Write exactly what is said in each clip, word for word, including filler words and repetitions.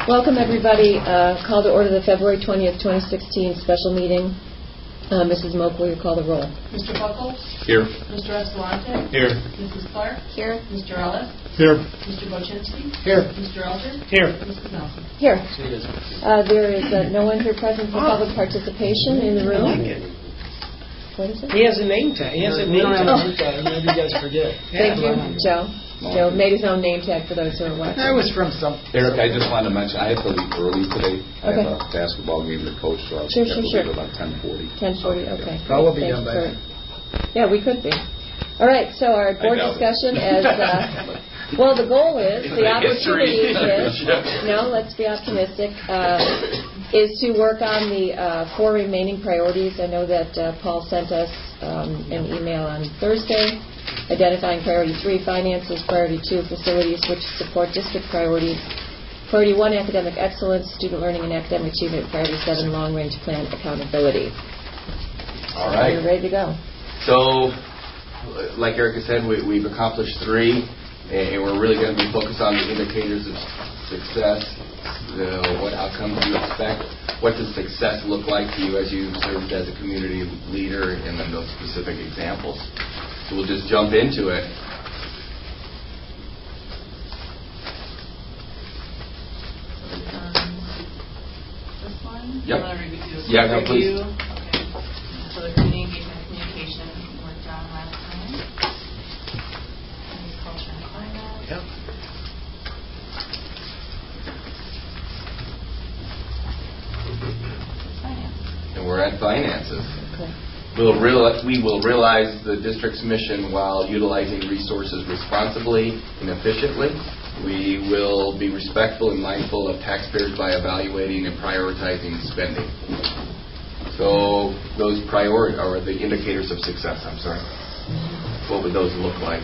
Welcome, everybody. Uh, call to order the February twentieth, twenty sixteen special meeting. Uh, Missus Moak, will you call the roll? Mister Buckles? Here. Mister Escalante? Here. Missus Clark? Here. Mister Ellis? Here. Mister Bochinsky? Here. Mister Elder? Here. Missus Nelson? Here. Uh, there is uh, no one here present for public participation in the room. What is it? He has a name tag. He has a name tag. Oh. Maybe you guys forget. Thank you, Joe. Joe made his own name tag for those who are watching. That was from some... Eric, I just wanted to mention, I have to leave early today. I Okay. have a basketball game to coach, so I'll Sure, have sure, to sure. leave about ten forty. ten forty, okay. Probably Thank done you by for- then. Yeah, we could be. All right, so our board doubt it. discussion as, uh, well, the goal is, the opportunity is, no, let's be optimistic, uh, is to work on the uh, four remaining priorities. I know that uh, Paul sent us um, an email on Thursday identifying priority three, finances, priority two, facilities, which support district priorities, priority one, academic excellence, student learning and academic achievement, priority seven, long-range plan accountability. All right. We're ready to go. So, like Erica said, we, we've accomplished three, and we're really going to be focused on the indicators of success. The, what outcomes do you expect? What does success look like to you as you served as a community leader, and then those specific examples. So we'll just jump into it. Um, this one? Yep. You want to review? Yeah, no, please. Review? Okay. So the community engagement communication worked on last time. And culture and climate. Yep. Finance. And we're at finances. Okay. We'll real, we will realize the district's mission while utilizing resources responsibly and efficiently. We will be respectful and mindful of taxpayers by evaluating and prioritizing spending. So those priority or the indicators of success, I'm sorry. What would those look like?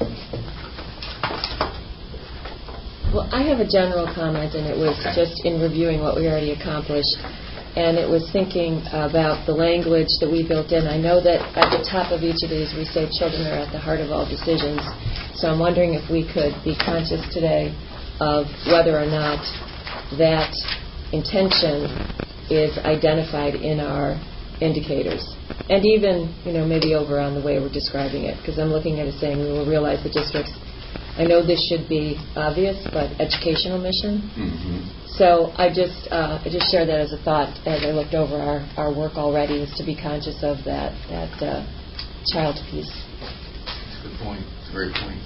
Well, I have a general comment, and it was Okay. just in reviewing what we already accomplished, and it was thinking about the language that we built in. I know that at the top of each of these we say children are at the heart of all decisions, so I'm wondering if we could be conscious today of whether or not that intention is identified in our indicators. And even, you know, maybe over on the way we're describing it, because I'm looking at it saying we will realize the district's, I know this should be obvious, but educational mission. Mm-hmm. So I just uh, I just share that as a thought as I looked over our, our work already, is to be conscious of that that uh, child piece. That's a good point. It's a great point.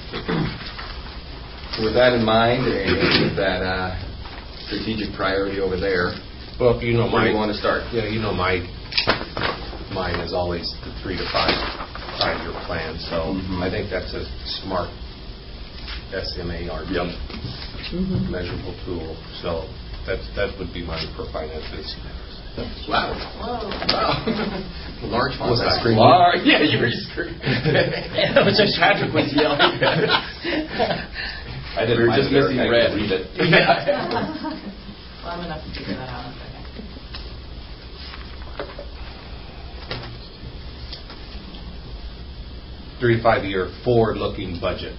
So with that in mind, and with that uh, strategic priority over there, Well, you know, where do my, you want to start? yeah, you know, my, mine is always the three to five, five-year plan, so Mhm. I think that's a smart S M A R T Yep. Mm-hmm. measurable tool, so that's, that would be mine for finances. Wow. Whoa. Wow. Large font. Was I That's screaming? large. Yeah, you were screaming. That was just Patrick was yelling. I didn't We were mind just it, missing I could red. read it. Well, I'm going to have to figure that out in a second. Three to five-year forward-looking budget.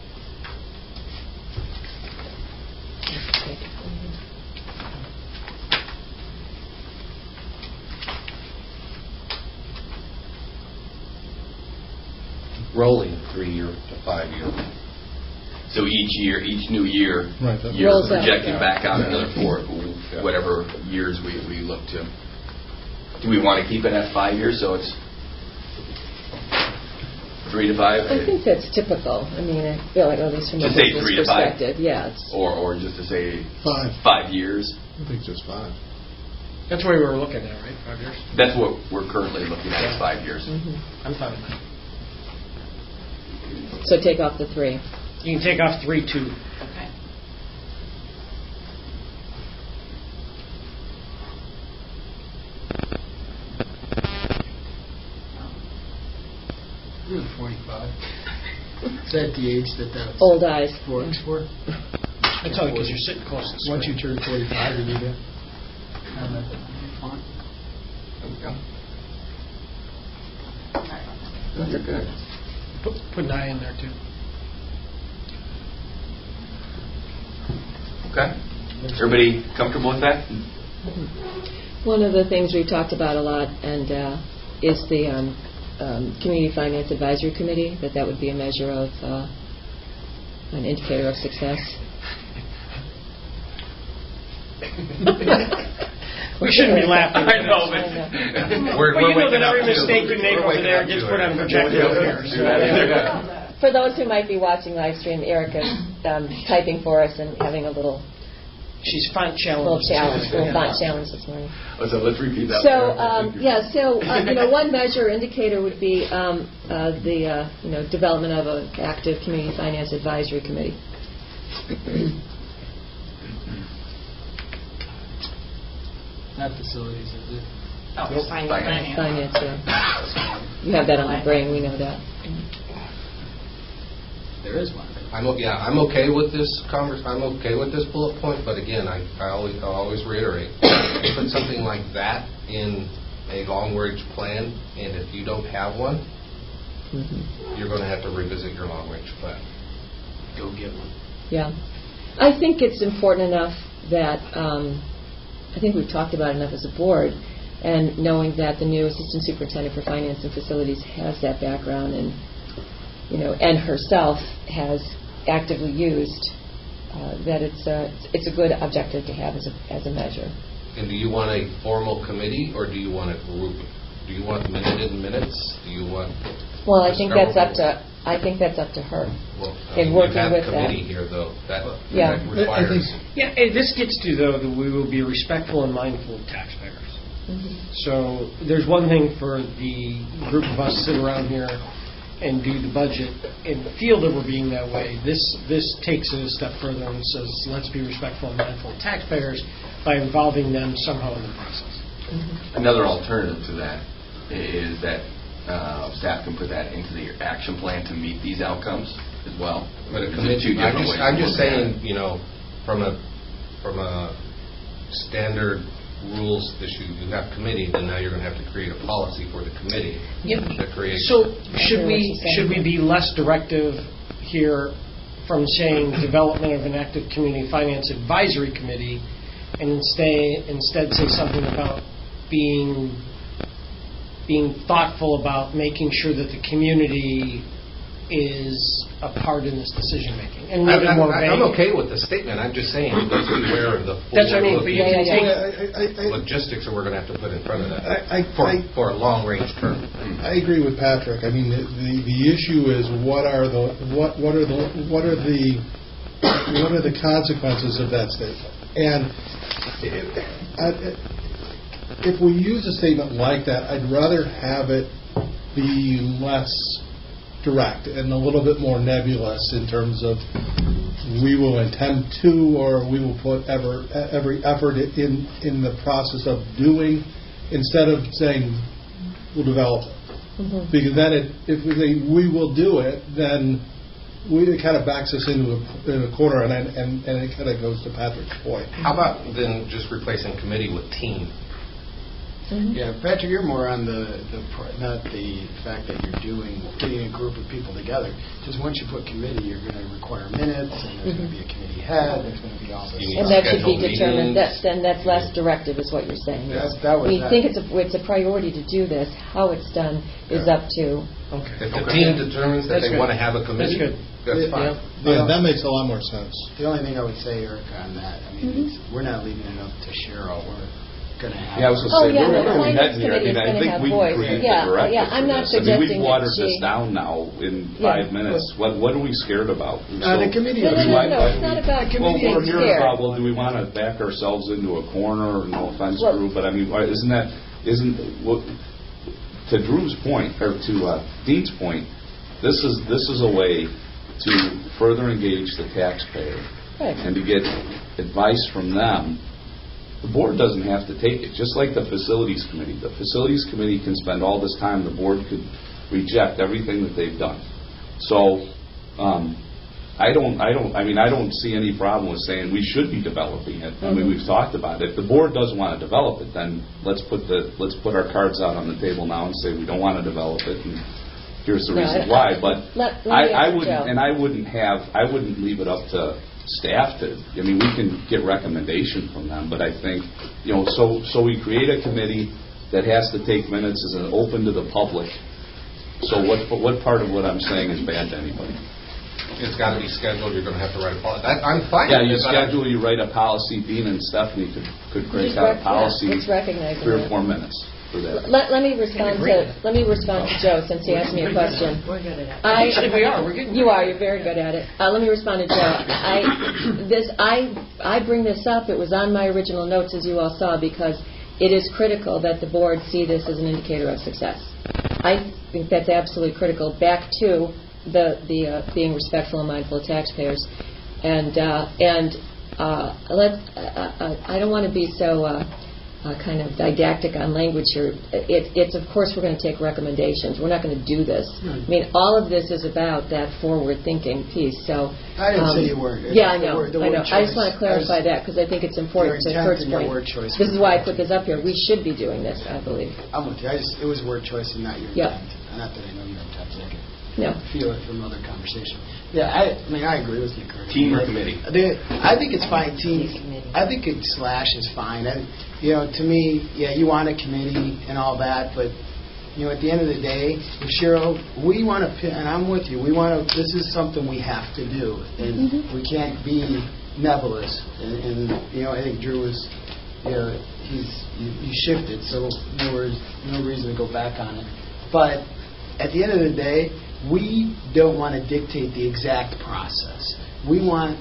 Rolling three-year to five-year. So each year, each new year, Right, that you're rolls out, projecting yeah. back out another four, whatever years we, we look to. Do we want to keep it at five years so it's three to five? I think that's typical. I mean, I feel like at least from a To say business three to five? perspective, yeah. It's, Or, or just to say Five. five years? I think just five. That's what we were looking at, right? Five years? That's what we're currently looking at, is five years. mhm. I'm fine with that. So take off the three. You can take off three, two. Okay. You're forty-five. Is that the age that that Old eyes. works for? That's only because you're sitting close to the Once you screen. turn forty-five, you need to have that font. There we go. Sorry about that. Those are good. Put, put an eye in there, too. Okay. Everybody comfortable with that? One of the things we've talked about a lot and uh, is the um, um, Community Finance Advisory Committee, that that would be a measure of uh, an indicator of success. We shouldn't be laughing. I know, but we're, Well, we're you know waking that every up to- mistake you make we're over waking there up gets to put it. on a projector over here. So, yeah. For those who might be watching live stream, Erica's um, typing for us and having a little She's font little challenged. challenge, little Yeah. font challenge this morning. Oh, so let's repeat that. So um, yeah, so uh, you know, one measure indicator would be um, uh, the uh, you know development of an active community finance advisory committee. Not facilities, is it? Oh, finance. Finance, yeah. You have that on the brain. We know that. There is one. I'm, o- yeah, I'm okay with this convers, I'm okay with this bullet point, but again, I, I always, I always reiterate, put something like that in a long-range plan, and if you don't have one, Mm-hmm. you're going to have to revisit your long-range plan. Go get one. Yeah, I think it's important enough that um, I think we've talked about enough as a board, and knowing that the new assistant superintendent for finance and facilities has that background, and you know, and herself has actively used uh, that it's a it's a good objective to have as a as a measure. And do you want a formal committee, or do you want a group? Do you want minuted minutes? Do you want? Well, I think that's up discoverable- to I think that's up to her. Well, I in mean, working you have with committee that. here, though. That, Yeah. that requires. Yeah, and this gets to, though, that we will be respectful and mindful of taxpayers. Mm-hmm. So there's one thing for the group of us to sit around here and do the budget and feel that we're being that way. This this takes it a step further and says, let's be respectful and mindful of taxpayers by involving them somehow in the process. Another alternative to that is that uh, staff can put that into the action plan to meet these outcomes as well. But a There's committee, two I'm different just, ways I'm to just look at saying, it. you know, from a, from a standard rules issue, you have committee, then now you're going to have to create a policy for the committee that creates. So I should hear what we you're saying. should we be less directive here from saying development of an active community finance advisory committee, and instead instead say something about being being thoughtful about making sure that the community is a part in this decision making, and leave it I'm, more I'm, vague? I'm okay with the statement. I'm just saying, let's be aware of the That's what I mean, but you Yeah, can yeah, take yeah. I, I, I, logistics that we're going to have to put in front of that I, I, for, I, for a long-range term. I agree with Patrick. I mean, the, the the issue is what are the what what are the what are the what are the consequences of that statement? And if, I- if we use a statement like that, I'd rather have it be less direct and a little bit more nebulous in terms of we will intend to, or we will put ever every effort in in the process of doing, instead of saying we'll develop it. Mm-hmm. Because then it, if we say we will do it, then we, it kind of backs us into a, in a corner, and, and and it kind of goes to Patrick's point. How about then just replacing committee with team? Mm-hmm. Yeah, Patrick, you're more on the, the pr- not the fact that you're doing, getting a group of people together. Just once you put committee, you're going to require minutes, and there's going to be a committee head, there's going to be all this. You need And that should be scheduled determined. meetings. That's then that's less directive, is what you're saying. That's- that was we that. think it's a it's a priority to do this. How it's done is Yeah. up to. Okay. If the Okay. team determines that That's they good. want to have a committee, That's good. that's Yeah, fine. yeah. Yeah, that makes a lot more sense. The only thing I would say, Erica, on that, I mean, it's, we're not leaving it up to Cheryl. We're going to have. Yeah, I was going to Oh, say, yeah, where the where are we finance heading here? I committee mean, is I gonna think have we voice. create Yeah, the directive yeah, I'm for not this. I mean, suggesting we've that watered this she- down now in Yeah. five minutes. What What are we scared about? Uh, the committee. No, no, I mean, no, why- no, why it's do not we- about Well, being we're hearing scared. about, well, do we want to back ourselves into a corner? No offense, Well- Drew, but I mean, why- isn't that, isn't, what, to Drew's point, or to uh, Dean's point, this is this is a way to further engage the taxpayer Right. and to get advice from them. The board doesn't have to take it, just like the facilities committee. The facilities committee can spend all this time, the board could reject everything that they've done. So, um, I don't, I don't, I mean, I don't see any problem with saying we should be developing it. I mean, Mhm. we've talked about it. If the board doesn't want to develop it, then let's put the, let's put our cards out on the table now and say we don't want to develop it, and here's the No, reason I- why. I- But let- let me I, I answer wouldn't, Joe. and I wouldn't have, I wouldn't leave it up to staff to, I mean, we can get recommendation from them, but I think, you know, so so we create a committee that has to take minutes, is open to the public. So what what part of what I'm saying is bad to anybody? It's got to be scheduled. You're going to have to write a policy. I'm fine. Yeah, with you it, but schedule, you write a policy. Dean and Stephanie could could create Just out a rec- policy. yeah, let's recognize three or that. four minutes for that. Let, let me respond to let me respond to Joe since he asked me a question. We're good at it. I, Actually, we are. We're getting You are. You're very good at it. Uh, let me respond to Joe. I this I I bring this up. It was on my original notes, as you all saw, because it is critical that the board see this as an indicator of success. I think that's absolutely critical. Back to the the uh, being respectful and mindful of taxpayers, and uh, and uh, let uh, I don't want to be so. Uh, Uh, kind of didactic on language here. It, it's, of course, we're going to take recommendations. We're not going to do this. Right. I mean, all of this is about that forward-thinking piece. So, I didn't um, say you weren't. It's Yeah, I the know. word- the I know. word I just choice. want to clarify I was- that because I think it's important to Your intent Kurt's and your point. word choice This is were- why I put this up here. We should be doing this, I believe. I'm with you. I just, it was word choice and not your Yeah. intent. Not that I know your intent, but I can No. feel it from other conversation. Yeah, I, I mean, I agree with you, Kurt. Team or Like, committee? The, I think it's fine. Team. I think it slash is fine. I, you know, to me, yeah, you want a committee and all that, but you know, at the end of the day, if Cheryl, we want to, and I'm with you. We want to. This is something we have to do, and Mm-hmm. we can't be nebulous. And, and you know, I think Drew was, you know, he's he, he shifted, so there was no reason to go back on it. But at the end of the day, we don't want to dictate the exact process. We want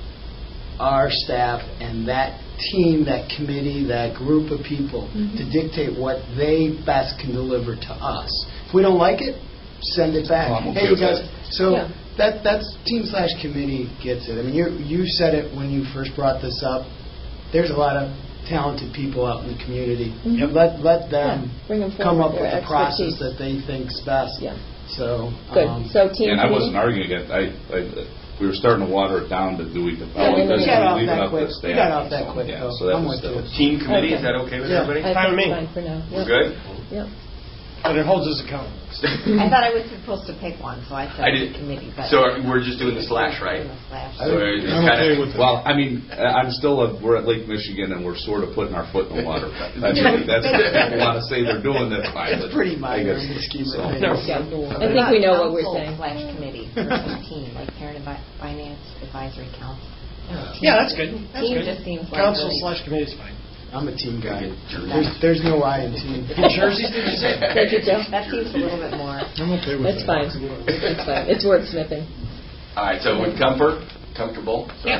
our staff and that team, that committee, that group of people Mm-hmm. to dictate what they best can deliver to us. If we don't like it, send it back. Oh, I'm okay hey, you with guys. that. So Yeah. that that's team slash committee gets it. I mean, you you said it when you first brought this up. There's a lot of talented people out in the community. Mhm. Let let them Yeah, bring them come up forward, with their the process expertise. that they think's best. Yeah. So Good. um, So, team And I committee? wasn't arguing it. I, I, we were starting to water it down to do we develop Yeah, we this, got or off leave it that up quick. to We staff. got off that So, quick, yeah, though. so that I'm was with the- you. Team committee, Okay. is that okay with Yeah. everybody? I Fine think with me. fine for now. We're Yep. good? Yep. But it holds us accountable. I thought I was supposed to pick one, so I said I the did. committee. But So are- we're just doing the slash, right? Doing the slash. I So think- it's I'm kinda- okay with that. Well, I mean, uh, I'm still, a, we're at Lake Michigan, and we're sort of putting our foot in the water. That's, that's if people want to say they're doing that, fine. It's but pretty I minor guess- in the scheme so. of things. Yeah. What I think about we know what we're council saying. Slash committee versus team, like parent and Fi- finance advisory council. No, team- Yeah, that's good. That's team good. just seems like Council really- slash committee is fine. I'm a team guy. Get jerseys. There's, there's no I in team. Jerseys, did you say? Thank you, Joe. That seems a little bit more. I'm okay with That's that. fine. That's fine. It's wordsmithing. All right, so with comfort, comfortable? Yeah.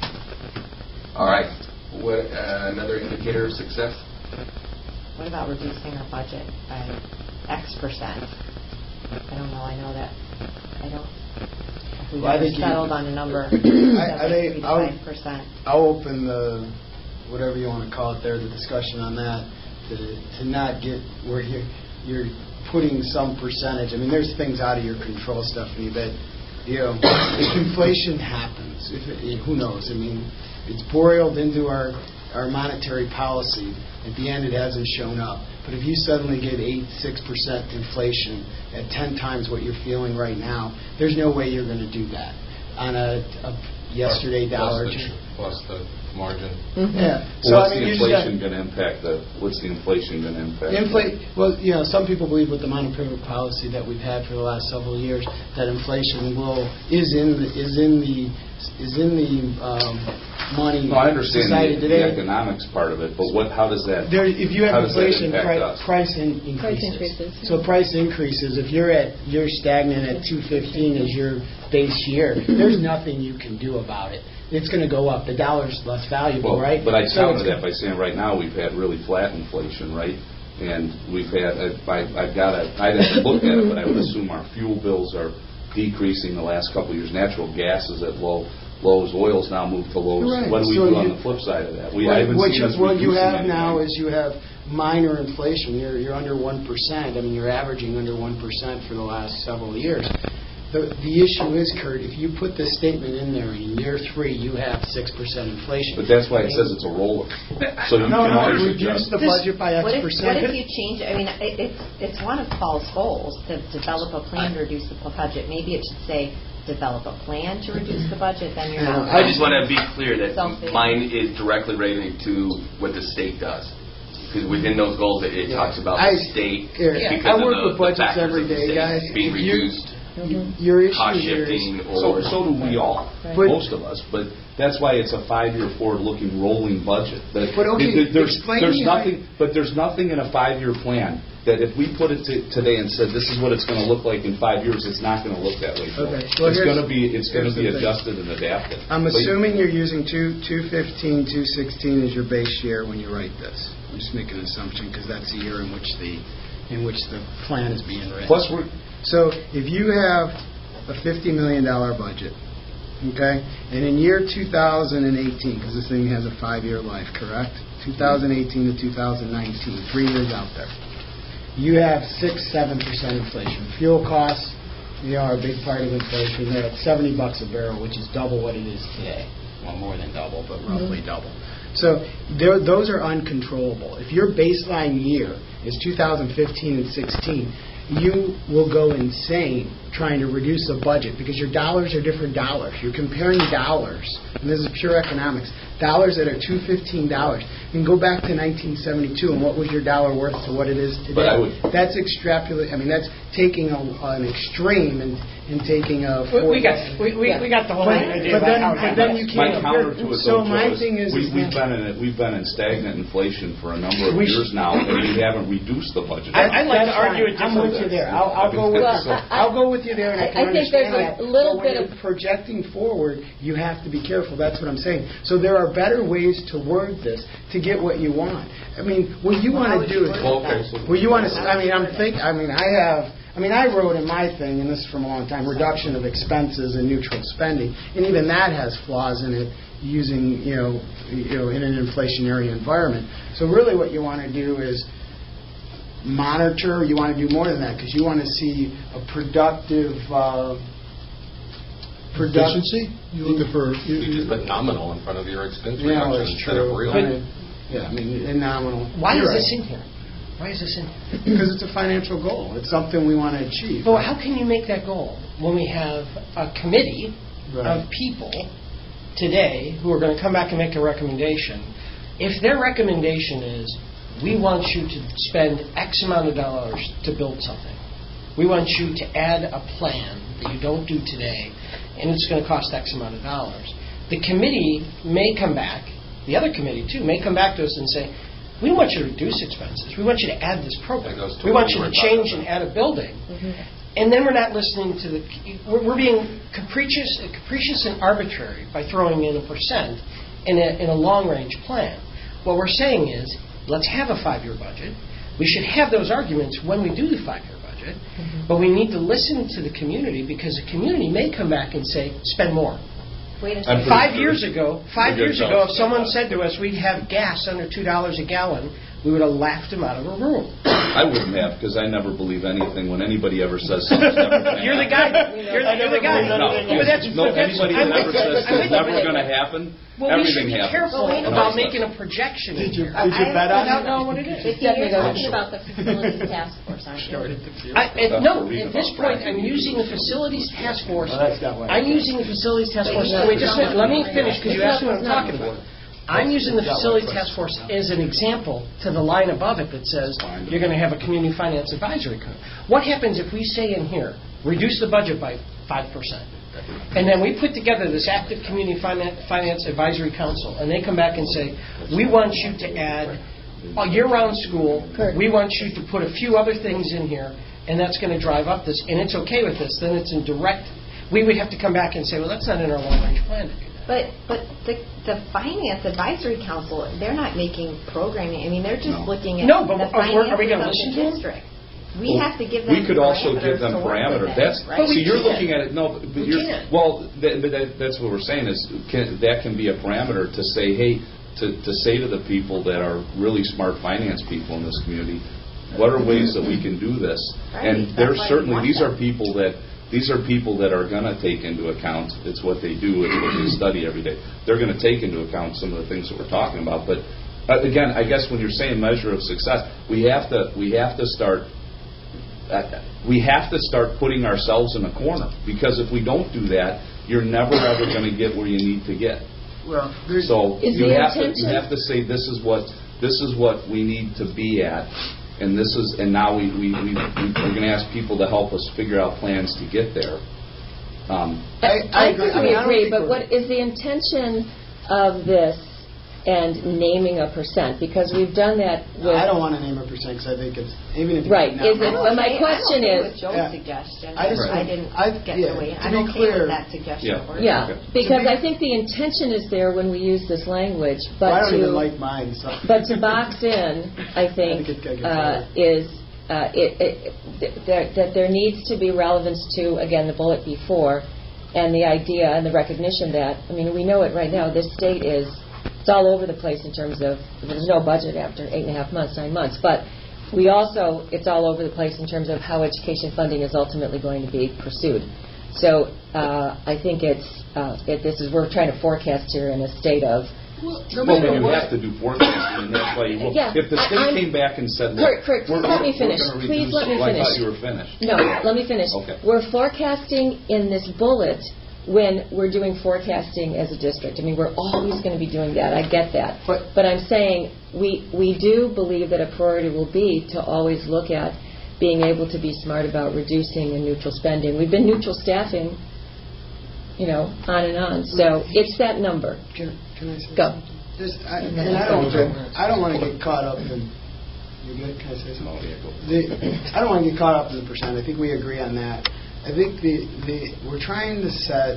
All right. What, uh, another indicator of success? What about reducing our budget by X percent? I don't know. I know that. I don't. If we Well, I never think you- settled on a number, I- said I like think three to I'll- five percent. I'll open the, whatever you want to call it there, the discussion on that, to, to not get where you're, you're putting some percentage. I mean, there's things out of your control, Stephanie, that, you know, if inflation happens, if it, who knows? I mean, it's boiled into our, our monetary policy. At the end, it hasn't shown up. But if you suddenly get eight, six percent inflation at ten times what you're feeling right now, there's no way you're going to do that on a, a yesterday Plus dollar. the- Plus the margin. Mhm. Yeah. Well, what's I the mean, you just got- inflation going to impact? The what's the inflation going to impact? Inflate. Well, you know, some people believe with the monetary policy that we've had for the last several years that inflation will is in the, is in the is in the um, money. No, I understand society the, today. the economics part of it, but what? How does that? There, if you how have does that inflation, impact pri- us? price in, increases. Price increases, So price increases. If you're at you're stagnant at two fifteen as your base year, there's nothing you can do about it. It's going to go up. The dollar's less valuable, Well, right? but I So counter it's that by saying right now we've had really flat inflation, right? And we've had, I, I've got to, I'd have to look at it, but I would assume our fuel bills are decreasing the last couple of years. Natural gas is at low lows. Oil's now moved to lows. Right. What do we So do on you- the flip side of that? We, What, I haven't what seen you, us what you reducing have now anything. is you have minor inflation. You're you're under one percent. I mean, you're averaging under one percent for the last several years. The the issue is, Kurt, if you put this statement in there in year three, you have six percent inflation. But that's why it says it's a roller. So you no, can no, always reduce adjust. the budget by X What if, percent. what if you change, I mean, it, it's, it's one of Paul's goals to develop a plan to reduce the budget. Maybe it should say develop a plan to reduce the budget, then you're not. I just want to be clear that Something. mine is directly related to what the state does. Because within those goals, it, it Yeah. talks about I- the state Yeah. because I of work the, with budgets the factors every of the day, state guys. being If you- reduced, Your issue cost here is shifting, So, or so do we all, But- most of us. But that's why it's a five-year forward-looking rolling budget. That- But, okay, there- there's, explain there's me how- nothing, but there's nothing in a five-year plan that if we put it to, today and said this is what it's going to look like in five years, it's not going to look that way. Bill. Okay. Well, it's here's- going to be it's going to here's be the thing. adjusted and adapted. I'm But- assuming you're using two, two fifteen, two sixteen as your base year when you write this. I'm just making an assumption because that's the year in which the, in which the plan is being written. Plus, we're So if you have a fifty million dollars budget, okay, and in year two thousand eighteen, because this thing has a five-year life, correct? two thousand eighteen to two thousand nineteen, three years out there. You have six, seven percent inflation. Fuel costs, you know, are a big part of inflation. They're at seventy bucks a barrel, which is double what it is today. Well, more than double, but roughly double. So there- those are uncontrollable. If your baseline year is two thousand fifteen and sixteen, you will go insane trying to reduce a budget because your dollars are different dollars. You're comparing dollars, and this is pure economics. Dollars that are two hundred fifteen dollars. You can go back to nineteen seventy-two, and what was your dollar worth to what it is today? But I would- That's extrapolate. I mean, that's taking a, an extreme and, and taking a. We- We got, we, we we got the whole But- idea but about then- how but it then happens. you My can't counter compare- to it, so though, my Joe, is thing is- we, is we've that- been in it, we've been in stagnant inflation for a number of We years should- now, and we haven't reduced the budget. I- I'd like to That's argue fine. it I'm with differently. you there. I'll, I'll go with Well, you. I- I'll go with you there, and I, I- can I think there's understand a that. little But when bit you're of- projecting forward. You have to be careful. That's what I'm saying. So there are better ways to word this to get what you want. I mean, what you Well, how want to would do you is. word Okay, that? so- Well, you want to. How I would mean, you I'm word think. I mean, I have. I mean, I wrote in my thing, and this is from a long time, reduction of expenses and neutral spending, and even that has flaws in it. Using, you know, you know, in an inflationary environment. So really, what you want to do is monitor. You want to do more than that because you want to see a productive. Uh, product- Efficiency? You looking for? you- You just put nominal in front of your expense Yeah, well, reduction it's instead of true. real. I mean, yeah, I mean, in nominal. Why You're is right. this in here? Why is this in here? Because it's a financial goal. It's something we want to achieve. But how can you make that goal when we have a committee Right. of people today who are going to come back and make a recommendation? If their recommendation is, we want you to spend X amount of dollars to build something, we want you to add a plan that you don't do today, and it's going to cost X amount of dollars, the committee may come back, the other committee too, may come back to us and say, we want you to reduce expenses. We want you to add this program. That goes to We what want you you were to change talking and add a building. And then we're not listening to the, we're, we're being capricious, capricious and arbitrary by throwing in a percent in a, in a long-range plan. What we're saying is, let's have a five-year budget. We should have those arguments when we do the five-year budget, but we need to listen to the community because the community may come back and say, spend more. Wait a I'm second. pretty Five sure years ago, five We're years gonna ago, tell if someone us said to us we'd have gas under two dollars a gallon, we would have laughed them out of a room. I wouldn't have, because I never believe anything when anybody ever says something's never going to You're the guy. You're the, you're the guy. No, But that's, no, but that's, anybody I'm that with ever you. says I'm with it's you. never going to happen, Well, we everything should be happens. careful Well, wait a about minute. making a projection. Did you, here. did you I- bet I on don't it? know what it is. Vicki, you're talking about the facilities task force, aren't you? I, at, no, at this point, I'm using the facilities task force. Well, that's not what I I'm using the facilities task force. Wait, just a minute. Let me finish because you asked me what I'm talking about. I'm using the facilities task force as an example to the line above it that says you're going to have a community finance advisory committee. What happens if we say in here, reduce the budget by five percent? And then we put together this active community finan- finance advisory council, and they come back and say, we want you to add a year-round school. We want you to put a few other things in here, and that's going to drive up this, and it's okay with this. Then it's in direct. We would have to come back and say, well, that's not in our long-range plan to do that. But but the, the Finance Advisory Council, they're not making programming. I mean, they're just No. looking at No, but the are we- are we finances gonna of listen the to them? district. We Well, have to give them We could also give parameters them to work parameters. within, That's right? see, you're can't. looking at it. No, but We you're, can't. well, that, but that, that's what we're saying is can, that can be a parameter to say, hey, to, to say to the people that are really smart finance people in this community, what are ways that we can do this? Right, And that's there's why we certainly want these are them. people that. These are people that are going to take into account, it's what they do, it's what they study every day. They're going to take into account some of the things that we're talking about. But uh, again, I guess when you're saying measure of success, we have to we have to start, that, we have to start putting ourselves in a corner, because if we don't do that, you're never ever going to get where you need to get. Well, there's So Is you the have to you intention- have to say this is what this is what we need to be at, and this is and now we we, we we're going to ask people to help us figure out plans to get there. Um, I- I I agree. think I we mean, I don't agree, think but we're- what is the intention of this and naming a percent? Because we've done that with... I don't want to name a percent because I think it's even if you Right. now- Is it- but my I'm question okay is- with Joe's Yeah. suggestion. I just- I didn't I- get yeah, the way. to I'm be okay clear- with that suggestion. Yeah. Gordon. Yeah, Okay. because To be- I think the intention is there when we use this language, but Well, I don't to... even like mine. So. But to box in, I think, I think it gets uh, better. is uh, it, it, th- there, that there needs to be relevance to, again, the bullet before, and the idea and the recognition that, I mean, we know it right now, this state is, it's all over the place in terms of, there's no budget after eight and a half months, nine months, but we also, it's all over the place in terms of how education funding is ultimately going to be pursued. So uh, I think it's, uh, it, this is, we're trying to forecast here in a state of, Well, no Well, matter you what, have to do forecasting, and that's why you look. Yeah, If the I- state I'm- came back and said, Kurt, look, Kurt, we're, let me we're finish. gonna Please reduce- let me well, I finish. thought you were finished. No, let me finish. Okay. We're forecasting in this bullet when we're doing forecasting as a district. I mean, we're always going to be doing that. I get that. But- But I'm saying we, we do believe that a priority will be to always look at being able to be smart about reducing and neutral spending. We've been neutral staffing, you know, on and on. So it's that number. can, can I say Go. something? Just, I, and I don't, I don't want to get caught up in. You good? Can I say something? The, I don't want to get caught up in the percent. I think we agree on that. I think the, the we're trying to set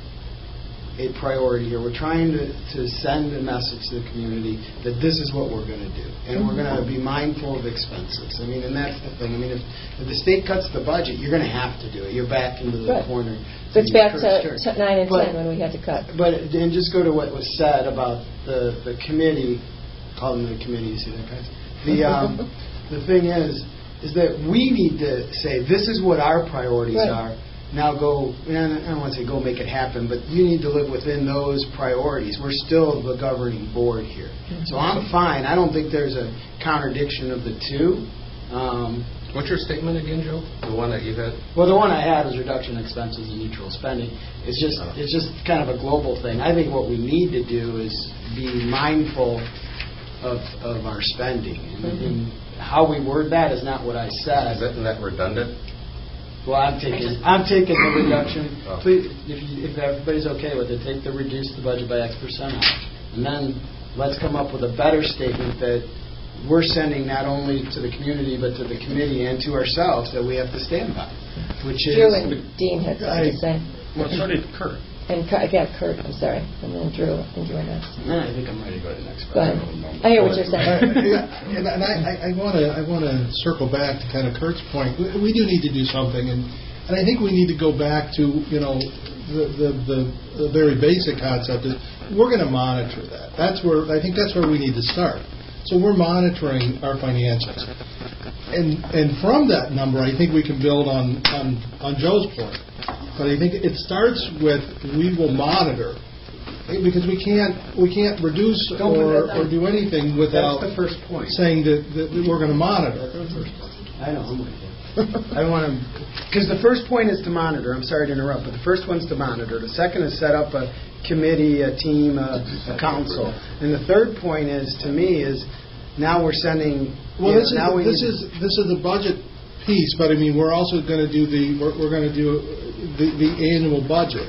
a priority here. We're trying to, to send a message to the community that this is what we're going to do, and we're going to be mindful of expenses. I mean, and that's the thing. I mean, if, if the state cuts the budget, you're going to have to do it. You're back into the Right. corner. So it's back to Curse, curse. t- nine and But- ten when we had to cut. But and just go to what was said about the the committee. Call them the committee. You see that, guys? The um, the thing is, is that we need to say this is what our priorities Right. are. Now go. And I don't want to say go make it happen, but you need to live within those priorities. We're still the governing board here, so I'm fine. I don't think there's a contradiction of the two. Um, What's your statement again, Joe? The one that you had? Well, the one I had is reduction of expenses and neutral spending. It's just it's just kind of a global thing. I think what we need to do is be mindful of of our spending, and, and how we word that is not what I said. Is that, isn't that redundant? Well, I'm taking I'm taking the reduction. Oh. Please, if you, if everybody's okay with it, take the reduce the budget by X percent out, and then let's come up with a better statement that we're sending not only to the community but to the committee and to ourselves that we have to stand by, which is. Drew and Dean had something to say. Well, so did Kurt. And Kurt, yeah, Kurt, I'm sorry. And then Drew, and you were next. Nah, I think I'm ready to go to the next. Go ahead. I hear what you're saying. Yeah, and and I want to I want to circle back to kind of Kurt's point. We, we do need to do something, and and I think we need to go back to you know the the, the, the very basic concept is we're going to monitor that. That's where I think that's where we need to start. So we're monitoring our financials, and and from that number, I think we can build on on, on Joe's point. But I think it starts with we will monitor. Because we can't we can't reduce Don't put or, that down. or do anything without That's the first point. saying that, that we're going to monitor. I know, I'm with you. I don't want to, because the first point is to monitor. I'm sorry to interrupt, but the first one's to monitor. The second is set up a committee, a team, a, a council, and the third point is, to me, is now we're sending. Well, you this is know, now we this need- is this is the budget piece, but I mean we're also going to do the we're, we're going to do the, the annual budget.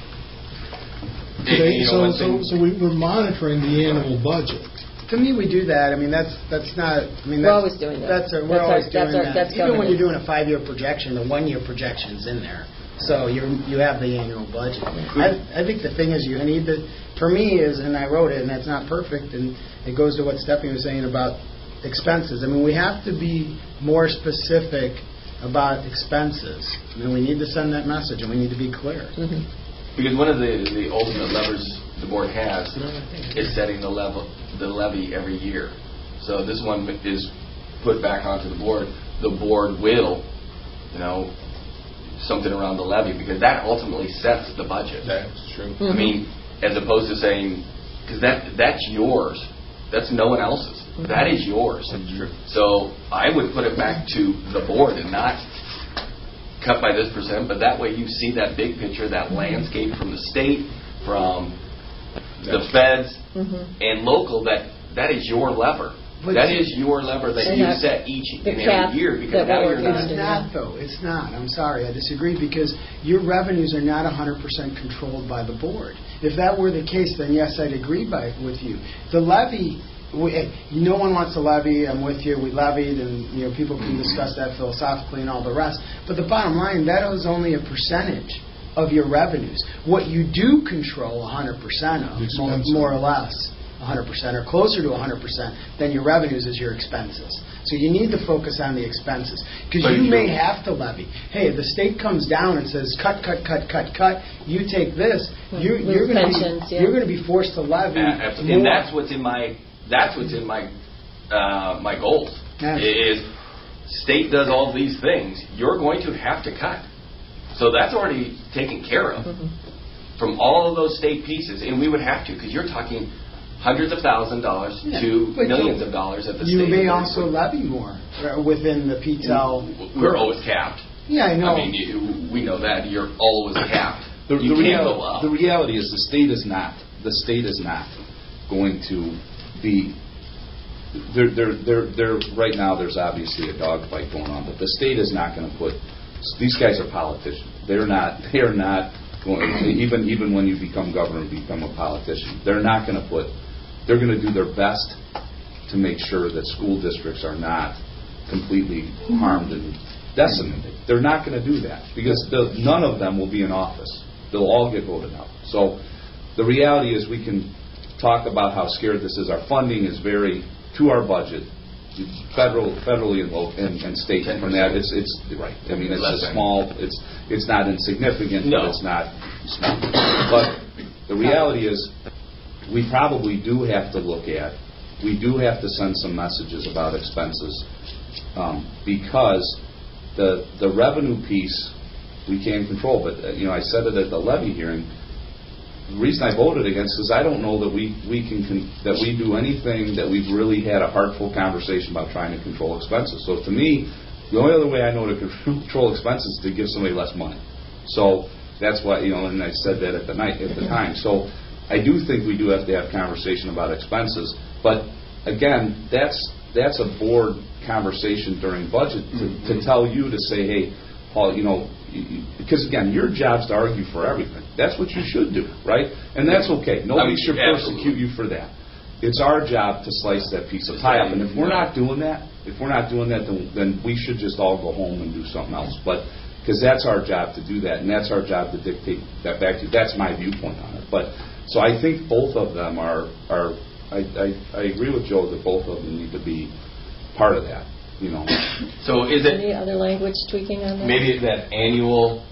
Okay, You so know, one so thing- so we, we're monitoring the annual budget. To me, we do that. I mean, that's that's not. I mean, We're that's, always doing that. That's our, we're That's our- always that's doing our- that. that's Even when governance. you're doing a five-year projection, the one-year projection's in there, so you you have the annual budget. I, I think the thing is, you need to. For me, is and I wrote it, and that's not perfect, and it goes to what Stephanie was saying about expenses. I mean, we have to be more specific about expenses. I mean, we need to send that message, and we need to be clear. Mm-hmm. Because one of the, the ultimate levers the board has is setting the level the levy every year. So this one is put back onto the board. The board will, you know, something around the levy because that ultimately sets the budget. That's true. Mm-hmm. I mean, as opposed to saying, because that that's yours. That's no one else's. That is yours. That's true. So I would put it back to the board and not cut by this percent, but that way you see that big picture, that landscape from the state, from the feds, Mhm. and local, that that is your lever. But that see- is your lever that And you that- set each the and cap every year, because that now we're you're not. It's not, though. It's not. I'm sorry. I disagree, because your revenues are not one hundred percent controlled by the board. If that were the case, then yes, I'd agree by, with you. The levy, we, eh, no one wants to levy. I'm with you. We levied, and you know people can discuss that philosophically and all the rest. But the bottom line, that is only a percentage of your revenues. What you do control one hundred percent of, more, Expenses. more or less, one hundred percent or closer to one hundred percent than your revenues is your expenses. So you need to focus on the expenses, because But you you- may have to levy. Hey, if the state comes down and says cut, cut, cut, cut, cut, you take this, you're, Move you're going to pensions, be yeah. you're going to be forced to levy Uh, absolutely. more. And that's what's in my that's what's in my uh, my goals. Yeah. Is state does all these things, you're going to have to cut. So that's already taken care of Mhm. from all of those state pieces, and we would have to, because you're talking hundreds of thousand dollars Yeah. to But millions you- of dollars at the You state. may also levy more uh, within the P T E L. We're always capped. Yeah, I know. I mean, you, we know that you're always capped. The, you the, can't real- go up. the reality is the state is not. The state is not going to be. There, there, there, there. Right now, there's obviously a dogfight going on, but the state is not going to put. These guys are politicians. They're not. They are not going. Even even when you become governor, and become a politician, they're not going to put. They're going to do their best to make sure that school districts are not completely harmed and decimated. They're not going to do that, because the, none of them will be in office. They'll all get voted out. So the reality is, we can talk about how scared this is. Our funding is very to our budget, federal, federally and local and, and state. From that, it's it's right. I mean, it's Less a than. small. It's it's not insignificant, No. but it's not small. But the reality is, we probably do have to look at. We do have to send some messages about expenses, um, because the the revenue piece we can't control. But uh, you know, I said it at the levy hearing. The reason I voted against is I don't know that we we can con- that we do anything that we've really had a heartful conversation about trying to control expenses. So to me, the only other way I know to control expenses is to give somebody less money. So that's why, you know, and I said that at the night at the time. So I do think we do have to have conversation about expenses. But again, that's that's a board conversation during budget to, to tell you to say, hey, Paul, you know, because again, your job's to argue for everything. That's what you should do, right? And that's okay. Nobody I mean, should absolutely. persecute you for that. It's our job to slice that piece of pie up. And if we're not doing that, if we're not doing that, then, then we should just all go home and do something else. But because that's our job to do that, and that's our job to dictate that back to you. That's my viewpoint on it. But so I think both of them are are. I, I, I agree with Joe that both of them need to be part of that. You know. So is Any it other language tweaking on that? maybe that annual?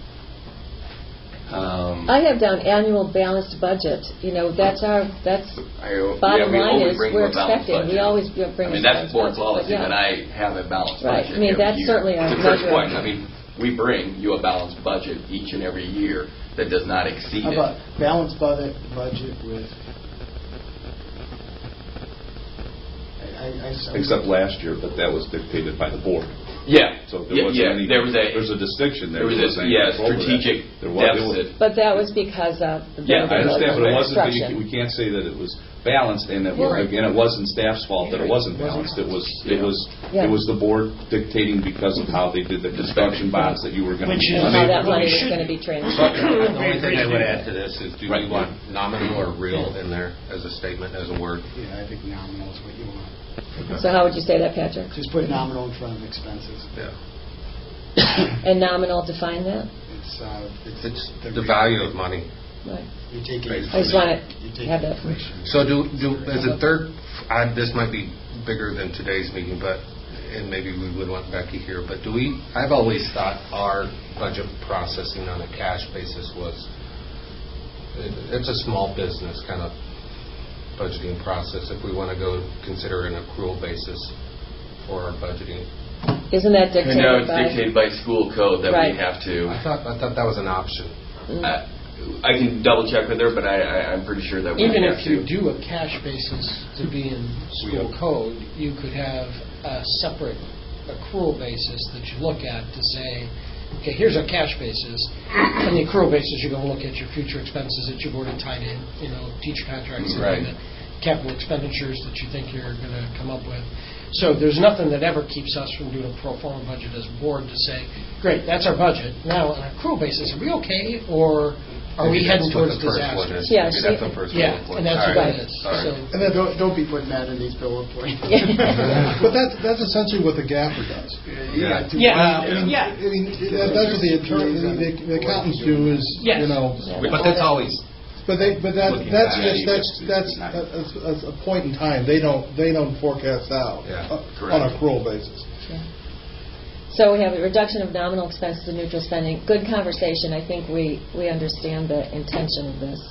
Um, I have down annual balanced budget. You know, that's our, that's, I, bottom yeah, we line always is bring we're a balanced expecting. We budget. always bring I mean, a that's balanced board budget, policy, but yeah. that I have a balanced Right. budget. I mean, every that's year. certainly a To Kurt's measure. point, I mean, we bring you a balanced budget each and every year that does not exceed How it. about balanced budget budget with? I, I, I, Except last year, but that was dictated by the board. Yeah. So there yeah, wasn't yeah. any. There was a there's a distinction there. there was You a were saying yeah control of that. strategic There was, there was- deficit. But that was because of the Yeah, I understand, but it wasn't. instruction. We can't say that it was balanced, and it, Well, again, it wasn't staff's fault that it wasn't balanced. It was it was Yeah. it was the board dictating because of how they did the construction bonds that you were going to. Which is- And how that money we was should- going to be But transferred. the only thing I would add to this is, do we Right. want nominal or real in there as a statement, as a word? yeah, I think nominal is what you want. So how would you say that, Patrick? Just put nominal in front of expenses. Yeah. And nominal, define that? It's uh, it's, It's the value of money. Right. You're taking. I just want you to take have that. inflation. So do, do as a third, I, this might be bigger than today's meeting, but, and maybe we would want Becky here, but do we, I've always thought our budget processing on a cash basis was, it, it's a small business kind of budgeting process if we want to go consider an accrual basis for our budgeting. Isn't that I know dictated it's by? dictated by school code that Right. we have to. I thought, I thought that was an option. Mm. Uh, I can double check with her, but I, I, I'm pretty sure that we Even have if you to. do a cash basis to be in school code, you could have a separate accrual basis that you look at to say, okay, here's our cash basis. On the accrual basis, you're going to look at your future expenses that you've already tied in, you know, teacher contracts, and Right. the capital expenditures that you think you're going to come up with. So there's nothing that ever keeps us from doing a pro forma budget as a board to say, great, that's our budget. Now, on an accrual basis, are we okay, or are we Maybe heading that's what towards the first one disaster? is. Yeah, Maybe she- that's the first Yeah, bullet point. and that's All what right. it is. All right. So, And then don't, don't be putting that in these bullet points. But that's, that's essentially what the gaffer does. Yeah. to- Yeah. Uh, I mean, Yeah. I mean, that- that's what the attorney, the the accountants do is, Yes. you know, But that's always, but they, but that, Looking that's back, just, you that's, just- that's a, a, a point in time. They don't, they don't forecast out Yeah, uh, correct. on a accrual basis. Yeah. So we have a reduction of nominal expenses and neutral spending. Good conversation. I think we, we understand the intention of this.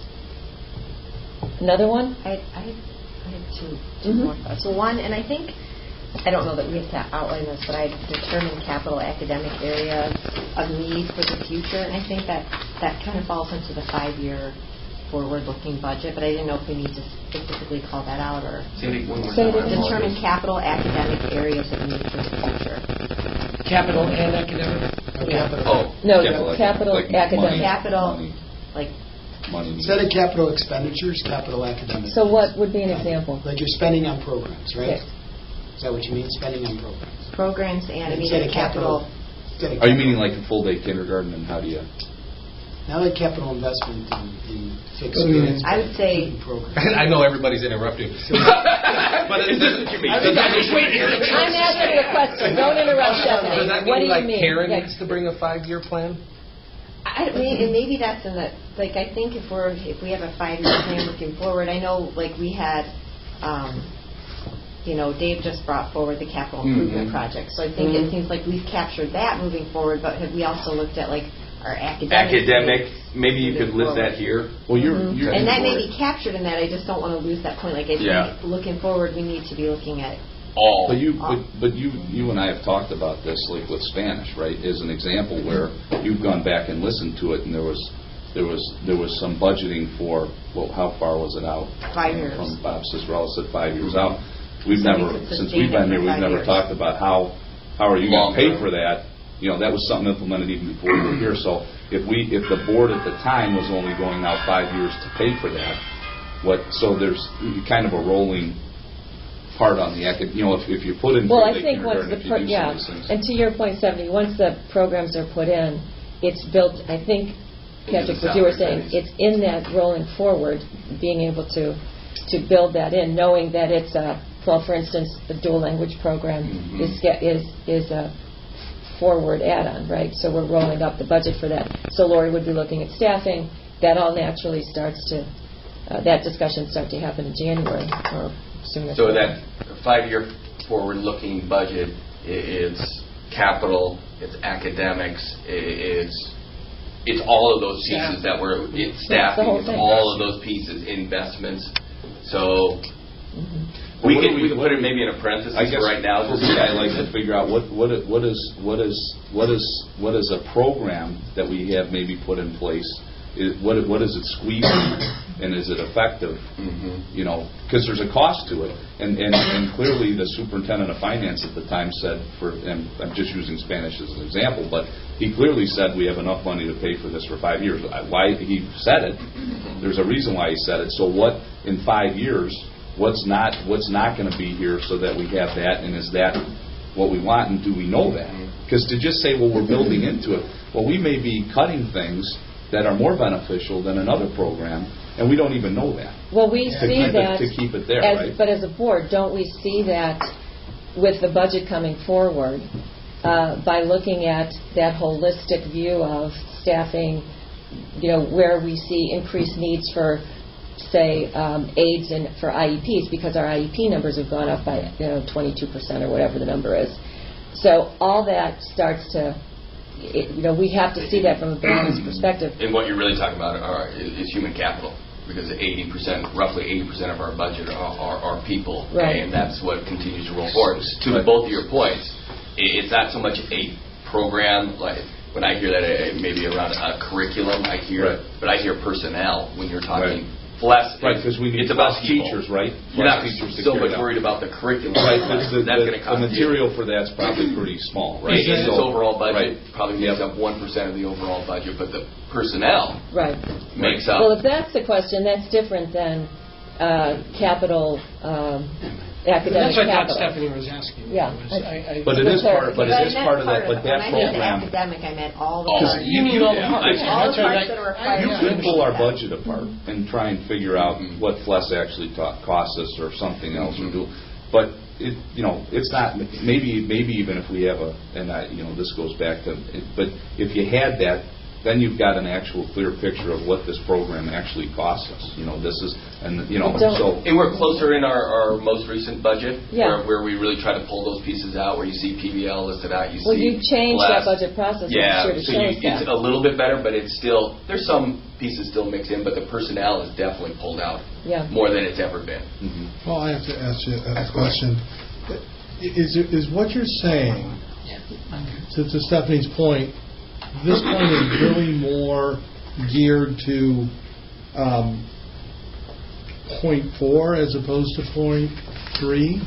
Another one? I, I, I have two, two Mhm. more thoughts. So one, and I think, I don't know that we have to outline this, but I determined capital academic areas of need for the future, and I think that that kind of falls into the five-year forward-looking budget, but I didn't know if we need to specifically call that out or Cindy, one more Say it time. I again. determine apologize. capital academic areas of need for the future. capital and academic? Oh, No, Capital, capital like academic. money. Capital, Money. like, Money. Instead of capital expenditures, capital academic. So what would be an example? Like you're spending on programs, right? Okay. Is that what you mean, spending on programs? programs and Instead immediate of capital. capital. instead of Are you capital- meaning like a full day kindergarten, and how do you? Not like capital investment in, in fixed I mean, goods, I would say- programs. I know everybody's interrupting. But is this what you mean? Does that mean- I'm asking a question. Don't interrupt, Stephanie. Does that What do mean you like mean? Karen Yeah. needs to bring a five-year plan? I mean, and maybe that's in the, like, I think if we're, if we have a five-year plan looking forward, I know, like, we had, um, you know, Dave just brought forward the capital improvement Mhm. project. So I think it seems like we've captured that moving forward, but have we also looked at, like, our academic? Academic, maybe you could moving list that forward? here. Well, you're. Mhm. you're And that may for be it. captured in that, I just don't want to lose that point. Like, I Yeah. think looking forward, we need to be looking at All. But you, but, but you, you and I have talked about this, like with Spanish, right? As an example, where you've gone back and listened to it, and there was, there was, there was some budgeting for. Well, how far was it out? Five years. From Bob Cicerella said five years out. We've So we never, could since sustain we've been it here, for we've five never years. talked about how, how are you going Long to pay term. for that? You know, that was something implemented even before we were here. So if we, if the board at the time was only going out five years to pay for that, what? So there's kind of a rolling part on the acad. You know, if, if you put in Well, I full-day think once kindergarten, the, if you pro- do some yeah, of these things. and to your point, Stephanie, once the programs are put in, it's built, I think, Patrick, what you were saying, it's in that rolling forward, being able to, to build that in, knowing that it's a, well, for instance, the dual language program Mhm. is, ge- is, is a forward add-on, right? So we're rolling up the budget for that. So Lori would be looking at staffing. That all naturally starts to, uh, that discussion start to happen in January or sooner. So that five-year forward-looking budget, i- it's capital, it's academics, i- it's it's all of those pieces that were, it's It's the staffing, whole it's thing. all of those pieces, investments. So Mhm. we What could do we- we could what put do it we- maybe in a parenthesis I guess for right now. for just- me, I like to figure out what what it- what is what is what is what is a program that we have maybe put in place. Is, what what is it squeezing, and is it effective? Mhm. You know, because there's a cost to it, and, and and clearly the superintendent of finance at the time said, for and I'm just using Spanish as an example, but he clearly said we have enough money to pay for this for five years. Why he said it? There's a reason why he said it. So what in five years? What's not what's not going to be here so that we have that, and is that what we want, and do we know that? Because to just say, well, we're building into it, well, we may be cutting things that are more beneficial than another program, and we don't even know that. Well, we To see keep it- that. to keep it there, as- right? But as a board, don't we see that with the budget coming forward uh, by looking at that holistic view of staffing, you know, where we see increased needs for, say, um, aides and for I E Ps, because our I E P numbers have gone up by, you know, twenty-two percent or whatever the number is. So all that starts to, it, you know, we have to see that from a balanced perspective. And what you're really talking about are, is, is human capital, because eighty percent, roughly eighty percent of our budget are, are, are people, Right. and that's what continues to roll forward. To both of your points, i- it's not so much a program, like, when I hear that, uh, maybe around a curriculum, I hear, Right. but I hear personnel when you're talking less. Right, because we need it's about less people. teachers, right? You're Less not teachers to so carry much it out. worried about the curriculum. Right, because the, that's the, going to cost the material you. for that's probably pretty small, right? In its So- overall budget, right. probably makes Yep. up one percent of the overall budget, but the personnel Right. makes up. Well, if that's the question, that's different than uh, capital, um, academic That's what I thought capital. Stephanie was asking. Yeah. Was, I, I, But it is part, but But I it is meant part of that, it. but that When I said program. academic, I meant all the Oh, parts. you mean all the yeah, parts. I- All the That's what parts I- that are I- required. You to could pull our understand. budget apart and try and figure out what F L E S actually ta- costs us or something else or do. But it, you know, it's not, maybe, maybe even if we have a, and I, you know, this goes back to, it, but if you had that, then you've got an actual clear picture of what this program actually costs us. You know, this is, and, you know, Don't- so. And we're closer in our, our most recent budget, Yeah. where, where we really try to pull those pieces out, where you see P B L listed out, you Well, see. you changed that less. budget process Yeah, last year to so show you, us that. it's a little bit better, but it's still, there's some pieces still mixed in, but the personnel is definitely pulled out Yeah. more than it's ever been. Mhm. Well, I have to ask you a Ask question. Is, it- is what you're saying, to, to Stephanie's point, this point is really more geared to um, point four as opposed to point three?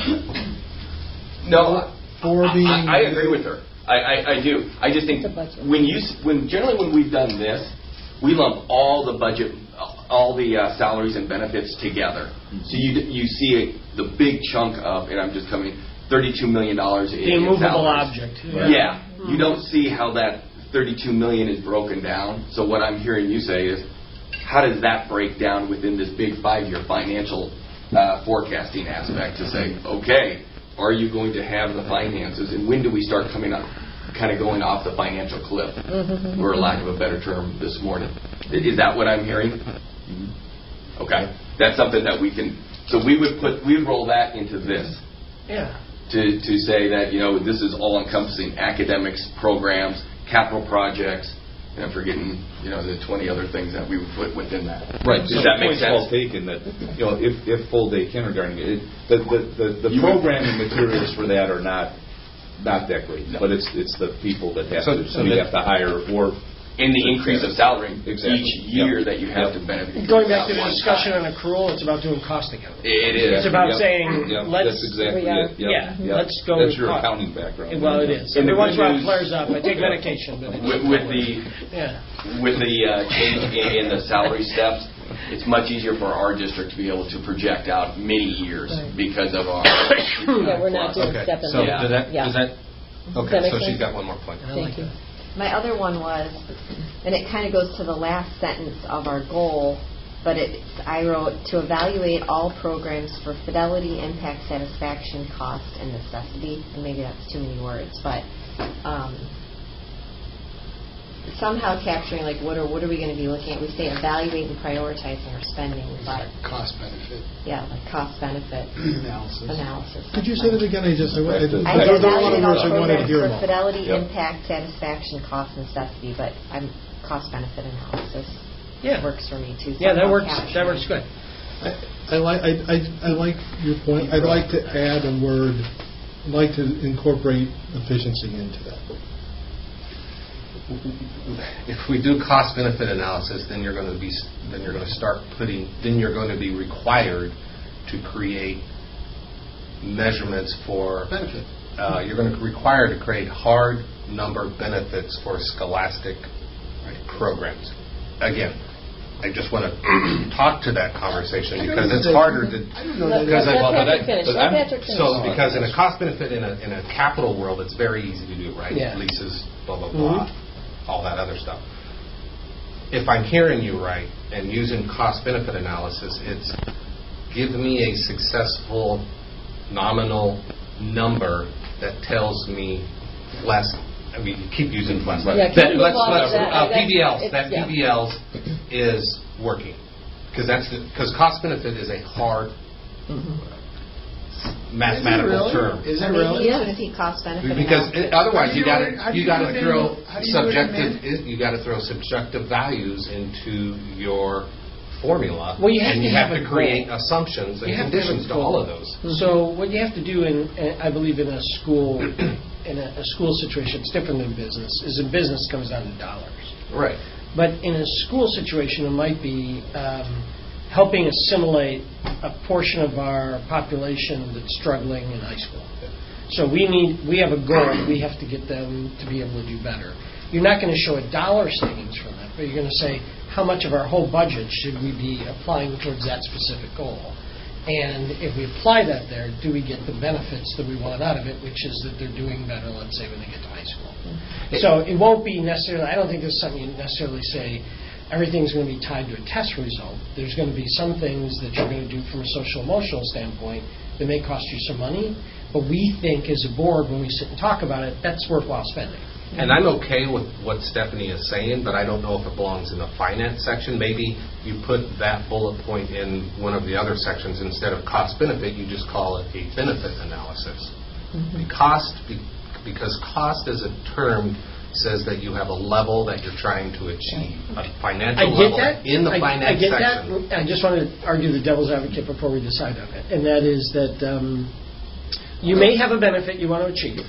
No, Four I- being... I, I agree with her. I, I, I do. I just think It's a budget. when you s- when generally when we've done this, we lump all the budget, all the uh, salaries and benefits together. So you d- you see it, the big chunk of, and I'm just coming, thirty-two million dollars in The immovable salaries. object. Yeah. You don't see how that thirty-two million dollars is broken down. So what I'm hearing you say is, how does that break down within this big five-year financial uh, forecasting aspect to say, okay, are you going to have the finances, and when do we start coming up, kind of going off the financial cliff, Mm-hmm. for lack of a better term this morning? I- Is that what I'm hearing? Okay. That's something that we can, so we would put, we would roll that into this. Yeah. To, to say that, you know, this is all encompassing academics, programs, capital projects, and I'm forgetting, you know, the twenty other things that we would put within that. Right. Does so that make point's well sense? taken that, you know, if, if full day kindergarten, it, the, the, the, the You would- programming materials for that are not, not that great. No. But it's, it's the people that have So- to, so we that- have to hire or. In the increase of salary Exactly. each year Yep. that you have Yep. to benefit. Going back to the One discussion time. on accrual, it's about doing cost accounting. It is. It's about Yep. saying, Yep. let's- That's exactly We are- it. Yep. yeah, Yep. let's go That's with your cost. accounting background. Well, it is. And the Every once in a while it good news- flares up. I take medication, but it With, with the yeah. with the uh, change in, in the salary steps, it's much easier for our district to be able to project out many years Right. because of our. Yeah, we're not doing Okay, step and so Yeah. does that, Yeah. does that, Does okay, that make so she's sense? got one more point. Thank you. My other one was, and it kind of goes to the last sentence of our goal, but it, I wrote, to evaluate all programs for fidelity, impact, satisfaction, cost, and necessity. And maybe that's too many words, but um, somehow capturing, like, what are what are we going to be looking at? We say evaluate and prioritizing our spending, but Cost benefit yeah, like cost benefit analysis. analysis. Could you say that again? I just, I, I, I there said there were a lot of evaluate words all I wanted to programs hear for about. fidelity, Yep. impact, satisfaction, cost, necessity, but I'm cost benefit analysis. Yeah. Works for me too. Yeah, that Somehow works. That capturing- works good. I, I like I, I, I like your point. I'd like to add a word. I'd like to incorporate efficiency into that. If we do cost benefit analysis, then you're going to be, then you're going to start putting, then you're going to be required to create measurements for Benefit. Uh, you're going to require to create hard number benefits for scholastic programs. Again, I just want to talk to that conversation because it's harder to. I don't know Let that. Because let I- well, but Patrick that- finish. but Let I'm- Patrick finish. So, because in a cost benefit in a, in a capital world, it's very easy to do, right? Yeah. Leases, blah, blah, blah, all that other stuff. If I'm hearing you right and using cost benefit analysis, it's give me a successful nominal number that tells me less. I mean, you keep using less. Yeah, That- can you let's, move on let's, to that? uh, That's- P B Ls. it's- That yeah. P B Ls is working because that's because cost benefit is a hard mathematical Is it really? term. Is it Maybe really? you shouldn't see cost benefit Because analysis. it, otherwise, How do you you got do it- how to do you you got do to it in- throw how do you do it in subjective math? you got to throw subjective values into your formula, Well, you have and to you have have a to create goal. assumptions and You have to have a conditions to goal. all of those. So what you have to do in, uh, I believe, in a school, in a, a school situation, it's different than business. Is in business it comes down to dollars. Right. But in a school situation, it might be um, helping assimilate a portion of our population that's struggling in high school. So we need, we have a goal. We have to get them to be able to do better. You're not going to show a dollar savings from that, but you're going to say how much of our whole budget should we be applying towards that specific goal. And if we apply that there, do we get the benefits that we want out of it, which is that they're doing better, let's say, when they get to high school. So it won't be necessarily, I don't think there's something you necessarily say everything's going to be tied to a test result. There's going to be some things that you're going to do from a social-emotional standpoint that may cost you some money, but we think as a board, when we sit and talk about it, that's worthwhile spending. And I'm okay with what Stephanie is saying, but I don't know if it belongs in the finance section. Maybe you put that bullet point in one of the other sections. Instead of cost benefit, you just call it a benefit analysis. Mm-hmm. Cost, because cost as a term says that you have a level that you're trying to achieve, a financial I get level that. in the I, finance I get section. That. I just want to argue the devil's advocate before we decide on it, and that is that um, you may have a benefit you want to achieve,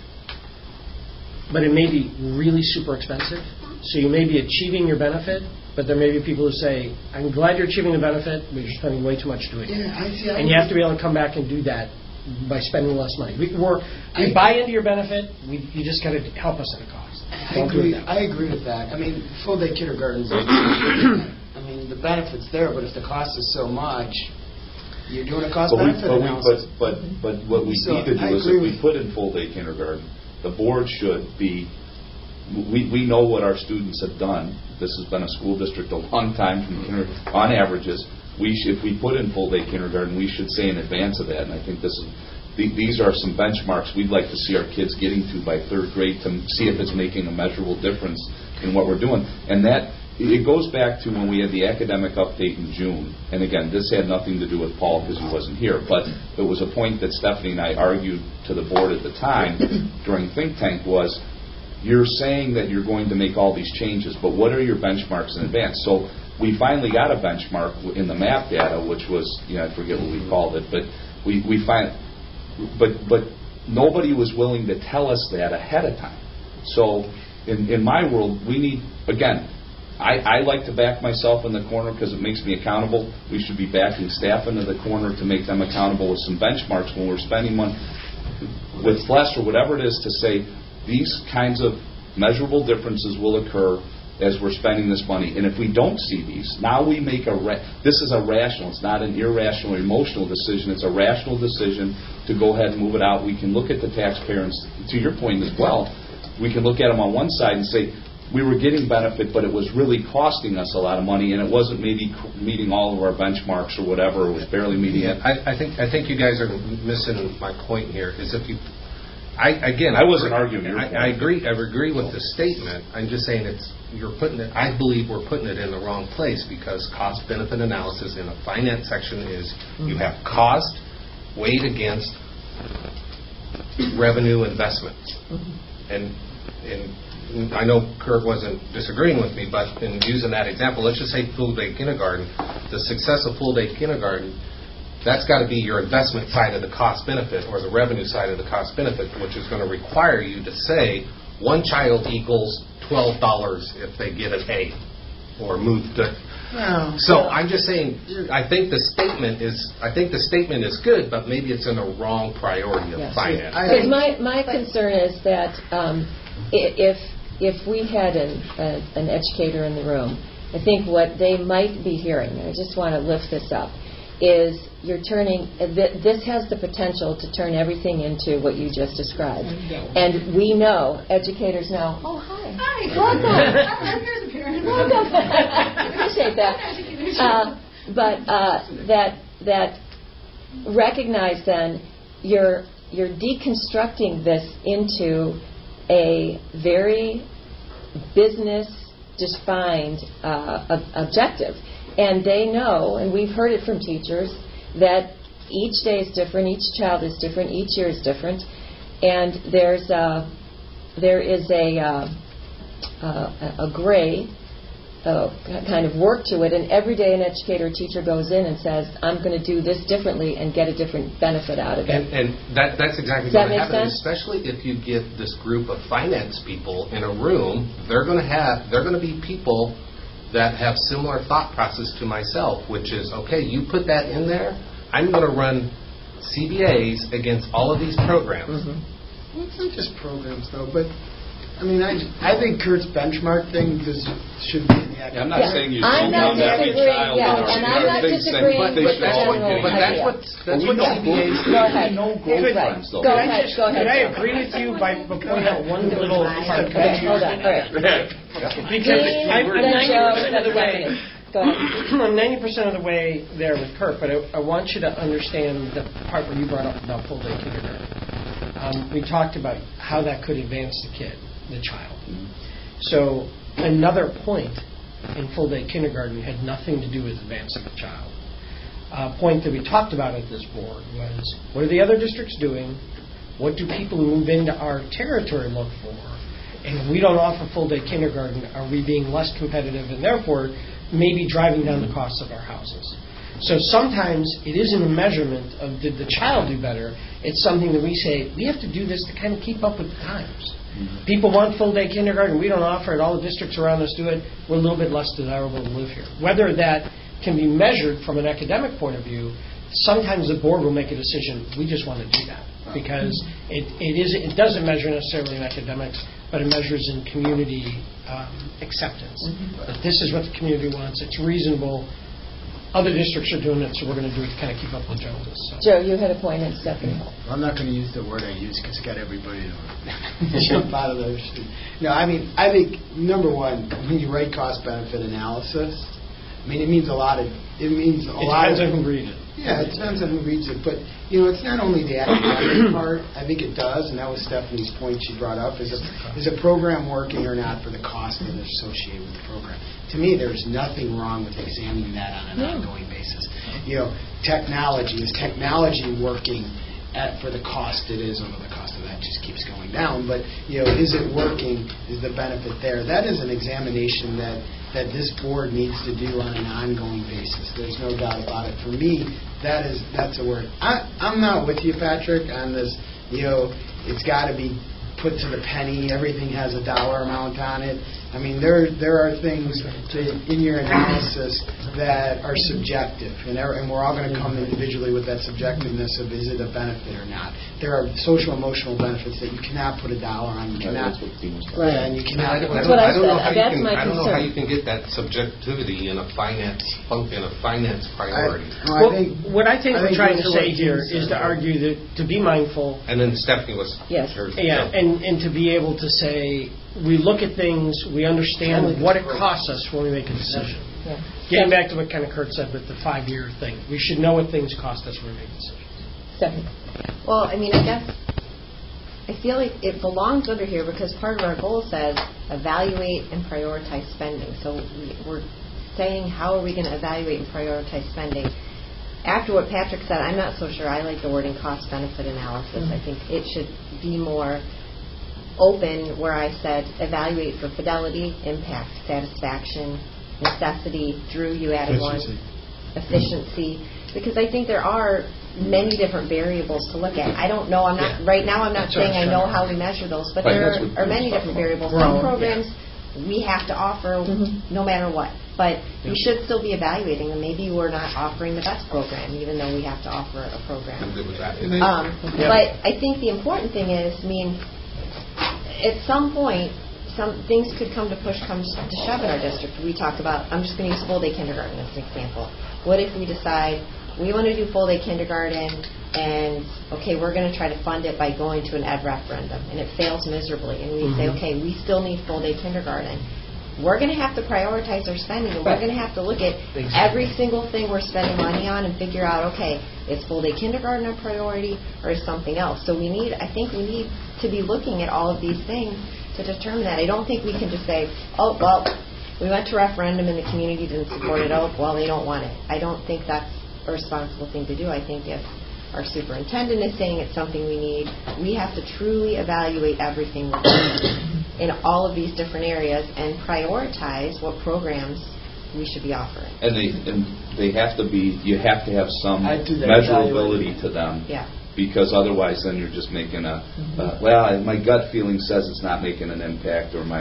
but it may be really super expensive. So you may be achieving your benefit, but there may be people who say, I'm glad you're achieving the benefit, but you're spending way too much doing it. Yeah, I see. I and you have to be able to come back and do that by spending less money. We, we're, we I, buy into your benefit. We, you just got to help us at a cost. I agree. I agree with that. I mean, full day kindergarten's. I mean, the benefit's there, but if the cost is so much, you're doing a cost but benefit we, but analysis. We, but, but but what we so need to do I is if we put in full day kindergarten, the board should be. We we know what our students have done. This has been a school district a long time from kinder, on averages. We should, if we put in full day kindergarten, we should say in advance of that. And I think this is. These are some benchmarks we'd like to see our kids getting to by third grade to see if it's making a measurable difference in what we're doing. And that it goes back to when we had the academic update in June. And again, this had nothing to do with Paul because he wasn't here, but it was a point that Stephanie and I argued to the board at the time during Think Tank was, you're saying that you're going to make all these changes, but what are your benchmarks in advance? So we finally got a benchmark in the MAP data, which was, you know, I forget what we called it, but we, we find... But but nobody was willing to tell us that ahead of time. So in, in my world, we need, again, I, I like to back myself in the corner because it makes me accountable. We should be backing staff into the corner to make them accountable with some benchmarks when we're spending money with less or whatever it is to say these kinds of measurable differences will occur as we're spending this money. And if we don't see these, now we make a, ra- this is a rational, it's not an irrational or emotional decision, it's a rational decision to go ahead and move it out. We can look at the taxpayer, and to your point as well, we can look at them on one side and say, we were getting benefit, but it was really costing us a lot of money, and it wasn't maybe meeting all of our benchmarks or whatever, it was barely meeting it. I, I think I think you guys are missing my point here, is if you I, again, I wasn't arguing your I, point. I agree. I agree with the statement. I'm just saying it's you're putting it. I believe we're putting it in the wrong place because cost benefit analysis in a finance section is you have cost weighed against revenue investments, and and I know Kurt wasn't disagreeing with me, but in using that example, let's just say full day kindergarten, the success of full day kindergarten. That's got to be your investment side of the cost benefit or the revenue side of the cost benefit, which is going to require you to say one child equals twelve dollars if they get an A or move to. No. So I'm just saying, I think the statement is, I think the statement is good, but maybe it's in the wrong priority of yes. finance. Because my, my concern is that um, if if we had an, a, an educator in the room, I think what they might be hearing, and I just want to lift this up, is you're turning, this has the potential to turn everything into what you just described. And we know, educators know, oh, hi. Hi. Welcome. I'm here as a parent. Welcome. Appreciate that. Uh, but uh, that that recognize then you're, you're deconstructing this into a very business-defined uh, objective. And they know, and we've heard it from teachers, that each day is different, each child is different, each year is different, and there's a, there is a uh, uh, a gray uh, kind of work to it, and every day an educator or teacher goes in and says, I'm going to do this differently and get a different benefit out of it. And, and that, that's exactly Does going that to happen, sense? especially if you get this group of finance people in a room. They're going to have, they're going to be people that have similar thought process to myself, which is, okay, you put that in there, I'm going to run C B As against all of these programs. Mhm. Well, it's not just programs, though, but, I mean, I, I think Kurt's benchmark thing does, should be in the Yeah, I'm academic. not saying you I'm should not count every disagreeing, child yeah, in our, and in I'm our not thing saying disagreeing what they with should the all general get. But that's idea. what, that's we what know C B As group- Go ahead. We know Right. girlfriends, though. Go Can I ahead, just- go ahead. Could I agree with you by by pointing out one little part? Okay, hold on, all right. Because Dean, I'm then ninety Joe, percent then of the way. Stephanie. Go ahead. I'm ninety percent of the way there with Kurt, but I, I want you to understand the part where you brought up about full day kindergarten. Um, we talked about how that could advance the kid, the child. So another point in full day kindergarten had nothing to do with advancing the child. A point that we talked about at this board was, what are the other districts doing? What do people who move into our territory look for? And if we don't offer full day kindergarten, are we being less competitive and therefore maybe driving down the costs of our houses? So sometimes it isn't a measurement of did the child do better. It's something that we say, we have to do this to kind of keep up with the times. People want full day kindergarten. We don't offer it. All the districts around us do it. We're a little bit less desirable to live here. Whether that can be measured from an academic point of view, sometimes the board will make a decision, we just want to do that. Because it, it, is, it doesn't measure necessarily in academics, but it measures in community um, acceptance. Mm-hmm. That this is what the community wants. It's reasonable. Other districts are doing it, so we're going to do it to kind of keep up with Joneses. So. Joe, you had a point, and Stephanie. Well, I'm not going to use the word I use because it got everybody to jump out of their seat. No, I mean, I think, number one, when you write cost-benefit analysis, I mean, it means a lot of, it means a it lot depends of... on who reads it. Yeah, it depends on who reads it. But, you know, it's not only the academic part. I think it does, and that was Stephanie's point she brought up, is a, is a program working or not for the cost that is associated with the program. To me, there's nothing wrong with examining that on an ongoing basis. You know, technology, is technology working at, for the cost it is, although the cost of that just keeps going down, but, you know, is it working? Is the benefit there? That is an examination that that this board needs to do on an ongoing basis. There's no doubt about it. For me, that is that's a word. I, I'm not with you, Patrick, on this. You know, it's got to be put to the penny. Everything has a dollar amount on it. I mean, there there are things to, in your analysis that are subjective, and, and we're all going to come individually with that subjectiveness of is it a benefit or not. There are social emotional benefits that you cannot put a dollar on. You cannot, Right. and you cannot. I don't, put I That's what I don't know said. how you That's can, my I don't know how concern. you can get that subjectivity in a finance fun- in a finance priority. I, no, I Well, think, what I think I we're think trying to those are say what here Dean is to said. argue that to be mindful, And then Stephanie was Yes. hers. yeah, So- and, and to be able to say we look at things, we understand what it costs us when we make a decision. Yeah. Getting back to what kind of Kurt said with the five-year thing, we should know what things cost us when we make decisions. Stephanie. Well, I mean, I guess I feel like it belongs under here because part of our goal says evaluate and prioritize spending. So we- we're saying how are we going to evaluate and prioritize spending. After what Patrick said, I'm not so sure I like the wording cost-benefit analysis. Mm-hmm. I think it should be more open where I said evaluate for fidelity, impact, satisfaction, necessity. Drew, you added Efficiency. one. Efficiency. Because I think there are many different variables to look at. I don't know. I'm not right now. I'm not That's what saying I I'm know trying to- how we measure those, but Right, there that's are, what are Drew's many talking different about. variables. We're Some all- programs we have to offer Mhm. no matter what, but Yeah. we should still be evaluating them. Maybe we're not offering the best program, even though we have to offer a program. I'm good with that. Um, Yeah. But I think the important thing is, I mean, at some point, some things could come to push comes to shove in our district. We talk about, I'm just going to use full day kindergarten as an example. What if we decide we want to do full day kindergarten and, okay, we're going to try to fund it by going to an ed referendum, and it fails miserably, and we say, Mhm. okay, we still need full day kindergarten. We're going to have to prioritize our spending, and we're Right. going to have to look at Exactly. every single thing we're spending money on and figure out, okay, is full day kindergarten a priority or is something else? So we need, I think we need to be looking at all of these things to determine that. I don't think we can just say, oh, well, we went to referendum and the community didn't support it. Oh, well, they don't want it. I don't think that's a responsible thing to do. I think if our superintendent is saying it's something we need, we have to truly evaluate everything we're doing in all of these different areas and prioritize what programs we should be offering. And they and they have to be. You have to have some I do that measurability to them. Yeah. Because otherwise, then you're just making a. Uh, well, I- my gut feeling says it's not making an impact, or my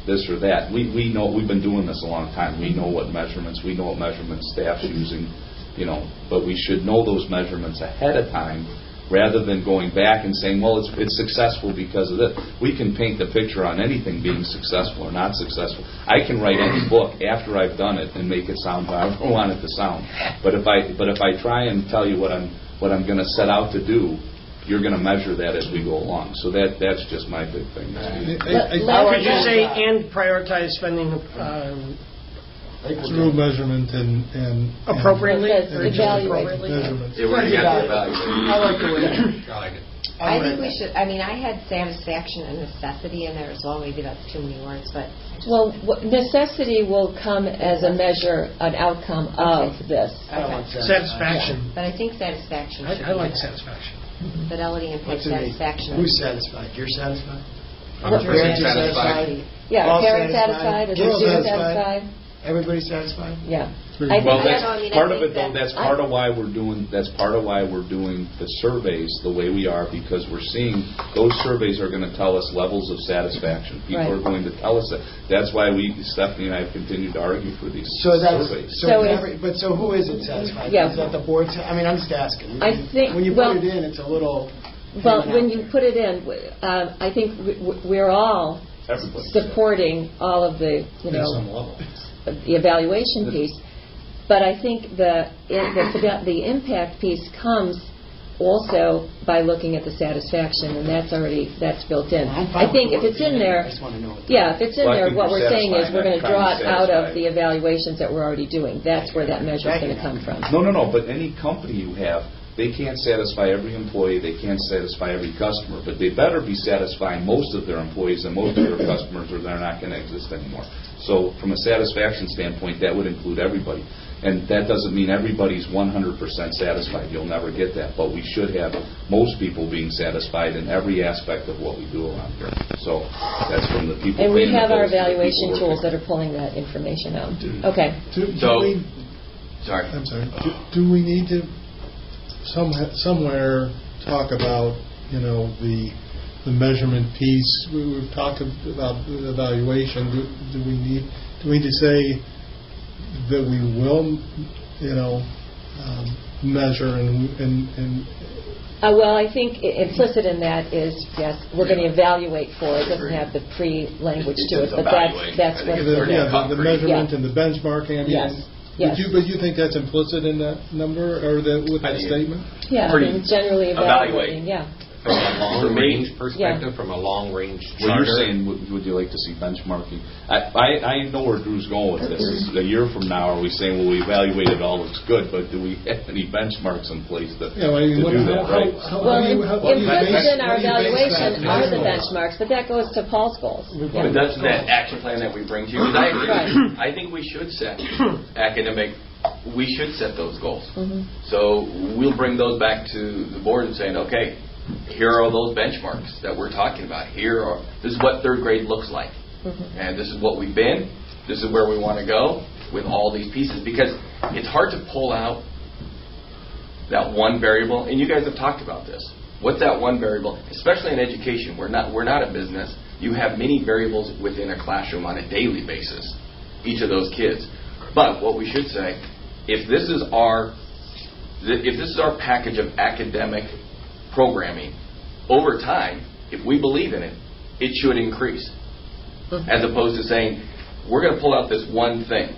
this or that. We we know we've been doing this a long time. We know what measurements. We know what measurements staff's using. You know, but we should know those measurements ahead of time, rather than going back and saying, well, it's it's successful because of this. We can paint the picture on anything being successful or not successful. I can write any book after I've done it and make it sound however I want it to sound. But if I but if I try and tell you what I'm what I'm going to set out to do, you're going to measure that as we go along. So that that's just my big thing. I- I- Could you say and prioritize spending um, Through measurement and... and appropriately? It says and evaluate. measurements. Yeah, we're going to have to evaluate. I like the way. I like it. I think we should, I mean, I had satisfaction and necessity in there as well. Maybe that's too many words, but. Well, what- necessity will come as a measure, an outcome of this. I don't want Satisfaction. But I think satisfaction should I, I be like there. satisfaction. Fidelity and What's in me? satisfaction. Who's satisfied? You're satisfied? one hundred percent Parents are satisfied. Yeah, All parents satisfied, is the Girls student satisfied? satisfied? Everybody satisfied? Yeah. Pretty I think Well, that's- that's I mean, I part of think it, though. that- That's part of why we're doing. That's part of why we're doing the surveys the way we are, because we're seeing those surveys are going to tell us levels of satisfaction. People Right. are going to tell us that. That's why we, Stephanie and I, have continued to argue for these So that's, surveys. so, So it's it's- every, but so who isn't satisfied? Yeah. Is that the board? sa- I mean, I'm just asking. I think- When you well- put it in, it's a little. Well, hanging when out you there. put it in, uh, I think we- we- we're all Everybody. supporting all of the, you At some know, level. the evaluation piece. But I think the, the the impact piece comes also by looking at the satisfaction, and that's already, that's built in. I'm fine I think with if it's in there, I just want to know. What yeah, if it's in Well, I there, think what you're we're saying is satisfying we're going to that, draw trying it to out of satisfy. the evaluations that we're already doing. That's where that measure's going to come from. No, no, no. But any company you have, they can't satisfy every employee. They can't satisfy every customer. But they better be satisfying most of their employees and most of their customers, or they're not going to exist anymore. So from a satisfaction standpoint, that would include everybody. And that doesn't mean everybody's one hundred percent satisfied. You'll never get that. But we should have most people being satisfied in every aspect of what we do around here. So that's from the people. And we paying the have our bills to the evaluation people tools working. that are pulling that information out. Okay. Do, do So- we, Sorry. I'm sorry. Do, do we need to some, somewhere talk about, you know, the the measurement piece? We, we've talked about the evaluation. Do, do we need do we need to say that we will, you know, um, measure and and, and Uh, well, I think i- implicit in that is, yes, we're going to evaluate for it. It doesn't have the pre-language It's to it, just but that's, evaluate. that's I what think the, it's pretty yeah, the, the concrete. measurement Yeah. and the benchmarking? I mean, Yes. But Yes. you, but you think that's implicit in that number or that with that I think- statement? Yeah, I Pretty mean, generally evaluate. evaluating, yeah. From a For me- long-range perspective, from a long-range Well, you're charter. saying, would, would you like to see benchmarking? I, I, I know where Drew's going with this. Is a year from now, are we saying, well, we evaluated, all looks good, but do we have any benchmarks in place to, Yeah, I mean, to what, do how, that, right? how, how, Well, how do you, how, what do you implicit base- in our what do you base evaluation that are the measurement on? benchmarks, but that goes to Paul's goals. But that's that action plan that we bring to you. 'Cause I agree. Right. I think we should set academic. We should set those goals. Mhm. So we'll bring those back to the board and saying, okay, here are those benchmarks that we're talking about. Here are this is what third grade looks like, Mhm. and this is what we've been. This is where we want to go with all these pieces, because it's hard to pull out that one variable. And you guys have talked about this. What's that one variable? Especially in education, we're not we're not a business. You have many variables within a classroom on a daily basis. Each of those kids. But what we should say, if this is our if this is our package of academic programming, over time, if we believe in it, it should increase. As opposed to saying, we're going to pull out this one thing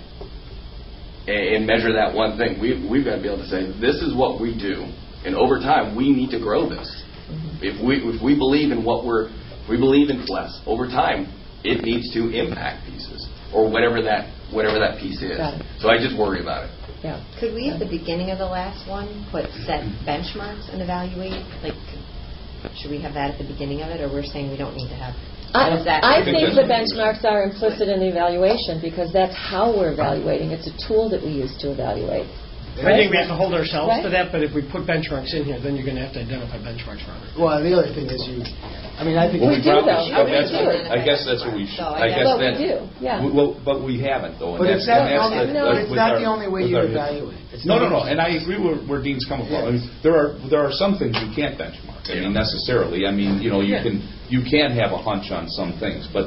and, and measure that one thing. We, we've got to be able to say, this is what we do, and over time, we need to grow this. If we if we believe in what we're, if we believe in F L E S, over time, it needs to impact pieces, or whatever that whatever that piece is. Got it. So I just worry about it. Yeah. Could we, at the beginning of the last one, put set benchmarks and evaluate? Like, should we have that at the beginning of it, or we're saying we don't need to have? I, How does that- I I think think that's the what benchmarks are implicit in the evaluation because that's how we're evaluating. It's a tool that we use to evaluate. I think we have to hold ourselves Right. to that, but if we put benchmarks in here, then you're going to have to identify benchmarks for others. Well, the other thing is you. I mean, I think We do, probably though. should- I mean, that's we what- do. I guess that's what we should. So I I guess- guess But we that's- do, yeah. we- Well, but we haven't, though. and But that's- it's not, and the that's only, the- no, but with it's not our- the only way with you our- evaluate. It's No, no, not- no, and I agree where, where Dean's coming from. I Yes. mean, there are there are some things you can't benchmark. I mean, necessarily. I mean, you know, you Yeah. can you can have a hunch on some things, but there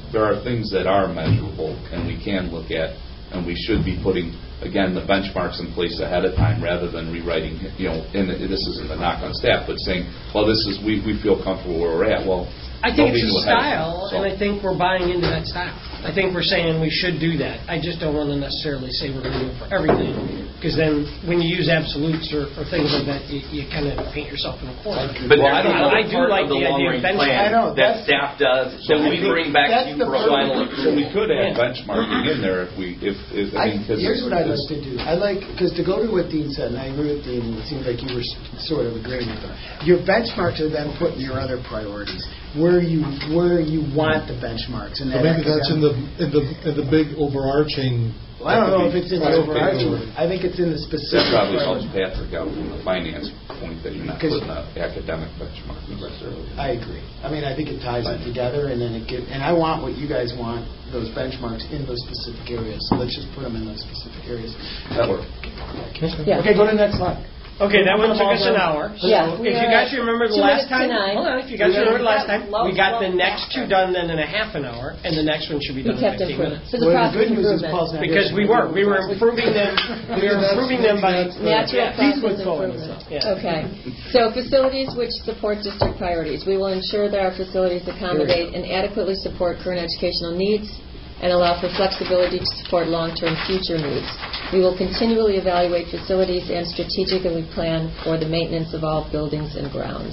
there are things that are measurable and we can look at, and we should be putting, again, the benchmarks in place ahead of time rather than rewriting, you know, and this isn't a knock on staff, but saying, well, this is, we, we feel comfortable where we're at. Well, I think nobody it's a knew ahead of style, time, so. and I think we're buying into that style. I think we're saying we should do that. I just don't want to necessarily say we're going to do it for everything, because then when you use absolutes or, or things like that, you, you kind of paint yourself in a corner. But well, there's I, don't, another I do part like of the the idea of long-range benchmark. plan I know, that that's- staff does, so we bring back that's to you the for part- final So we approval. could add Yeah. benchmarking in there if we, if, if I I, mean, because here's what I'd like to do. I like, because to go to what Dean said, and I agree with Dean, it seems like you were s- sort of agreeing with him. Your benchmarks are then put in your other priorities, where you where you want the benchmarks. And So that maybe that's in the, in the, in the big overarching. Well, I don't know if it's in the Right, overarching. okay. I think it's in the that specific. probably helps priorities. Patrick out from the finance point that you're not Because- putting an academic benchmark necessarily. I agree. I mean, I think it ties it together, and then it get. And I want what you guys want, those benchmarks in those specific areas. So let's just put them in those specific areas. That works. Yeah. Okay, go to the next slide. Okay, that one took us an hour. So Yeah, we if you are guys at remember the two last minutes to time, nine. hold on, if you guys We remember the last got time, low- we got low the next two faster. done then in a half an hour, and the next one should be We done in kept fifteen improving. minutes. So the Well, process the good news is improvement. Paul's not Because here. we were, we were improving them, we were That's- improving them by, that's the- Natural Yeah. process These would go in improvement. as well. Okay. So facilities which support district priorities. We will ensure that our facilities accommodate and adequately support current educational needs and allow for flexibility to support long-term future needs. We will continually evaluate facilities and strategically plan for the maintenance of all buildings and grounds.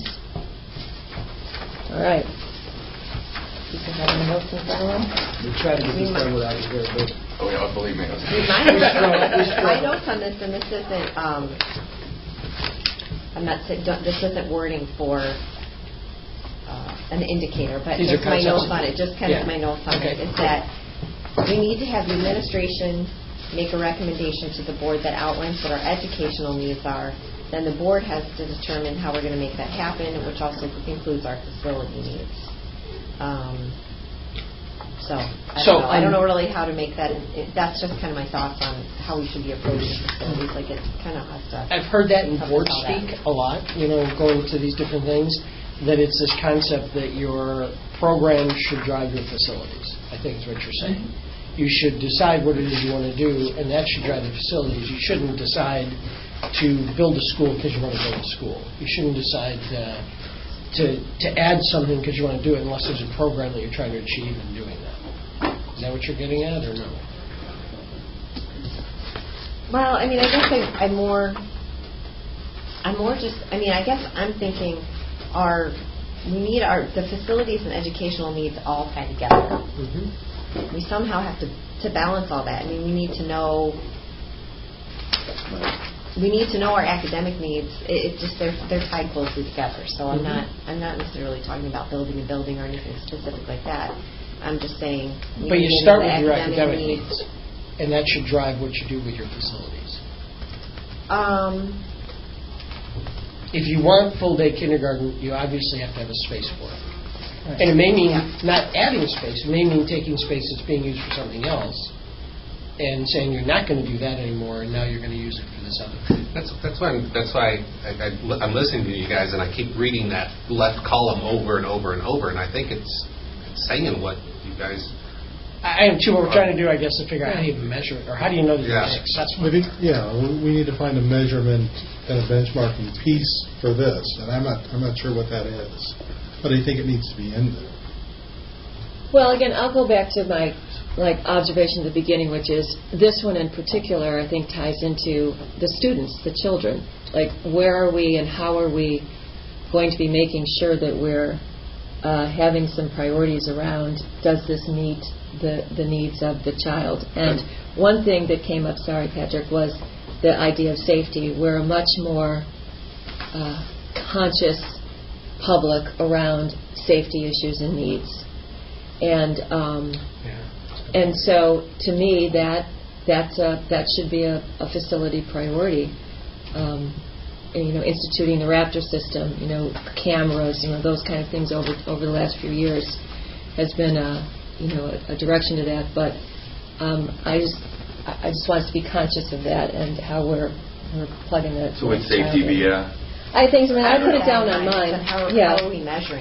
All right. You can have any notes in front of them? We try to get this done without you here, but Oh, yeah, believe me. My notes- my notes on this, and this isn't, um, I'm not saying, don't- this isn't wording for uh, an indicator, but These are just my concepts. notes on it, just kind Yeah. of my notes on it, Okay. is that we need to have the administration make a recommendation to the board that outlines what our educational needs are. Then the board has to determine how we're going to make that happen, which also includes our facility needs. Um, So, I So, don't know. I don't um, know really how to make that, it- that's just kind of my thoughts on how we should be approaching facilities, like it's kind of us to... I've heard that in come board with all that. speak a lot, you know, going to these different things, that it's this concept that your program should drive your facilities, I think is what you're saying. You should decide what it is you want to do, and that should drive the facilities. You shouldn't decide to build a school because you want to build a school. You shouldn't decide uh, to, to add something because you want to do it unless there's a program that you're trying to achieve in doing that. Is that what you're getting at, or no? Well, I mean, I guess I, I'm more, I'm more just, I mean, I guess I'm thinking our, we need our, the facilities and educational needs all tied together. We somehow have to, to balance all that. I mean, we need to know, we need to know our academic needs. It, it just, they're, they're tied closely together. So I'm not, I'm not necessarily talking about building a building or anything specific like that. I'm just saying. we But you need to start know with the your academic needs, and that should drive what you do with your facilities. Um, If you want full-day kindergarten, you obviously have to have a space for it. And it may mean Yeah. not adding space. It may mean taking space that's being used for something else and saying you're not going to do that anymore, and now you're going to use it for this other thing. That's that's why I'm, that's why I, I, I'm listening to you guys, and I keep reading that left column over and over and over, and I think it's, it's saying what you guys. I am too. What we're trying to do, I guess, is figure out how you measure it, or how do you know that Yeah. you're successful. I think, yeah, we- we need to find a measurement and a benchmarking piece for this, and I'm not, I'm not sure what that is, but I think it needs to be in there. Well, again, I'll go back to my like observation at the beginning, which is this one in particular, I think, ties into the students, the children. Like, where are we and how are we going to be making sure that we're uh, having some priorities around, does this meet the, the needs of the child? And one thing that came up, sorry, Patrick, was the idea of safety. We're a much more uh, conscious public around safety issues and needs. And um, and so, to me, that that's a, that should be a, a facility priority. Um, and, you know, instituting the Raptor system, you know, cameras, you know, those kind of things over over the last few years has been a you know a, a direction to that. But um, I just I just want us to be conscious of that and how we're we're plugging that. So would that child safety in. be a... I think, I mean, I put it down on How, mine. how, Yeah. how are we measuring?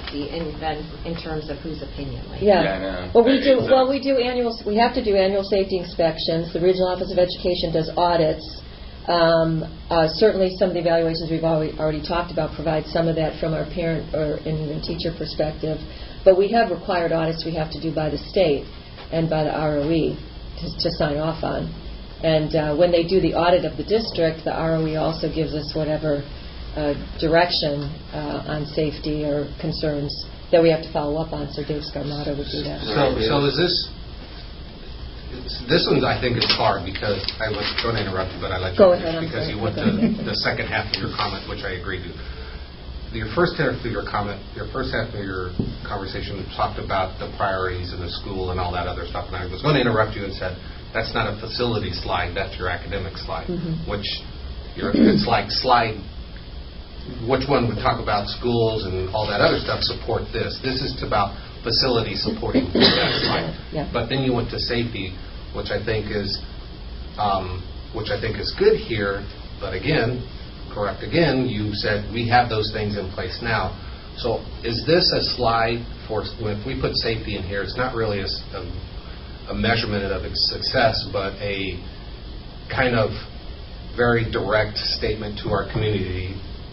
safety, and then in terms of whose opinion. Like, Yeah. Yeah, I know. Well, we Right, do. so- Well, we do annual. We have to do annual safety inspections. The Regional Office of Education does audits. Um, uh, certainly, some of the evaluations we've already, already talked about provide some of that from our parent or and even teacher perspective. But we have required audits we have to do by the state and by the R O E to, to sign off on. And uh, when they do the audit of the district, the R O E also gives us whatever uh, direction uh, on safety or concerns that we have to follow up on. So Dave Scarmato would do that. So, so is this, this one I think is hard because, I was going to interrupt you, but I let you Go finish ahead, I'm because sorry. you went Go to ahead. the second half of your comment, which I agree to. Your first half of your comment, your first half of your conversation talked about the priorities in the school and all that other stuff, and I was going to interrupt you and said, that's not a facility slide, that's your academic slide, Mhm. which you're, it's like slide, which one would talk about schools and all that other stuff support this. This is about facility supporting that slide. Yeah. But then you went to safety, which I think is, um, which I think is good here. But again, correct again, you said we have those things in place now. So is this a slide for when we put safety in here? It's not really a, a, a measurement of its success, but a kind of very direct statement to our community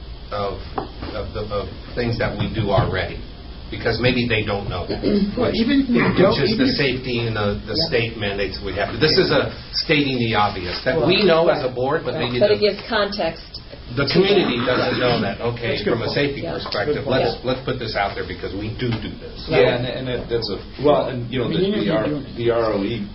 of of, the, of things that we do already. Because maybe they don't know that. Well, Which, even if they don't- which is even the if- safety and the, the Yeah. state mandates we have to. This is a stating the obvious that Well, we know as a right. board, but maybe But the, it gives context. the community doesn't know that. Okay, That's a good from a point. safety Yeah. perspective, Good point. let's let's put this out there because we do do this. Yeah, and, and that, that's a, well, and, you know, I the, mean, the, you're R, doing it. the R O E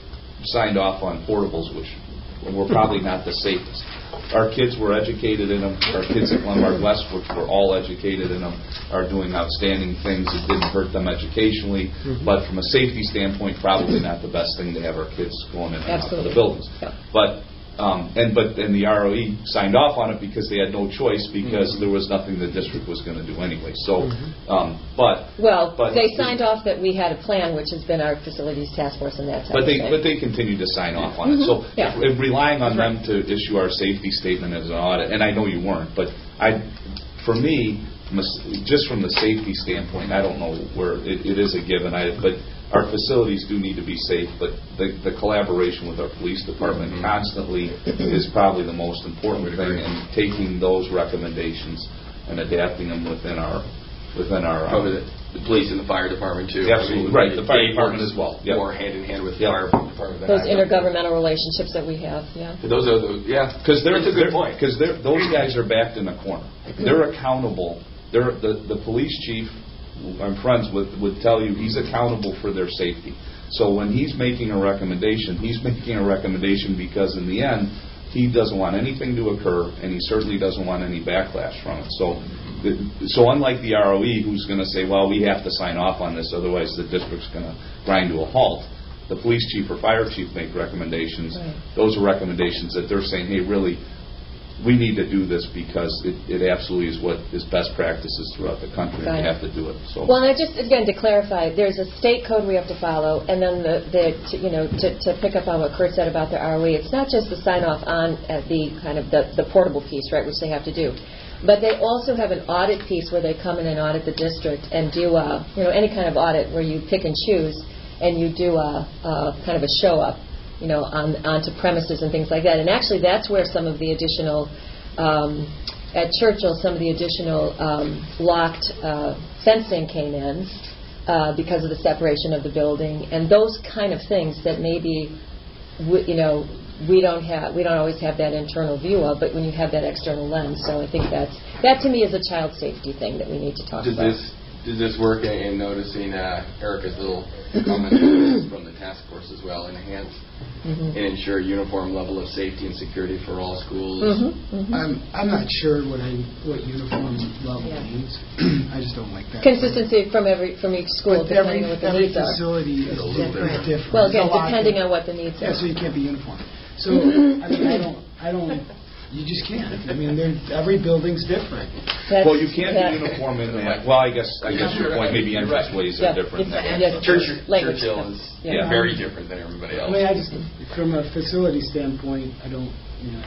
signed off on portables, which were probably not the safest. Our kids were educated in them. Our kids at Lombard West, which were all educated in them, are doing outstanding things. It didn't hurt them educationally, Mm-hmm. but from a safety standpoint, probably not the best thing to have our kids going in and out of Absolutely. the buildings. Yeah. But Um, and but and the R O E signed off on it because they had no choice because there was nothing the district was going to do anyway. So, um, but Well, but they signed off that we had a plan, which has been our facilities task force and that type But of they thing. but they continue to sign off on it. So Mhm. Yeah. if, if relying on them to issue our safety statement as an audit, and I know you weren't, but I, for me, mis- just from the safety standpoint, I don't know where it, it is a given. I but. Our facilities do need to be safe, but the, the collaboration with our police department Mhm. constantly is probably the most important thing, and taking those recommendations and adapting them within our within our. Probably the, the police and the fire department too. Absolutely. Right, the fire department as well. Yep. More hand in hand with Yep. the fire department. than Those I do. intergovernmental relationships that we have, yeah. Those are the yeah. Because they're That's a good point. Because those guys are backed in a corner. They're accountable. They're the the police chief. I'm friends with would tell you he's accountable for their safety. So when he's making a recommendation, he's making a recommendation because in the end he doesn't want anything to occur, and he certainly doesn't want any backlash from it. So, the, so unlike the R O E, who's going to say, well, we have to sign off on this, otherwise the district's going to grind to a halt. The police chief or fire chief make recommendations. Right. Those are recommendations that they're saying, hey, really, we need to do this because it, it absolutely is what is best practices throughout the country, and Got we it. have to do it. So, Well, and I just, again, to clarify, there's a state code we have to follow, and then the, the to, you know, to, to pick up on what Kurt said about the R O E, it's not just the sign-off on uh, the kind of the, the portable piece, right, which they have to do. But they also have an audit piece where they come in and audit the district and do, a, you know, any kind of audit where you pick and choose, and you do a, a kind of a show-up, you know, on onto premises and things like that. And actually, that's where some of the additional, um, at Churchill, some of the additional um, locked uh, fencing came in uh, because of the separation of the building, and those kind of things that maybe, we, you know, we don't have, we don't always have that internal view of, but when you have that external lens, so I think that's that to me is a child safety thing that we need to talk Does about. this does this work in, in noticing uh, Erica's little comment from the task force as well? Enhance Mhm. and ensure uniform level of safety and security for all schools. Mhm, mhm. I'm I'm not sure what I what uniform level Yeah. means. I just don't like that. Consistency from every from each school, But every depending on what the every needs are. facility is little different. different. different. Well, There's again, a lot depending that- on what the needs Yeah, are. so you can't be uniform. So I mean, I don't I don't. You just can't. I mean, they're- every building's different. That's- well, you can't that- be uniform in that. Well, I guess I guess your point maybe entrance ways Yeah, are different. it's- than yes. Church, Language. Churchill is Yeah. very different than everybody I else. mean, I just from a facility standpoint, I don't. You know, I don't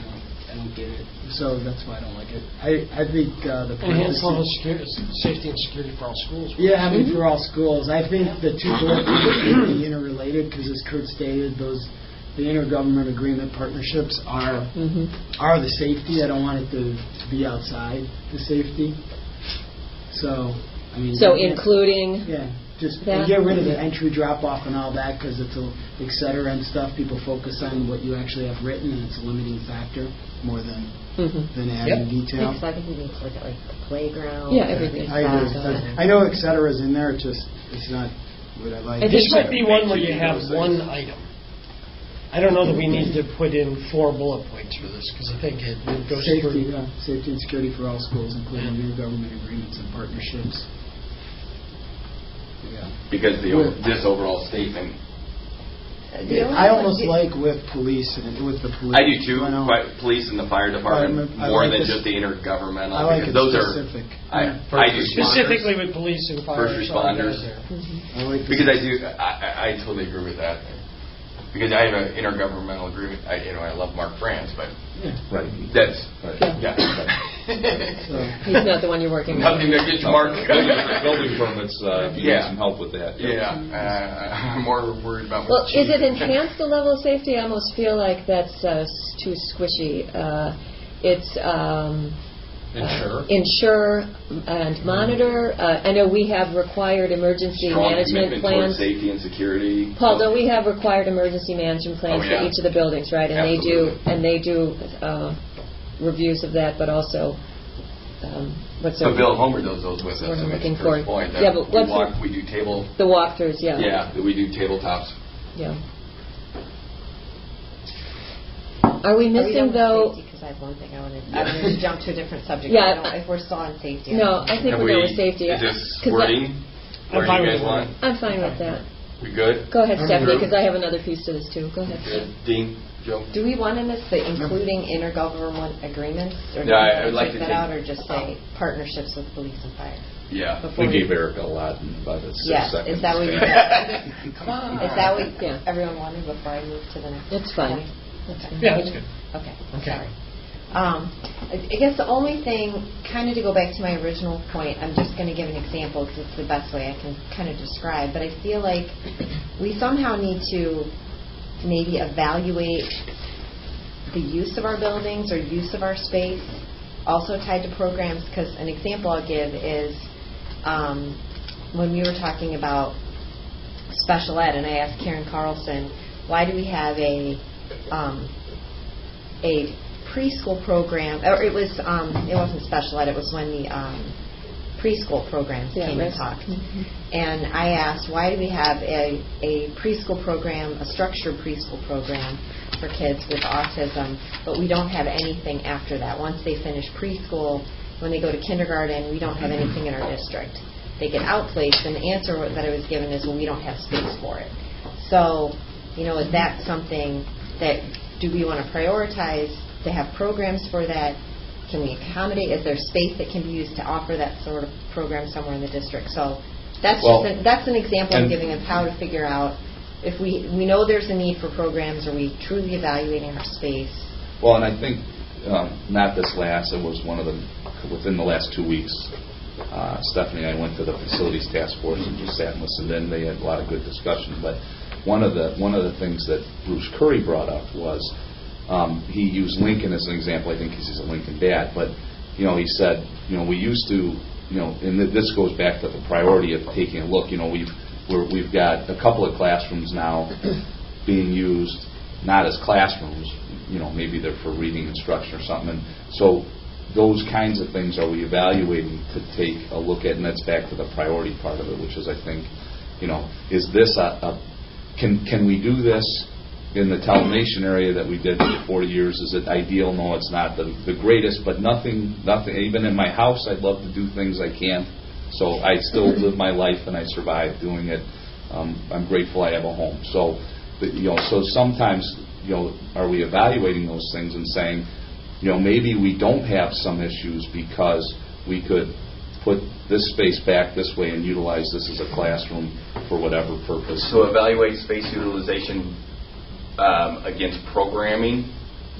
I don't get it. So that's why I don't like it. I, I think uh, the Enhanced purpose- level of security, safety and security for all schools. Yeah, I mean, for all schools. I think the two bullet points should be interrelated because, as Kurt stated, those the intergovernment agreement partnerships are Mhm. are the safety. I don't want it to, to be outside the safety. So, I mean, So yeah, including, yeah, just that? and get rid of the entry drop off and all that because it's a et cetera and stuff. People focus on what you actually have written, and it's a limiting factor more than Mhm. than adding detail. So I think we need to look at like the playground. Yeah, everything. I agree. stuff. I know et cetera is in there. It's just it's not what I like. I This think- might be one where you have one item. I don't know that we need to put in four bullet points for this, because I think it it goes Safety, through. yeah. Safety and security for all schools, including intergovernment agreements and partnerships. Yeah. Because the, o- this overall statement, The only I one- almost like with police and with the police. I do too, I know. but police and the fire department, I more like than this- just the intergovernmental. I like because it those specific. are, I, Yeah. I do Specifically with police and fire. First so I got responders. there. I like Because I this. do, I, I- I totally agree with that. Because I have an intergovernmental agreement, I, you know, I love Mark Franz, but Yeah. Right. that's, Right. yeah. So, he's not the one you're working with. Nothing to get you, Mark. Building permits, uh, if you need Yeah. some help with that. Yeah, uh, I'm more worried about. Well, what is it chief- enhance the level of safety? I almost feel like that's uh, s- too squishy. Uh, It's um, Ensure. uh, ensure and monitor. Uh, I know we have required emergency Strong management commitment towards plans. safety and security. Paul, don't we have required emergency management plans Oh, for yeah. each of the buildings, right? And Absolutely. they do, and they do uh, reviews of that, but also um, what's So the- Bill Homer does those with us. What I'm I mean, looking to for. Kurt's point, that Yeah, but we what's walk- the- we do table. the walkthroughs, yeah, Yeah, that we do tabletops. yeah. Are we missing though? Because I have one thing I wanted. I wanted to jump to a different subject. Yeah. I don't- If we're still on safety. No, I think Have we're we- done with safety. Is this 'Cause I- wording? I'm Where do fine you with guys it. want? I'm fine with that. We good? Go ahead, I'm Stephanie, through. because I have another piece to this too. Go ahead. Good. Dean, Joe? Do we want to miss the including intergovernment agreements? Or do Yeah, we I wanna would like take to that take- out, or just say partnerships with police and fire? Yeah. Before We gave Erica a lot in about a six Yes, seconds. is that what you? Come on. Is that what Yeah. everyone wanted before I move to the next? That's fine. point? That's Okay. fine. Yeah, that's good. Okay, Okay. sorry. Um, I I guess the only thing, kind of to go back to my original point, I'm just going to give an example because it's the best way I can kind of describe, but I feel like we somehow need to maybe evaluate the use of our buildings or use of our space, also tied to programs, because an example I'll give is um, when we were talking about special ed, and I asked Karen Carlson, why do we have a um, a preschool program, or it was um, it wasn't special ed, it was when the um, preschool programs Yeah, came and risk. talked. Mhm. And I asked, why do we have a, a preschool program, a structured preschool program for kids with autism, but we don't have anything after that? Once they finish preschool, when they go to kindergarten, we don't have anything in our district. They get outplaced, and the answer that I was given is, well, we don't have space for it. So, you know, is that something that, do we want to prioritize to have programs for that? Can we accommodate? Is there space that can be used to offer that sort of program somewhere in the district? So that's Well, just an, that's an example I'm and- giving of how to figure out if we we know there's a need for programs. Are we truly evaluating our space? Well, and I think um, not this last. It was one of the within the last two weeks. Uh, Stephanie and I went to the facilities task force and just sat and listened in. They had a lot of good discussion. But one of the one of the things that Bruce Curry brought up was um, he used Lincoln as an example. I think he's a Lincoln dad, but you know he said you know we used to you know and th- this goes back to the priority of taking a look. You know we've we're, we've got a couple of classrooms now being used not as classrooms. You know maybe they're for reading instruction or something. And so those kinds of things are we evaluating to take a look at, and that's back to the priority part of it, which is I think, you know, is this a, a can can we do this in the Telenation area that we did for forty years? Is it ideal? No, it's not the the greatest, but nothing nothing. Even in my house, I'd love to do things I can't. So I still live my life and I survive doing it. Um, I'm grateful I have a home. So, but, you know, so sometimes, you know, are we evaluating those things and saying, you know, maybe we don't have some issues because we could put this space back this way and utilize this as a classroom for whatever purpose. So evaluate space utilization um, against programming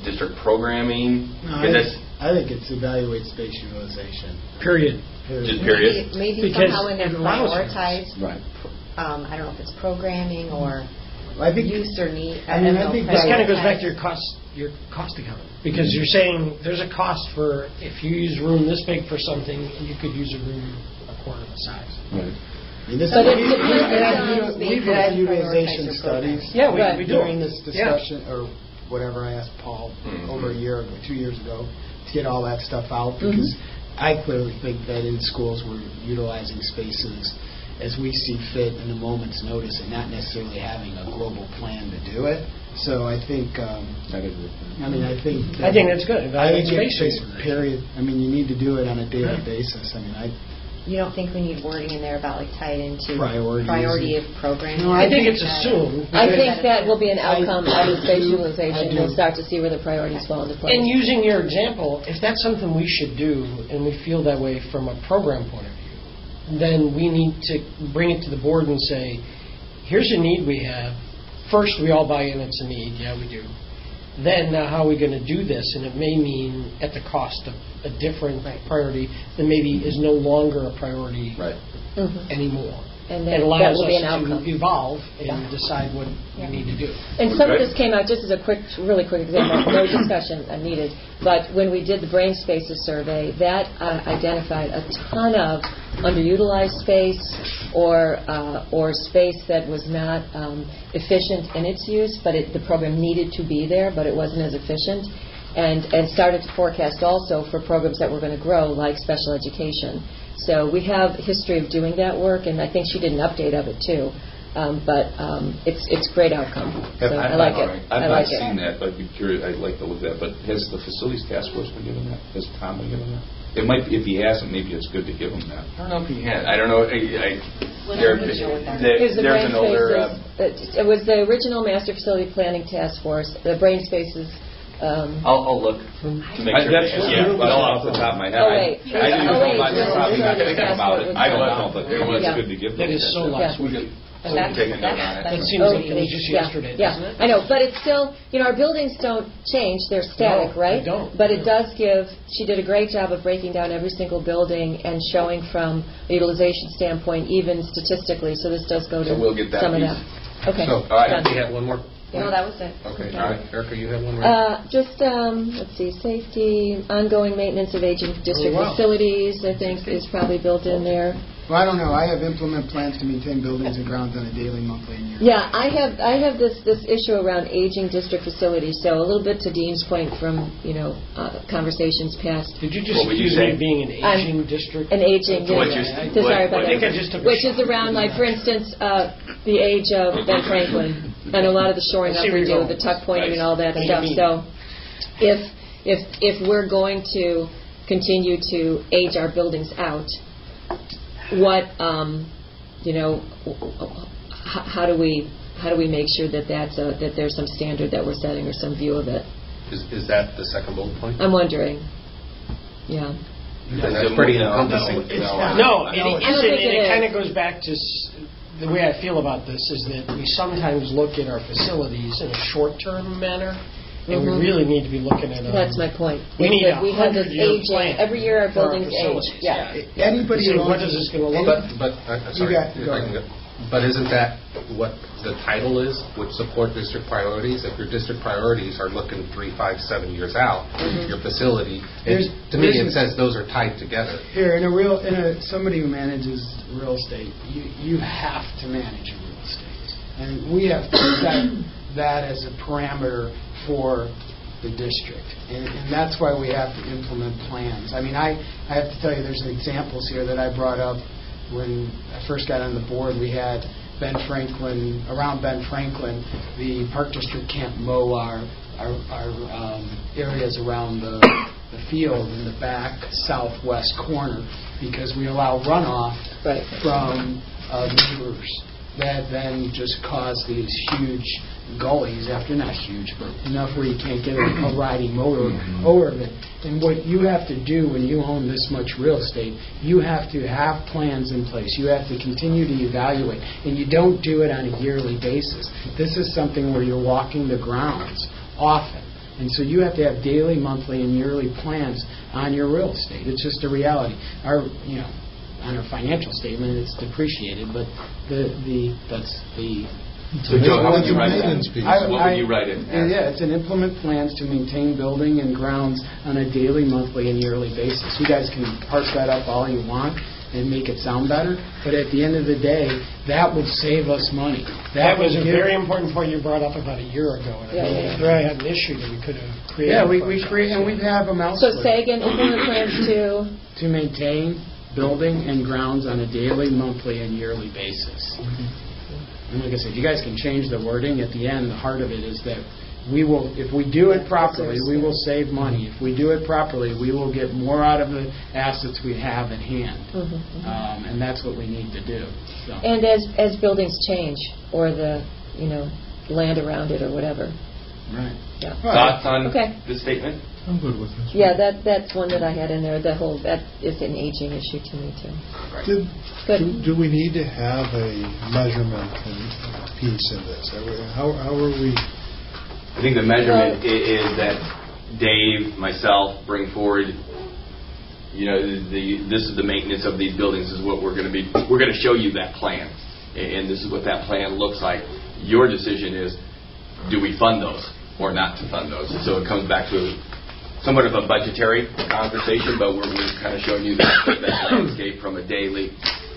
district programming? No, I, Because that's I think it's evaluate space utilization. Period. just period. Maybe, maybe Because somehow in there it allows for it. prioritize, Right. um, I don't know if it's programming or Well, I think use or need. I mean, I don't think know, This kind of goes back prioritize. to your cost, your cost accounting, because you're saying there's a cost for, if you use a room this big for something, you could use a room a quarter the size. Right. I mean, this But is- it we've depends had, on util- space we've had and utilization prioritize your studies. Yeah, we- Right. we do. During this Yeah. discussion, or whatever I asked Paul Mhm. over a year ago, two years ago, to get all that stuff out, Mhm. because I clearly think that in schools we're utilizing spaces as we see fit in a moment's notice and not necessarily having a global plan to do it. So I think, um, I mean, I think... I think that's good. I Evaluate think space it's utilization. period. I mean, you need to do it on a daily Yeah. basis. I mean, I... You don't think we need wording in there about like tied into Priorities. priority of programming? No, I think it's That- assumed. I because- think that will be an outcome I- of the space I do. utilization. We'll start to see where the priorities fall into place. And using your example, if that's something we should do, and we feel that way from a program point of view, then we need to bring it to the board and say, here's a need we have. First, we all buy in it's a need. Yeah, we do. Then, now how are we going to do this? And it may mean at the cost of a different Right. priority that maybe is no longer a priority Right. Mhm. anymore. And It that, that allows will be an us outcome. to evolve and Yeah. decide what Yeah. we need to do. And some of Okay. this came out, just as a quick, really quick example, no discussion uh, needed, but when we did the Brain Spaces survey, that uh, identified a ton of underutilized space or uh, or space that was not um, efficient in its use, but it, the program needed to be there, but it wasn't as efficient, and, and started to forecast also for programs that were going to grow, like special education. So we have a history of doing that work, and I think she did an update of it too. Um, but um, it's it's great outcome. So Have- I I've like not- it. I've I not like seen it. that, but I'd be curious, I'd like to look at it. But has the facilities task force been given that? Has Tom been given that? It might, be- if he hasn't, maybe it's good to give him that. I don't know if he had. I don't know. I, I, there, What is it? there- Here's the there's Brain an older. Spaces. Uh, It was the original Master Facility Planning Task Force. The Brain Spaces. Um, I'll, I'll look to make I- sure. That's yeah, I don't know off the top of my head. Oh, I- wait. I didn't Oh, know wait. about this, Yes, probably not yes, thinking yes, about yes, it. yes. I don't know, but it was Yeah. good to give That them is so that. last We week. can, And we can that's- take a note that's- on it. That that's seems Oh, like it was just yeah, yesterday, yeah. doesn't it? I know, but it's still, you know, our buildings don't change; they're static, No, right? they don't. But it does give. She did a great job of breaking down every single building and showing from a utilization standpoint, even statistically. So this does go to So we'll get that some of piece. that. Okay. So, All right. done. we had one more? No, that was it. Okay, all right. Erica, you have one more? Uh, Just, um, let's see, safety, ongoing maintenance of aging district Oh, wow. facilities, I think, is probably built in there. Well, I don't know. I have implement plans to maintain buildings and grounds on a daily, monthly, and yearly. Yeah, I have, I have this, this issue around aging district facilities, so a little bit to Dean's point from, you know, uh, conversations past. Did you just What were you accuse me saying? of being an I'm- aging district? An aging, So what yeah, you're- so what- sorry about what- that. I think I just took a Which is shot. around, like, for instance, uh, the age of Ben Franklin, and a lot of the shoring I up see where we you're do, going. the tuck pointing and Nice. all that What do stuff. you mean? So if, if, if we're going to continue to age our buildings out, what, um, you know, h- how do we, how do we make sure that that's, a- that there's some standard that we're setting or some view of it? Is, is that the second bullet point? I'm wondering. Yeah. Then that's pretty No, no, encompassing. it's not. No, it I don't isn't, think and it it kind is. of goes back to, s- the way I feel about this is that we sometimes look at our facilities in a short-term manner, and we Mhm. really need to be looking at. um, That's my point. We is need that a we have this hundred-year aging, plan every year our for our buildings age. facilities. Yeah. Anybody Say, who what owns- is this gonna look But, but, uh, sorry, got- if go I can ahead. go- but isn't that what the title is, which support district priorities? If your district priorities are looking three, five, seven years out, Mhm. your facility, There's- it, to me, there's it a- says those are tied together. Here, in a real, in a somebody who manages real estate, you you have to manage your real estate, and we have to set that as a parameter for the district, and, and that's why we have to implement plans. I mean, I I have to tell you, there's examples here that I brought up when I first got on the board. We had Ben Franklin, around Ben Franklin, the Park District can't mow our our, our um, areas around the, the field in the back southwest corner because we allow runoff Right. from uh, neighbors that then just cause these huge gullies, after not huge, but enough where you can't get a, a riding motor over it. And what you have to do when you own this much real estate, you have to have plans in place. You have to continue to evaluate. And you don't do it on a yearly basis. This is something where you're walking the grounds often. And so you have to have daily, monthly, and yearly plans on your real estate. It's just a reality. Our, you know, on our financial statement, it's depreciated, but the the that's the. So Joe, how would you write Maintenance that? piece. I- What would you write it as? Yeah, it's an implement plans to maintain building and grounds on a daily, monthly, and yearly basis. You guys can parse that up all you want and make it sound better, but at the end of the day, that will save us money. That was will a give- very important point you brought up about a year ago. And Yeah, I yeah, yeah. really had an issue that we could have created. Yeah, we, for we ourselves. create, and we have them So elsewhere. say again, implement plans to, To maintain building and grounds on a daily, monthly, and yearly basis. And like I said, you guys can change the wording. At the end, the heart of it is that we will, if we do it properly, we will save money. If we do it properly, we will get more out of the assets we have at hand. Mhm, mhm. Um, and that's what we need to do. So. and as, as buildings change, or the, you know, land around it or whatever. Right. Yeah. Thoughts on Okay. the statement? I'm good with this. Yeah, that, that's one that I had in there, the whole, that is an aging issue to me too. Did- Good. Do do we need to have a measurement and piece in this? Are we- How how are we, I think the measurement i- is that Dave, myself, bring forward, you know, the this is the maintenance of these buildings, this is what we're going to be, we're going to show you that plan, and this is what that plan looks like. Your decision is, do we fund those or not to fund those? So it comes back to somewhat of a budgetary conversation, but we're, we're kind of showing you that, that landscape from a daily,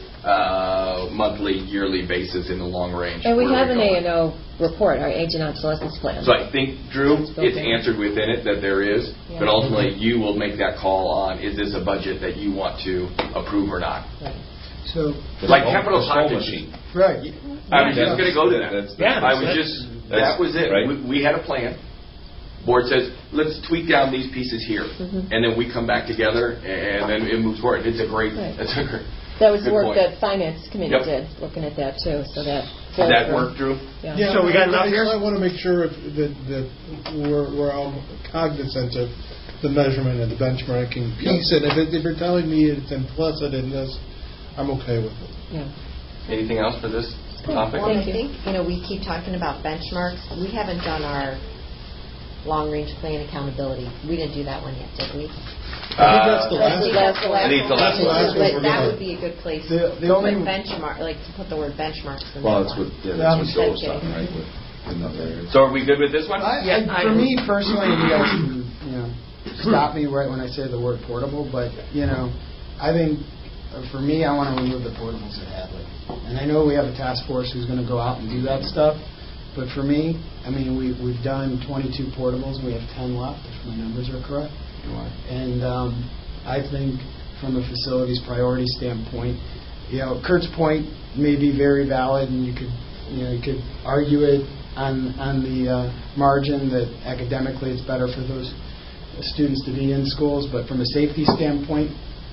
uh, monthly, yearly basis in the long range. And we where have we're an A going. and O report, our agent obsolescence plan. So I think, Drew, It's built it's in. answered within it that there is, Yeah. but ultimately you will make that call on, is this a budget that you want to approve or not? Right. So, The Like skull- capital the skull pocket. machine. right. I was just going to go to that. That's- Yeah, I was that's- just, that's- that was it. right. We, we had a plan. Board says, let's tweak down these pieces here. Mhm. And then we come back together and then it moves forward. It's a great, Right. that's a great. That was the Good work point. that Finance Committee Yep. did, looking at that too, so that. Did that work, Drew? Yeah. yeah, So we got I- enough I- here? I want to make sure if- that that we're we're all cognizant of the measurement and the benchmarking piece, and if it- if you're telling me it's implicit in this, I'm okay with it. Yeah. Anything else for this topic? Well, I Thank you. think, you know, we keep talking about benchmarks. We haven't done our long-range plan accountability. We didn't do that one yet, did we? I think that's the Uh, last That's the one. last one. I think it's the last one. That's the last one we're But that gonna- would be a good place The- the to only- put benchmark, like to put the word benchmarks in Well, that that's one. what, yeah, Yeah. that's what Joel's Okay. talking, right? with another area. So are we good with this one? I, Yeah, I, I for am. me personally, and you guys can, you know, stop me right when I say the word portable, but, you know, I think, uh, for me, I want to remove the portables at Hadley. And I know we have a task force who's going to go out and do that stuff, but for me, I mean, we, we've done twenty-two portables, and we have ten left, if my numbers are correct. And um, I think from a facilities priority standpoint, you know, Kurt's point may be very valid, and you could, you know, you could argue it on on the uh, margin that academically it's better for those students to be in schools, but from a safety standpoint,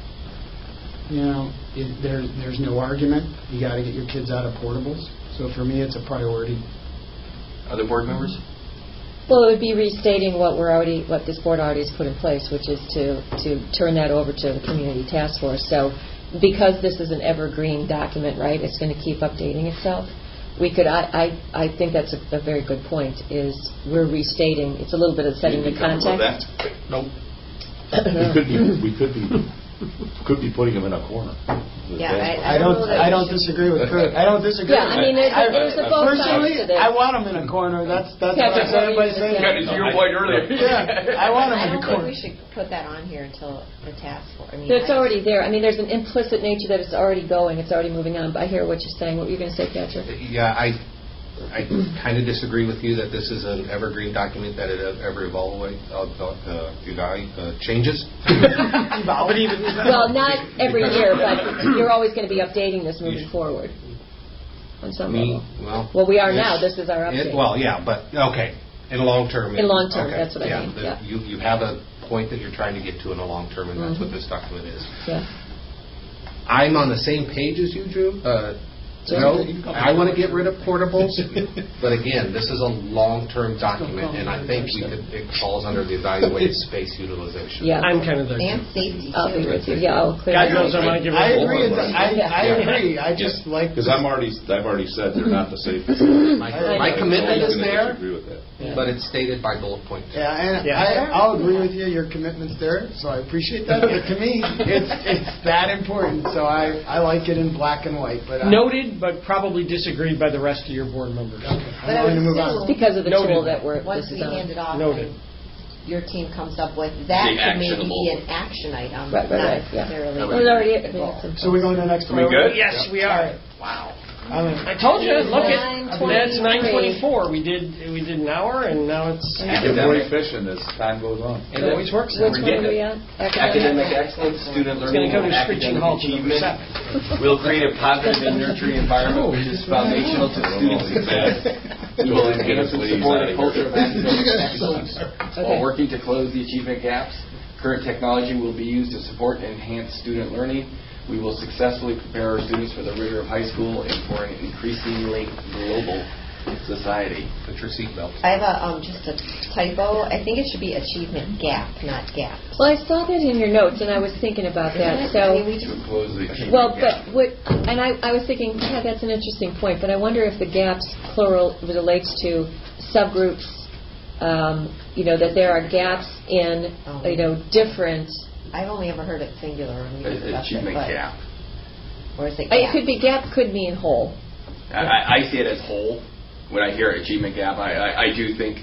you know, it, there there's no argument. You got to get your kids out of portables. So for me, it's a priority. Other board members? Well, it would be restating what we're already, what this board already has put in place, which is to, to turn that over to the community task force. So because this is an evergreen document, right, it's going to keep updating itself. We could, I, I, I think that's a, a very good point, is we're restating, it's a little bit of setting the You comfortable with context. that? Nope. We could be, we could be, could be putting them in a corner. Yeah, I don't. know that I we don't should- disagree with Kurt. I don't disagree. Yeah, I mean, there's a- there's a both sides personally, to this. I want them in a corner. That's that's Patrick, what what were everybody's you saying. gonna Yeah, to your point earlier. Yeah, I want them I in a don't think corner. we should put that on here until the task force. I mean, It's I- already there. I mean, there's an implicit nature that it's already going, it's already moving on. But I hear what you're saying. What were you going to say, Patrick? Yeah, I, I kind of disagree with you that this is an evergreen document, that it ever evaluate, uh, uh, evaluate, uh, changes. But even Well, not every Because- year, but you're always going to be updating this moving You- forward on some Me, level. well. Well, we are now. it's- This is our it- update. Well, yeah, but, okay, in the long term. In long term, okay, that's what I mean, the- yeah. You, you have a point that you're trying to get to in the long term, and that's Mhm. what this document is. Yeah. I'm on the same page as you, Drew. Uh, No, I want to get rid of portables, but again, this is a long-term document, and I think we could, it falls under the evaluated space utilization. Yeah. I'm kind of there. And safety, I'll be too. with you. Yeah, I'll clear God it knows out. I want to give I it agree. a It's- I, I agree. I just like. Because I'm already, I've already said they're not the safest. My I my know. commitment I'm is gonna there, disagree with that. but it's stated by bullet point. Yeah, and Yeah. I, I'll agree with you. Your commitment's there, so I appreciate that. But to me, it's it's that important. So I, I like it in black and white. But I, Noted, but probably disagreed by the rest of your board members. Okay. But I'm I would going to move assume- on. Because of the Noted. tool that we're, Once this we is on. hand it off, Noted. and your team comes up with, that The could maybe actionable. be an action item, Right, right, not right, yeah. necessarily. Well, it already, a goal. yeah, So we go to the next Are we one. good? Yes, we are. Wow. I'm in. I told you. Look at nine that's nine twenty-three. twenty-four. We did we did an hour, and now it's Get more efficient as time goes on. it always works. Which We're one are getting we it. at? Academic excellence, student It's going learning, to go and to screeching academic halt to number achievement. seven. We'll create a positive and nurturing environment which is foundational to student success. We will enhance and support a culture of academic excellence while working to close the achievement gaps. Current technology will be used to support and enhance student learning. We will successfully prepare our students for the rigor of high school and for an increasingly global society. Put your seatbelt. I have a, um, just a typo. I think it should be achievement gap, not gap. Well, I saw that in your notes, and I was thinking about that, I so... mean, we To just- close the achievement Well, gap. but, what, and I, I was thinking, yeah, that's an interesting point, but I wonder if the gaps, plural, relates to subgroups, um, you know, that there are gaps in, you know, different... I've only ever heard it singular when we A- discussed it, Achievement but, gap. or is it It gap? could be, gap could mean whole. I, I I see it as whole. When I hear achievement gap, I, I, I do think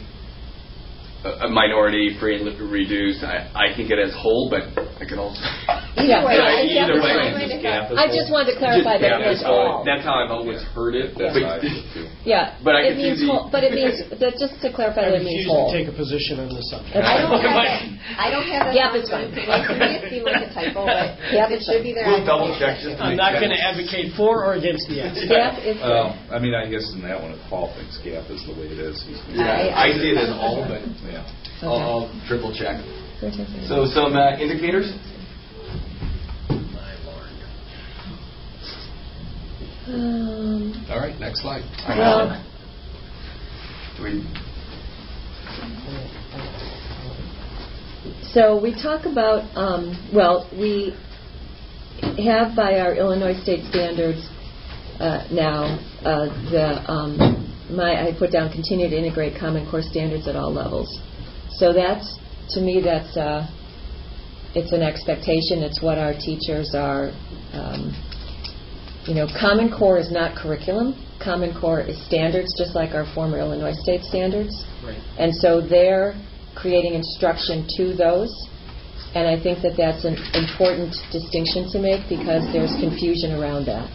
a, a minority, free and reduced. I, I think it as whole, but I can also. Yeah, way, yeah, either gap is way, fine. just gap is I just wanted to clarify Just that gap it is meant whole. all. That's how I've always heard it. That's But- how I feel too. Yeah, But I it could means see the- whole, but it means, that just to clarify I that it means refuse whole. to take a position on this subject. That's I don't fine. have that. I don't have that. Gap on is fine. my- To me, it seemed like a typo, but Gap it is should fine. be there. We'll I can double fix check it. just to I'm make not sense. going to advocate for or against the yes. Gap is Well, I mean, I guess in that one, if Paul thinks gap is the way it is, he's. Yeah, I see it as all, but Yeah. I'll, I'll triple check. Okay. So some uh, indicators. Um, All right, next slide. well, Do we, so we talk about, um, well, we have by our Illinois state standards uh, now uh, the um, my I put down continue to integrate Common Core standards at all levels. So that's, to me, that's uh, it's an expectation. It's what our teachers are. Um, you know, Common Core is not curriculum. Common Core is standards, just like our former Illinois state standards. Right. And so they're creating instruction to those. And I think that that's an important distinction to make because there's confusion around that.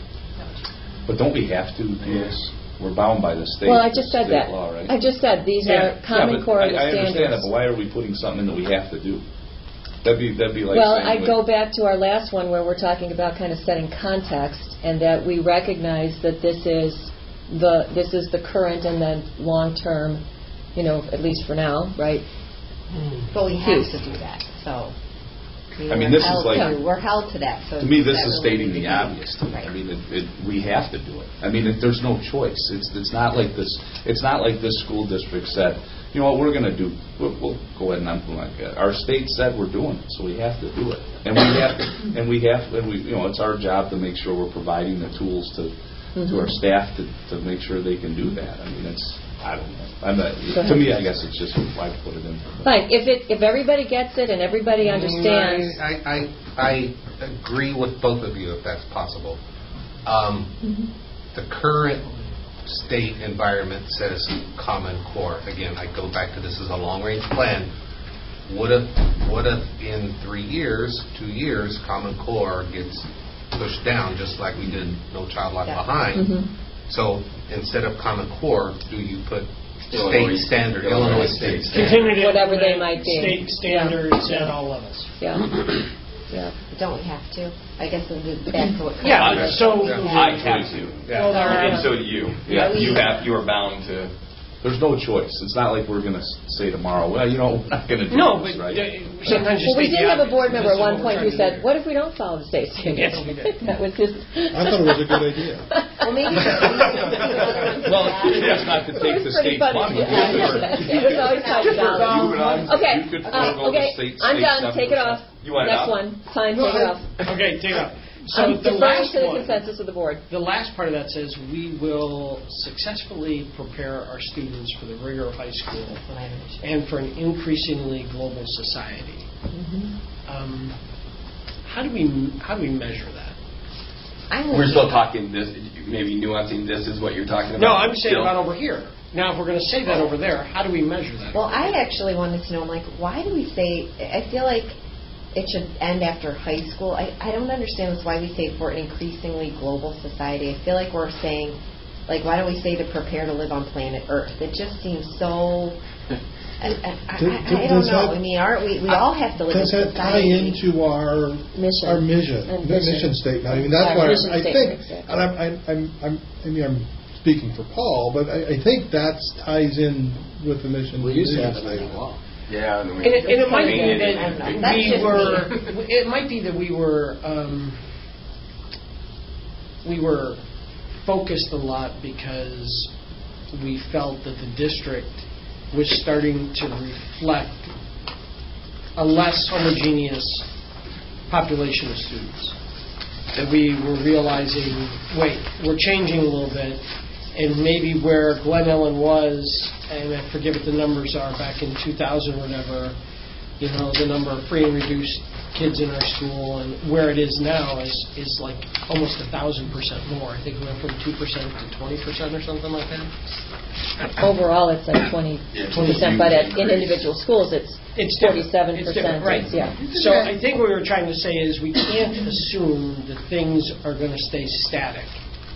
But don't we have to do this? We're bound by the state. Well, I just said state that. law, right? I just said these Yeah. are Common Yeah, but Core I, are the I understand that, standards. but why are we putting something in that we have to do? That'd be that'd be like Well, saying I like- go back to our last one where we're talking about kind of setting context and that we recognize that this is the this is the current and the long term, you know, at least for now, right? But we have Piece. to do that, so. you I know, mean, we're this is held like- to- We're held to that, so. To me, this that is really stating needs the to be- obvious. To me. Right. I mean, it, it, we have to do it. I mean, it, there's no choice. It's it's not like this. It's not like this school district said, you know what, we're going to do. We'll, we'll go ahead and implement it. Our state said we're doing it, so we have to do it. And we have to, and we have, and we, you know, it's our job to make sure we're providing the tools to Mm-hmm. to our staff to, to make sure they can do that. I mean, it's I don't know. I'm not, Go to me, ahead. I guess it's just why put it in. Fine. If it if everybody gets it and everybody understands. I, I, I agree with both of you if that's possible. Um, the current state environment says Common Core. Again, I go back to this as a long-range plan. What if, what if in three years, two years, Common Core gets pushed down, just like we did No Child Left Yeah. Behind? Mhm. So instead of Common Core, do you put Illinois- state standard, Illinois Illinois state standard? Continue to Whatever they implement might be. State standards Yeah. at all levels. Yeah. Yeah. Don't we have to? I guess we'll get back to what. Yeah, Congress- so- we have I to. have to, Well, there are- and so do you. Yeah. You have. You are bound to. There's no choice. It's not like we're going to say tomorrow, well, you know, we're not going to do No, this, but right? uh, sometimes you Well, we state did the have a obvious. board member This at is one what we're point who trying to said, do. "What if we don't follow the state standards?" Yes, we did. That was his. I thought it was a good idea. Well, maybe. Well, it's not to take the state money. It was always tied to dollars. Okay, You could uh, forego the okay, state- I'm state done. Take it off. seven percent. You want it Next up? one. Fine, take it off. Okay, take it off. So I'm the deferring last to the one, consensus of the board. the last part of that says we will successfully prepare our students for the rigor of high school and for an increasingly global society. Um, how do we how do we measure that? I'm We're still talking this, maybe nuancing this is what you're talking about. No, I'm saying still? about over here. Now, if we're going to say that over there, how do we measure that? Well, I actually wanted to know, I'm like, why do we say, I feel like it should end after high school. I, I don't understand this, why we say for an increasingly global society. I feel like we're saying, like, why don't we say to prepare to live on planet Earth? It just seems so, I, I, I, I don't Does know. that- I mean, aren't we, we all have to live Does in that tie society. into our Mission. our mission, And the vision. mission statement? I mean, that's Our why mission I statement, think, exactly. and I'm, I'm, I'm, I'm, I mean, I'm speaking for Paul, but I, I think that ties in with the mission. We used to have vision it in statement. the law. Yeah. I mean, And it, and it might be I mean, that I don't know. That's we just were. It might be that we were. Um, we were focused a lot because we felt that the district was starting to reflect a less homogeneous population of students. That we were realizing, wait, we're changing a little bit, and maybe where Glen Ellen was, and I forget what the numbers are, back in two thousand or whatever, you know, the number of free and reduced kids in our school, and where it is now is, is like almost a thousand percent more. I think we went from two percent to twenty percent or something like that. Overall, it's like twenty percent, but at, in individual schools, it's It's different. forty-seven It's different, percent. right. Yeah. So I think what we were trying to say is we can't assume that things are going to stay static,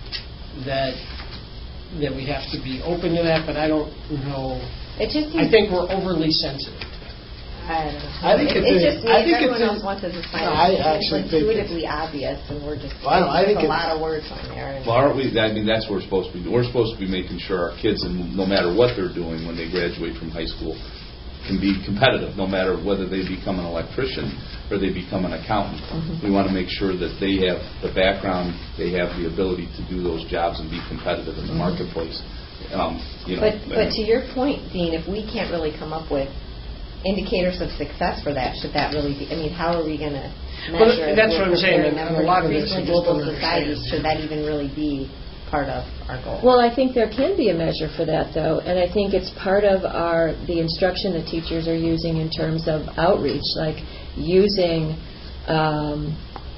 that that we have to be open to that, but I don't know. It just I seems, think we're overly sensitive. I don't know. I think it, it's it a- just I means think everyone it's a- else wants us to sign No, it. I It's actually think it's- intuitively obvious, and we're just, Well, I don't know, I think there's a it's- lot of words on there. And Well, aren't we, I mean, that's what we're supposed to be doing. We're supposed to be making sure our kids, and no matter what they're doing when they graduate from high school, can be competitive, no matter whether they become an electrician or they become an accountant. Mm-hmm. We want to make sure that they have the background, they have the ability to do those jobs and be competitive in the Mm-hmm. marketplace. Um, you know, But, but to your point, Dean, if we can't really come up with indicators of success for that, should that really be, I mean, how are we going to Well, measure? if that's we're what I'm saying, preparing and- them and a for lot of this I increasingly just global don't society? understand. Should that even really be part of our goal? Well, I think there can be a measure for that, though, and I think it's part of our the instruction that teachers are using in terms of outreach, like using um,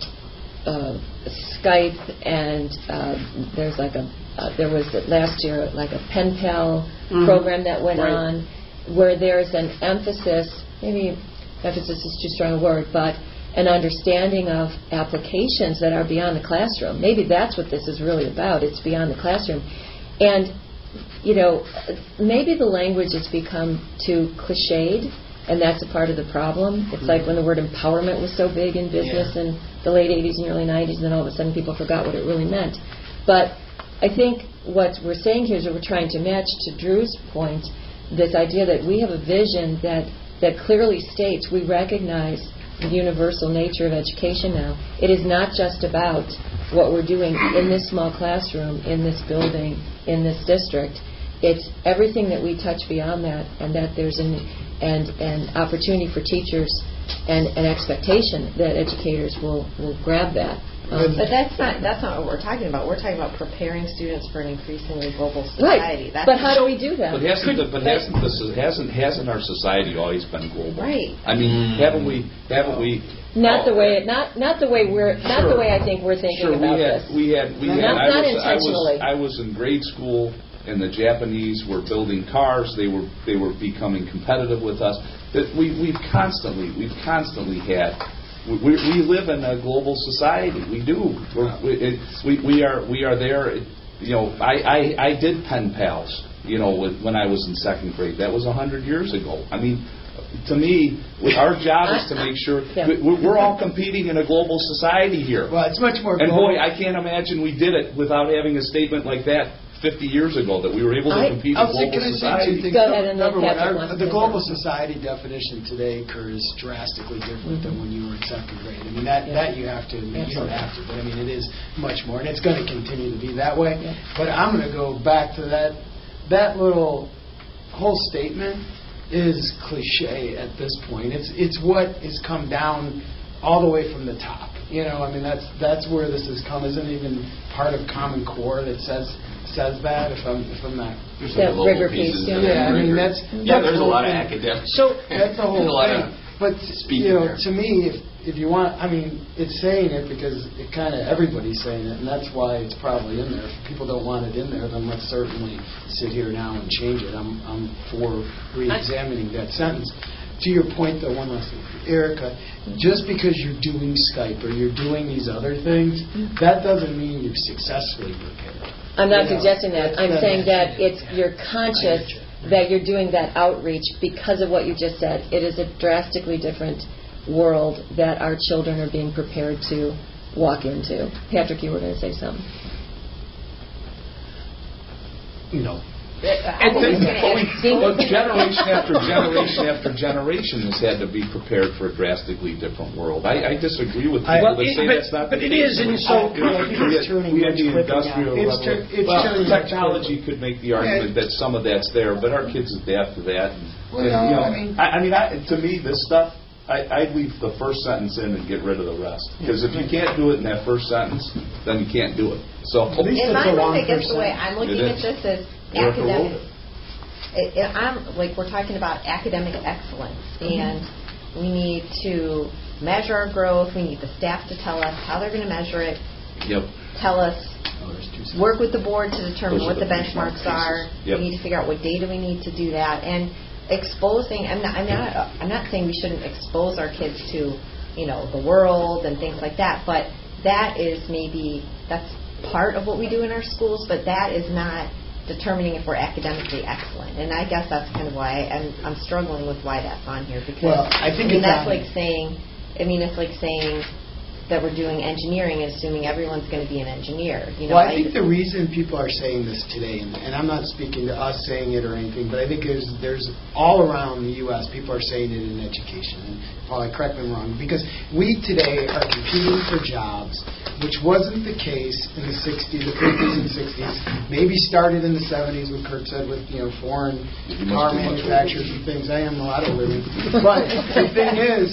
uh, Skype, and uh, there's like a uh, there was last year like a pen pal Mhm. program that went Right. on, where there's an emphasis, maybe emphasis is too strong a word, but an understanding of applications that are beyond the classroom. Maybe that's what this is really about. It's beyond the classroom. And, you know, maybe the language has become too cliched, and that's a part of the problem. It's like when the word empowerment was so big in business in the late eighties and early nineties, and then all of a sudden people forgot what it really meant. But I think what we're saying here is that we're trying to match, to Drew's point, this idea that we have a vision that, that clearly states we recognize the universal nature of education now. It is not just about what we're doing in this small classroom, in this building, in this district. It's everything that we touch beyond that, and that there's an and an opportunity for teachers and an expectation that educators will, will grab that. Um, But that's not that's not what we're talking about. We're talking about preparing students for an increasingly global right. society. That's But how do we do that? But hasn't the, but hasn't this hasn't hasn't our society always been global? Right. I mean, haven't we haven't we? Not the oh, way not not the way we're not the Sure. way I think we're thinking Sure, about we had, this. We had, we had, Not- I not was, I intentionally. was, I was in grade school, and the Japanese were building cars. They were, they were becoming competitive with us. That we, we've constantly, we've constantly had. We, we we live in a global society. We do. We're, we, it, we, we are, we are there. You know, I, I, I did pen pals. You know, with, when I was in second grade. That was a hundred years ago. I mean. To me, our job is to make sure Yeah. we- we're all competing in a global society here. Well, it's much more And global. boy, I can't imagine we did it without having a statement like that fifty years ago that we were able to I- compete I'll in say, global can I say society. two things? Go ahead, and then Number one, Patrick our- wants to the say global something. society definition today, Kurt, is drastically different than Mhm. when you were in second grade. I mean, that, Yeah. that you have to admit. You don't Absolutely. have to, but I mean, it is much more, and it's going to continue to be that way. Yeah. But I'm going to go back to that, that little whole statement is cliche at this point. It's, it's what has come down all the way from the top. You know, I mean, that's that's where this has come. Isn't even part of Common Core that says says that. If I'm if I'm not. There's That some global rigor pieces piece, in yeah. there. Yeah, I mean that's Yeah, that's there's a the lot of whole thing. academic. So that's the whole There's a lot thing. of But speaking you know, there. to me, if if you want, I mean, it's saying it because it kind of everybody's saying it, and that's why it's probably in there. If people don't want it in there, then let's certainly sit here now and change it. I'm I'm for re-examining that sentence. To your point, though, one last thing, Erica, just because you're doing Skype or you're doing these other things, that doesn't mean you've successfully prepared. I'm not You know, suggesting that. I'm that's- saying that it's you're I conscious get you. that you're doing that outreach because of what you just said. It is a drastically different world that our children are being prepared to walk into. Patrick, you were going to say something. No. I was just going to ask, Well, generation after generation after generation has had to be prepared for a drastically different world. I, I disagree with people Well, that it- say but- that's not but the it case. is, and so- we had, I think it's turning we had much the quicker now. industrial It's level. tur- it's well, turning much technology could make the argument that some of that's there, but our kids adapt to that. And, Well, and, you know, I mean- I, I mean, I, to me, this stuff. I, I'd leave the first sentence in and get rid of the rest. Because if you can't do it in that first sentence, then you can't do it. So At least in it's my a long mind, I guess the first way sentence. I'm looking It at is. this is Erica wrote academic. it. It, it, I'm like we're talking about academic excellence, and we need to measure our growth. We need the staff to tell us how they're going to measure it. Yep. Tell us, Oh, there's two work with the board to determine Those are what the the benchmark benchmarks are. pieces. Yep. We need to figure out what data we need to do that, and exposing. I'm not. I'm not. I'm not saying we shouldn't expose our kids to, you know, the world and things like that. But that is maybe that's part of what we do in our schools. But that is not determining if we're academically excellent. And I guess that's kind of why I'm, I'm struggling with why that's on here. Because Well, I think mean it's that's on- like saying. I mean, it's like saying that we're doing engineering and assuming everyone's going to be an engineer. You know, Well, I think the reason people are saying this today, and, and I'm not speaking to us saying it or anything, but I think there's there's all around the U S people are saying it in education. And Paul, correct me if I'm wrong, because we today are competing for jobs, which wasn't the case in the sixties, the fifties and sixties. Maybe started in the seventies, what Kurt said, with you know foreign You car must be much manufacturers and things. I am a lot older, but the thing is.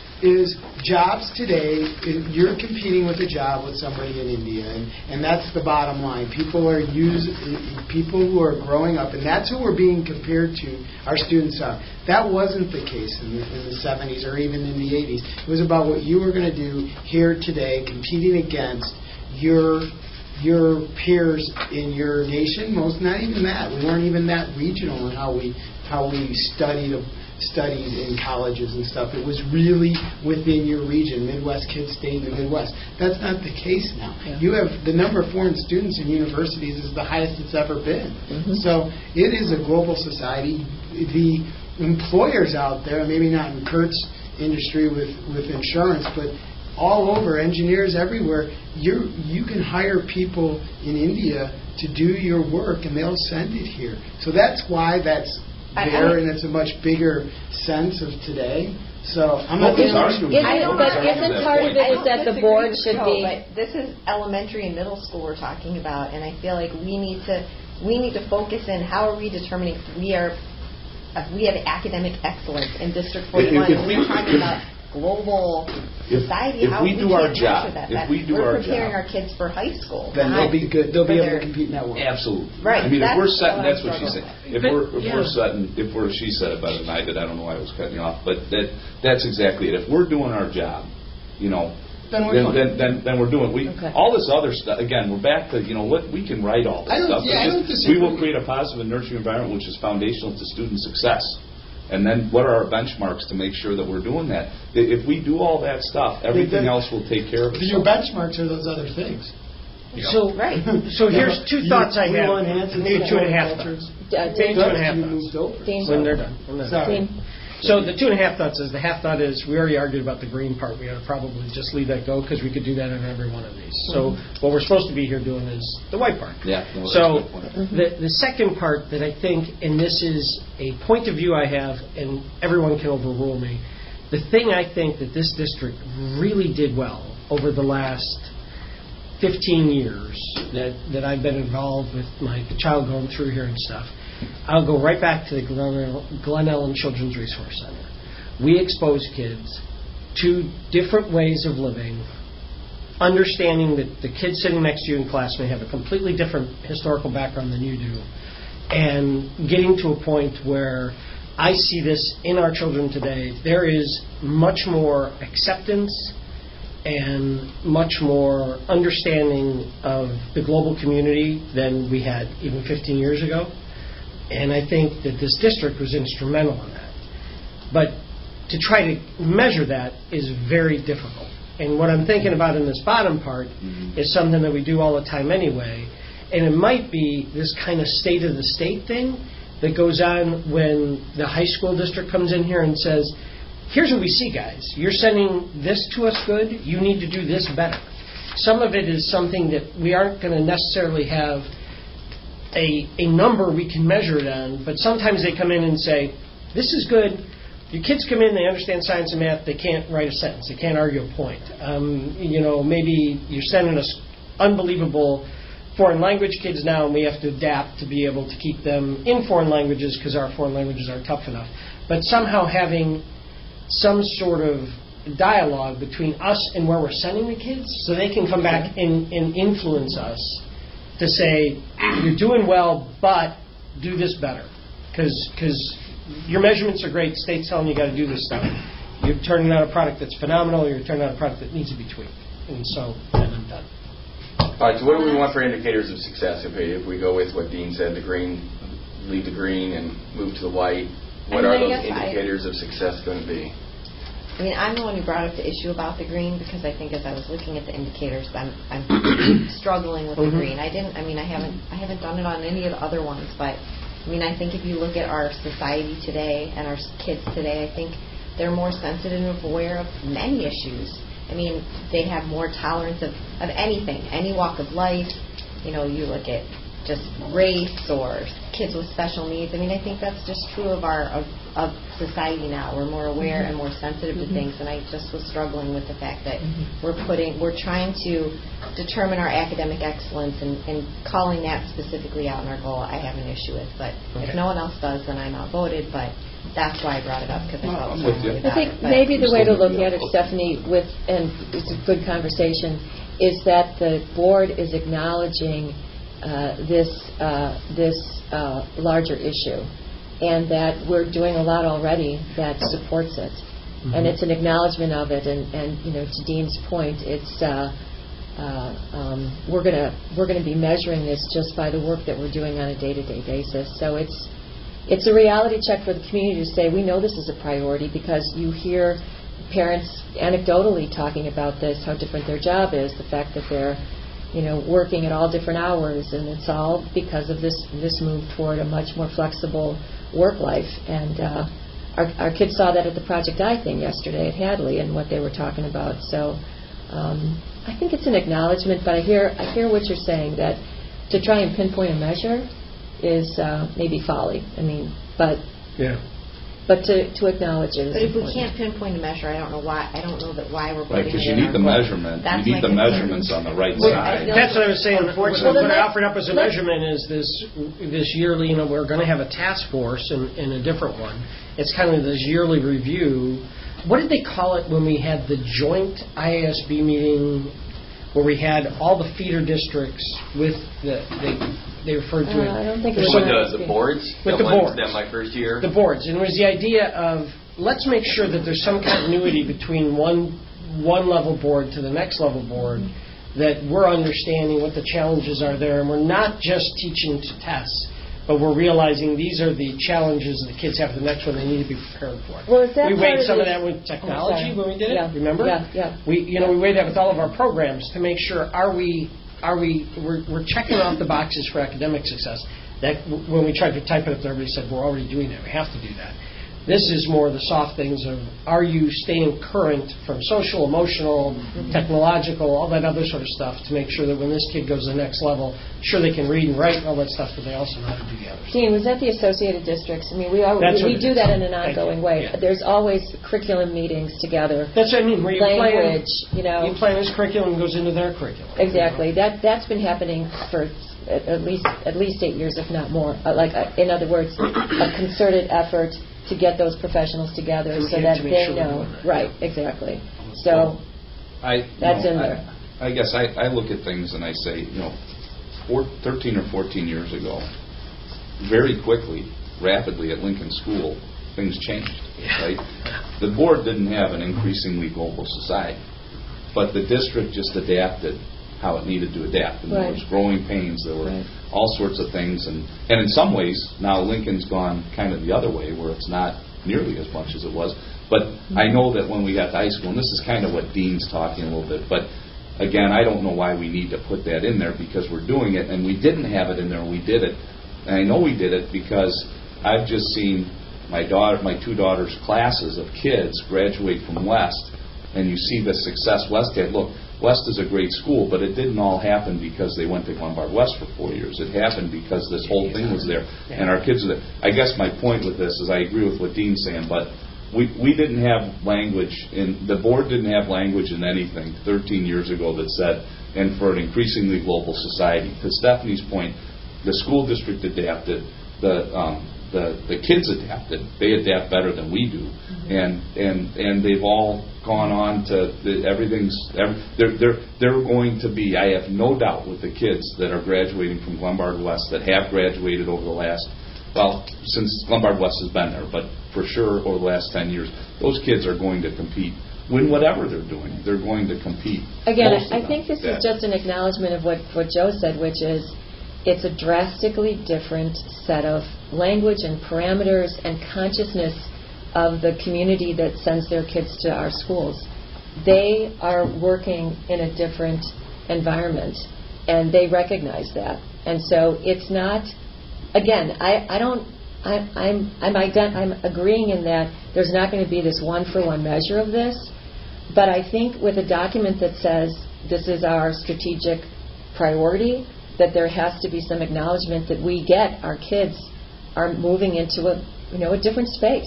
is jobs today, i- you're competing with a job with somebody in India, and, and that's the bottom line. People are use, people who are growing up, and that's who we're being compared to, our students are. That wasn't the case in the, in the seventies or even in the eighties. It was about what you were going to do here today, competing against your your peers in your nation. Most, not even that. We weren't even that regional in how we how we studied studied in colleges and stuff. It was really within your region. Midwest kids stayed in the Midwest. That's not the case now. Yeah. You have the number of foreign students in universities is the highest it's ever been. Mhm. So it is a global society. The employers out there, maybe not in Kurt's industry with, with insurance, but all over, engineers everywhere, you you can hire people in India to do your work, and they'll send it here. So that's why that's I- there, I- and it's a much bigger sense of today. So I'm not Well, saying those are- Isn't, I don't but know. isn't part of I it is don't that the disagree board with should Joe, be... But this is elementary and middle school we're talking about, and I feel like we need to we need to focus in how are we determining if we are if we have academic excellence in District forty-one. If- if we- we're talking about global If- society. if how we do our can't job, measure that. if That- we do we're our preparing job- our kids for high school. then not they'll be good. They'll be for able to their- compete in that world. Absolutely. Right, I mean, if that's we're setting, what I'm that's what she's saying. struggling If with. we're, But, if we're yeah. setting, if we're, she said it better than I did. I don't know why I was cutting you off, but that, that's exactly it. If we're doing our job, you know, Then we're then, doing then, it. then, then we're doing. We Okay. all this other stuff. Again, we're back to you know what we can write all this I don't- stuff. yeah, I It's don't just- disagree. we will create a positive and nurturing environment, which is foundational to student success. And then, what are our benchmarks to make sure that we're doing that? I- If we do all that stuff, everything then- else will take care of Your itself. benchmarks are those other things. So, Right. so here's two You- thoughts I we want have. enhanced Maybe two and a half cultures. thoughts. Uh, Maybe Dean, two and a half You thoughts. moved over. Dean, When they're done. When they're done. Sorry. Dean, So the two and a half thoughts is, the half thought is, we already argued about the green part. We ought to probably just leave that go because we could do that in every one of these. So what we're supposed to be here doing is the white part. Yeah. No, that's So a good point. the, the second part that I think, and this is a point of view I have, and everyone can overrule me, the thing I think that this district really did well over the last fifteen years that, that I've been involved with my child going through here and stuff, I'll go right back to the Glen, Glen Ellen Children's Resource Center. We expose kids to different ways of living, understanding that the kid sitting next to you in class may have a completely different historical background than you do, and getting to a point where I see this in our children today. There is much more acceptance and much more understanding of the global community than we had even fifteen years ago. And I think that this district was instrumental in that. But to try to measure that is very difficult. And what I'm thinking about in this bottom part mm-hmm. is something that we do all the time anyway. And it might be this kind of state of the state thing that goes on when the high school district comes in here and says, here's what we see, guys. You're sending this to us good. You need to do this better. Some of it is something that we aren't going to necessarily have a, a number we can measure it on, but sometimes they come in and say, this is good. Your kids come in, they understand science and math, they can't write a sentence, they can't argue a point. Um, you know, maybe you're sending us unbelievable foreign language kids now, and we have to adapt to be able to keep them in foreign languages because our foreign languages aren't tough enough. But somehow having some sort of dialogue between us and where we're sending the kids so they can come back and, and influence us to say, you're doing well, but do this better. Because your measurements are great. State's telling you got to do this stuff. You're turning out a product that's phenomenal. You're turning out a product that needs to be tweaked. And so, then I'm done. All right, so what do we want for indicators of success? If we, if we go with what Dean said, the green, leave the green and move to the white, what I mean, are I those guess indicators I, of success going to be? I mean, I'm the one who brought up the issue about the green because I think as I was looking at the indicators, I'm, I'm struggling with mm-hmm. the green. I didn't. I mean, I haven't. I haven't done it on any of the other ones, but I mean, I think if you look at our society today and our kids today, I think they're more sensitive and aware of many issues. I mean, they have more tolerance of, of anything, any walk of life. You know, you look at just race or kids with special needs. I mean, I think that's just true of our of, of society now. We're more aware mm-hmm. and more sensitive mm-hmm. to things, and I just was struggling with the fact that mm-hmm. we're putting, we're trying to determine our academic excellence and, and calling that specifically out in our goal. I have an issue with, but okay. if no one else does, then I'm outvoted. But that's why I brought it up because I felt strongly about I think it. maybe the way to look at it, Stephanie, with and it's a good conversation, is that the board is acknowledging uh, this uh, this uh, larger issue, and that we're doing a lot already that supports it, mm-hmm. and it's an acknowledgement of it. And, and you know, to Dean's point, it's uh, uh, um, we're gonna we're gonna be measuring this just by the work that we're doing on a day-to-day basis. So it's It's a reality check for the community to say, we know this is a priority because you hear parents anecdotally talking about this, how different their job is, the fact that they're, you know, working at all different hours, and it's all because of this this move toward a much more flexible work life. And uh, our, our kids saw that at the Project I thing yesterday at Hadley and what they were talking about. So um, I think it's an acknowledgement, but I hear I hear what you're saying, that to try and pinpoint a measure is uh, maybe folly. I mean, but yeah. But to, to acknowledge it is But if important. we can't pinpoint a measure, I don't know why. I don't know that why we're Right, putting because it you in need the our goal. measurement. That's You need my the concern. measurements on the right Well, side. That's what I was saying. What Well, then I let's- offered up as a let's- measurement is this this yearly, you know, we're going to have a task force in, in a different one. It's kind of this yearly review. What did they call it when we had the joint I A S B meeting where we had all the feeder districts with the, they, they referred to it. Uh, I don't think it With was the, the boards? With that the one, boards. That my first year? The boards. And it was the idea of, let's make sure that there's some continuity between one one level board to the next level board, mm-hmm. that we're understanding what the challenges are there, and we're not just teaching to tests, but we're realizing these are the challenges that the kids have for the next one they need to be prepared for. Well, is that we part weighed of some of this- that with technology Oh, when we did it, yeah. remember? Yeah, yeah. We, you know, we weighed that with all of our programs to make sure, are we, are we, we're, we're checking off the boxes for academic success. That w- when we tried to type it up, everybody said, we're already doing that, we have to do that. This is more the soft things of, are you staying current from social, emotional, Mm-hmm. technological, all that other sort of stuff to make sure that when this kid goes to the next level, sure they can read and write and all that stuff, but they also know how to do the other stuff. Dean, was that the Associated Districts? I mean, we are, That's we what it do is. that in an Thank ongoing you. way. Yeah. There's always curriculum meetings together. That's what I mean, where you plan, Language, you know. you plan this curriculum goes into their curriculum. Exactly. That that's been happening for at at least at least eight years, if not more. Uh, like, uh, in other words, a concerted effort to get those professionals together To so get- that to make they sure we're know. doing that. Right. Exactly. So I, you That's know, in I- there. I guess I, I look at things and I say, you know, four, thirteen or fourteen years ago, very quickly, rapidly at Lincoln School, things changed, right? The board didn't have an increasingly global society, but the district just adapted how it needed to adapt. And there Right. was growing pains, there were Right. all sorts of things. And, and in some ways, now Lincoln's gone kind of the other way, where it's not nearly as much as it was. But I know that when we got to high school, and this is kind of what Dean's talking a little bit, but again, I don't know why we need to put that in there, because we're doing it, and we didn't have it in there, and we did it. And I know we did it because I've just seen my daughter, my two daughters' classes of kids graduate from West, and you see the success West had. Look, West is a great school, but it didn't all happen because they went to Glenbard West for four years. It happened because this whole thing was there, and our kids are there. I guess my point with this is I agree with what Dean's saying, but we we didn't have language, in the board didn't have language in anything thirteen years ago that said, and for an increasingly global society. To Stephanie's point, the school district adapted, the um, the the kids adapted. They adapt better than we do, and and and they've all gone on to the, everything's. Every, they're they're they're going to be. I have no doubt with the kids that are graduating from Glenbard West, that have graduated over the last, well, since Glenbard West has been there, but for sure over the last ten years, those kids are going to compete. Win whatever they're doing, they're going to compete. again, Most of I, I them. think this Yeah. is just an acknowledgement of what what Joe said, which is it's a drastically different set of language and parameters and consciousness of the community that sends their kids to our schools. They are working in a different environment, and they recognize that. And so it's not, again, I, I don't, I, I'm, I'm, ident- I'm agreeing in that there's not going to be this one-for-one measure of this, but I think with a document that says this is our strategic priority, that there has to be some acknowledgement that we get our kids are moving into a, you know, a different space.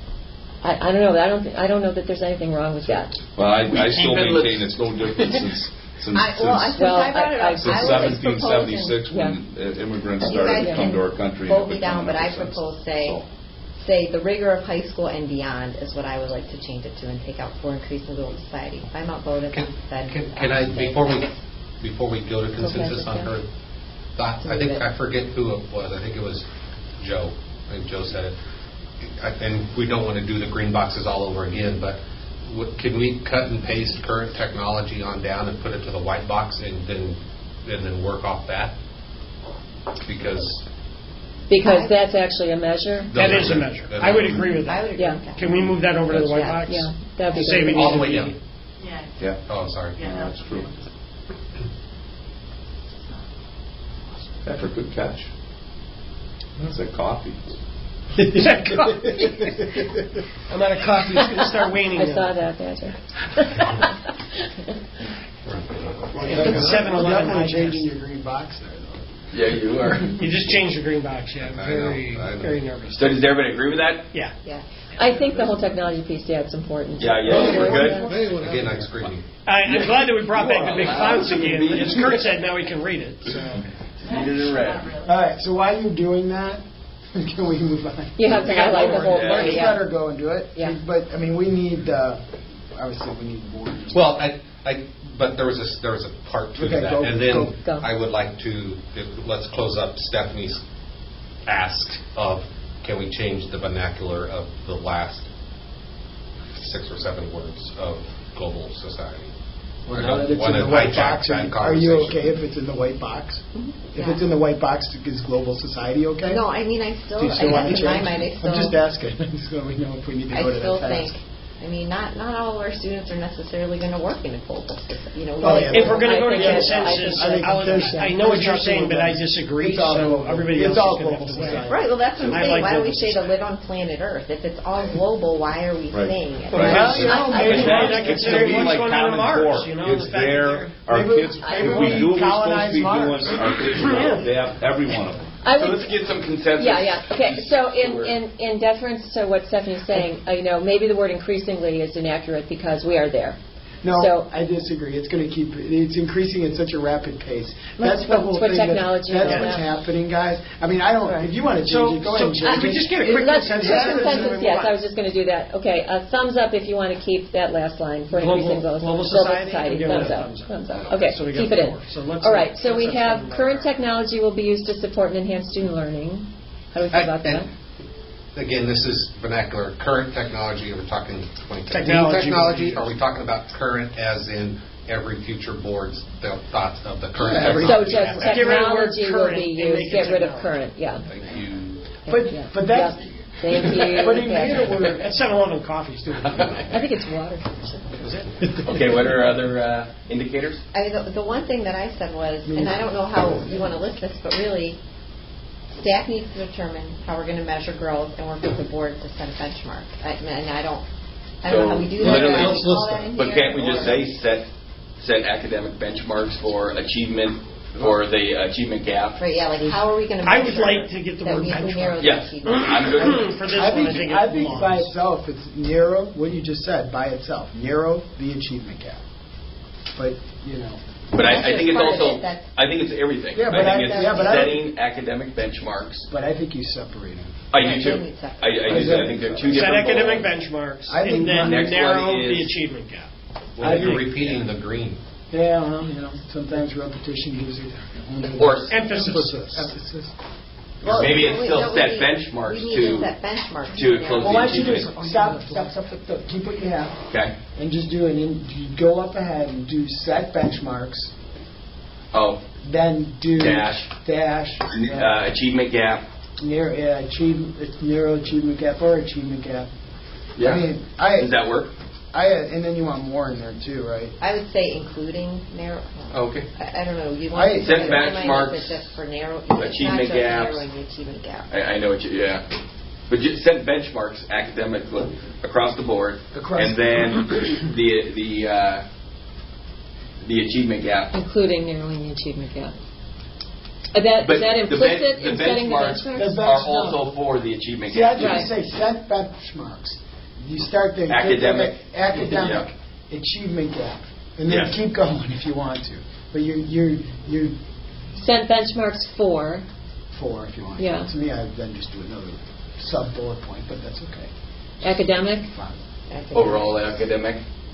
I, I don't know. I don't. I don't know that there's anything wrong with that. Well, I, I still Keep it maintain lit- it's no different since since I- well, I- since, Since I brought it up, since I was just seventeen seventy-six proposing- when uh, immigrants You started guys to come can to our country. and vote it me down, became but I a sense. propose say, So, say the rigor of high school and beyond is what I would like to change it to and take out for increasing the society. If I'm outvoted, Can, then can, I can I, would say- before we, before we go to consensus Okay, on her thought, I think, I forget who it was, I think it was Joe, I think Joe said it, I- and we don't want to do the green boxes all over again, but what, can we cut and paste current technology on down and put it to the white box and then, and then work off that? Because Because that's actually a measure. That is a measure. I would agree with I that. would agree Yeah. with that. Can we move that over to the white Yeah. box? Yeah, that'd To be say we good. need all the to way be- down. Yeah. yeah. Oh, sorry. Yeah, No, that's true. That's a good catch. That's a coffee. Is that coffee? I'm out of coffee. It's going to start waning I now. saw that, Badger. seven You're eleven definitely high changing test. your green box there, though. Yeah, you are. You just changed your green box. Yeah, I'm I very, know, I know. very nervous. So does everybody agree with that? Yeah. Yeah. I think the whole technology piece, yeah, it's important. Yeah, yeah, we're good. Again, I scream. I, I'm glad that we brought back the big You are fonts allowed to again. be- As Kurt said, now we can read it. So. Read it in red. Not really. All right, so while you're doing that, can we move on? You have to highlight the whole Yeah. thing, Let's yeah. let her go and do it. Yeah. But, I mean, we need, uh, obviously, we need board. Well, I, I, but there was a, there was a part to Okay, that, go, and then go, go. I would like to, if, let's close up Stephanie's ask of, can we change the vernacular of the last six or seven words of global society? Well, I now that don't it's want in to the white hijack box, that are you conversation. okay if it's in the white box? If Yeah. it's in the white box, is global society okay? No, I mean, I still, Do you I still want guess to in my change? mind, I still, I'm just asking, so we know if we need to I go to still that think task. I mean, not not all of our students are necessarily going to work in a global system. You know, Well, like- if we're going to go to I think it- consensus, I think I, would- there's- I know what you're there's saying, but I nothing disagree. It's all So global. everybody It's else all is going to have global to weigh. society. Right, well, that's what I'm I saying. like Why don't we global say to society. live on planet Earth? If it's all global, why are we Right. saying it? Well, Right? you know, I- I maybe think why that's- not It's consider to be what's like going on Common Mars, Core. you know, It's the fact there. that Our Maybe- kids, maybe if we we do what we're supposed colonize to be doing, Mars. our kids will adapt every one of them. I So would let's get some consensus. Yeah, yeah. Okay, so in, Sure. in, in deference to what Stephanie's saying, uh, you know, maybe the word increasingly is inaccurate because we are there. No, So- I disagree. It's going to keep, it's increasing at such a rapid pace. That's That's the what- whole what thing. that- technology That's is what's now. happening, guys. I mean, I don't, Right. if you want to So- change it, go so, ahead and uh, change we it. just get a quick Let's, consensus. quick Yeah, consensus, yeah, yes, yeah. I was just going to do that. Okay, a thumbs up if you want to keep that last line for Global- increasing global, global society? We give it Thumbs a up. thumbs up. Thumbs up. Okay, So we got keep it in. four. So let's- All right, so we let's have have current that. technology will be used to support and enhance student learning. How do we feel about that? And Again, this is vernacular. Current technology, are we talking twenty fifteen Technology. technology? Are we talking about current as in every future board's th- thoughts of the current Yeah, every- So technology? just Get rid of the word technology will current be and make used, it get rid of technology. current, yeah. Thank you. But, Yeah. but that's, Yeah. Thank you. but in Yeah. here, we're, At seven eleven coffee's too. I think it's water. Is it? Okay, what are other uh, indicators? I mean, the, the one thing that I said was, and I don't know how you want to list this, but really, staff needs to determine how we're going to measure growth and work with the board to set a benchmark. I, and I don't, I don't know how we do that. Literally- How we Let's call list that in But here, can't we just or- say set set academic benchmarks for achievement, for the achievement gap? Right, yeah, like how are we going to I measure would like to get the that word we benchmark. narrow the Yeah, achievement? I'm good. For this I one, think, I think I it think by belongs. itself, it's narrow, what you just said, by itself, narrow the achievement gap. But, you know, But I, I That's think just it's part of also, it, that's- I think it's everything. Yeah, but I I- think it's yeah, but I don't- setting academic benchmarks. but I think you separate them. I Yeah, do too. I think it's I, I do. I think they're two Set different academic goals. benchmarks I think and then next one narrow is- the achievement gap. Well, you're repeating the green. Yeah, well, you know, sometimes repetition gives you. Or Emphasis. Emphasis. Well, maybe it's we- still no, we set need- benchmarks we need to- set benchmarks to narrow close Well, the why don't you do achievement. this? Stop, stop, stop, stop, stop. Keep what you have Okay. and just do it. And you go up ahead and do set benchmarks, Oh, then do Dash. dash, uh, achievement gap. narrow, yeah, achieve, narrow achievement gap or achievement gap. I mean, I, Does that work? I, and then you want more in there too, right? I would say including narrow. Okay. I, I don't know. You I- want to Set put it in mind benchmarks, if it's just for narrow, it's not achievement just gaps. narrowing the achievement gap. I, I know what you, yeah. But you set benchmarks academically across the board, Across- and then the the uh, the achievement gap. Including narrowing the achievement gap. Uh, That, But is that the ben- implicit the in setting the benchmarks benchmarks? The are bench- also for the achievement See, I gap. just say set benchmarks. You start there. Academic. Academic achievement gap, and then Yes. keep going if you want to. But you're you're you're Set benchmarks for, four if you want. Yeah. To me, I'd then just do another sub bullet point, but that's okay. academic, Fine. Academic Overall academic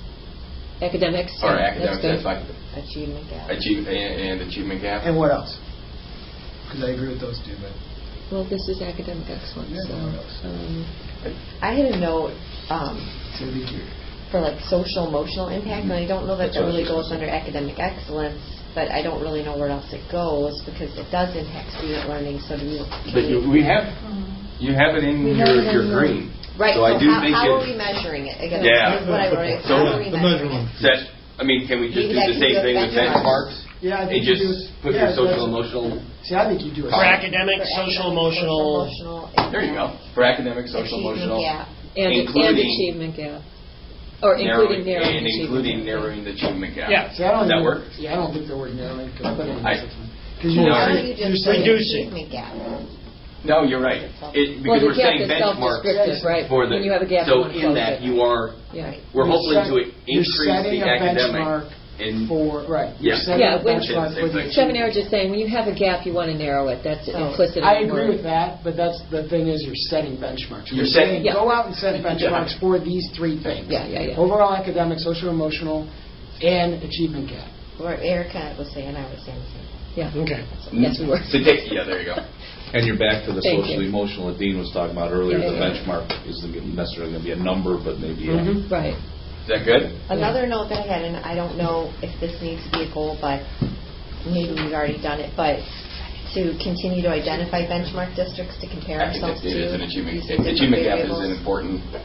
academics. or yeah, academic, that's that's good. fine. achievement gap. Achieve and, and achievement gap. And what else? Because I agree with those two, but Well, this is academic excellence, Yeah, so, what else? um, I had a note um, to be clear. for like social emotional impact, and I don't know that That's that what I really was goes under academic excellence, but I don't really know where else it goes because it does impact student learning. So do you? But you, we have you have it in We your have it in your the- green. Right. So I do how, think how it- are we measuring it? Again, Yeah. this is what I wrote. So- How are we The measuring measurement. it? Set. I mean, can we just Maybe do that the can same be a thing with benchmark. benchmarks? Yeah, I And think you just do. put yeah, your social that's- emotional. See, I think you do it. For academic, For social, academic, emotional. social, There you go. For academic, social, achievement emotional, gap. and, and Including- achievement gap. Or including narrowing, narrowing and achievement including gap. narrowing the achievement gap. Yeah. See, I don't Does that even- work? Yeah, I don't think the word narrowing. Because I- you No. Why know, don't you you're just say saying reducing. achievement gap? No, you're right. It, Well, because the we're gap saying is benchmarks self-descriptive, right? for the. When you have a gap, you so want to in close that it. you are Yeah. we're You're hoping set- to you're increase setting the a academic benchmark in for right. Yeah. You're setting Yeah, a when- benchmark Same for the thing. Seven Air just saying, when you have a gap, you want to narrow it. That's So, implicit in I the agree word. with that, but that's the thing is you're setting benchmarks. You're saying setting- Yeah. go out and set benchmarks for these three things. Yeah, yeah, yeah. Overall academic, social emotional, and achievement gap. Or Erica was saying, I was saying the same. Yeah. Okay. Yes, we were. So take, yeah, there you go. And you're back to the Thank social you. emotional that Dean was talking about earlier. Yeah, The yeah, yeah. benchmark isn't necessarily going to be a number, but maybe a Mhm. Right. Is that good? Another note that I had, and I don't know if this needs to be a goal, but maybe we've already done it, but to continue to identify benchmark districts to compare I think ourselves it to. is an achievement. using different Achievement gap is variables. an important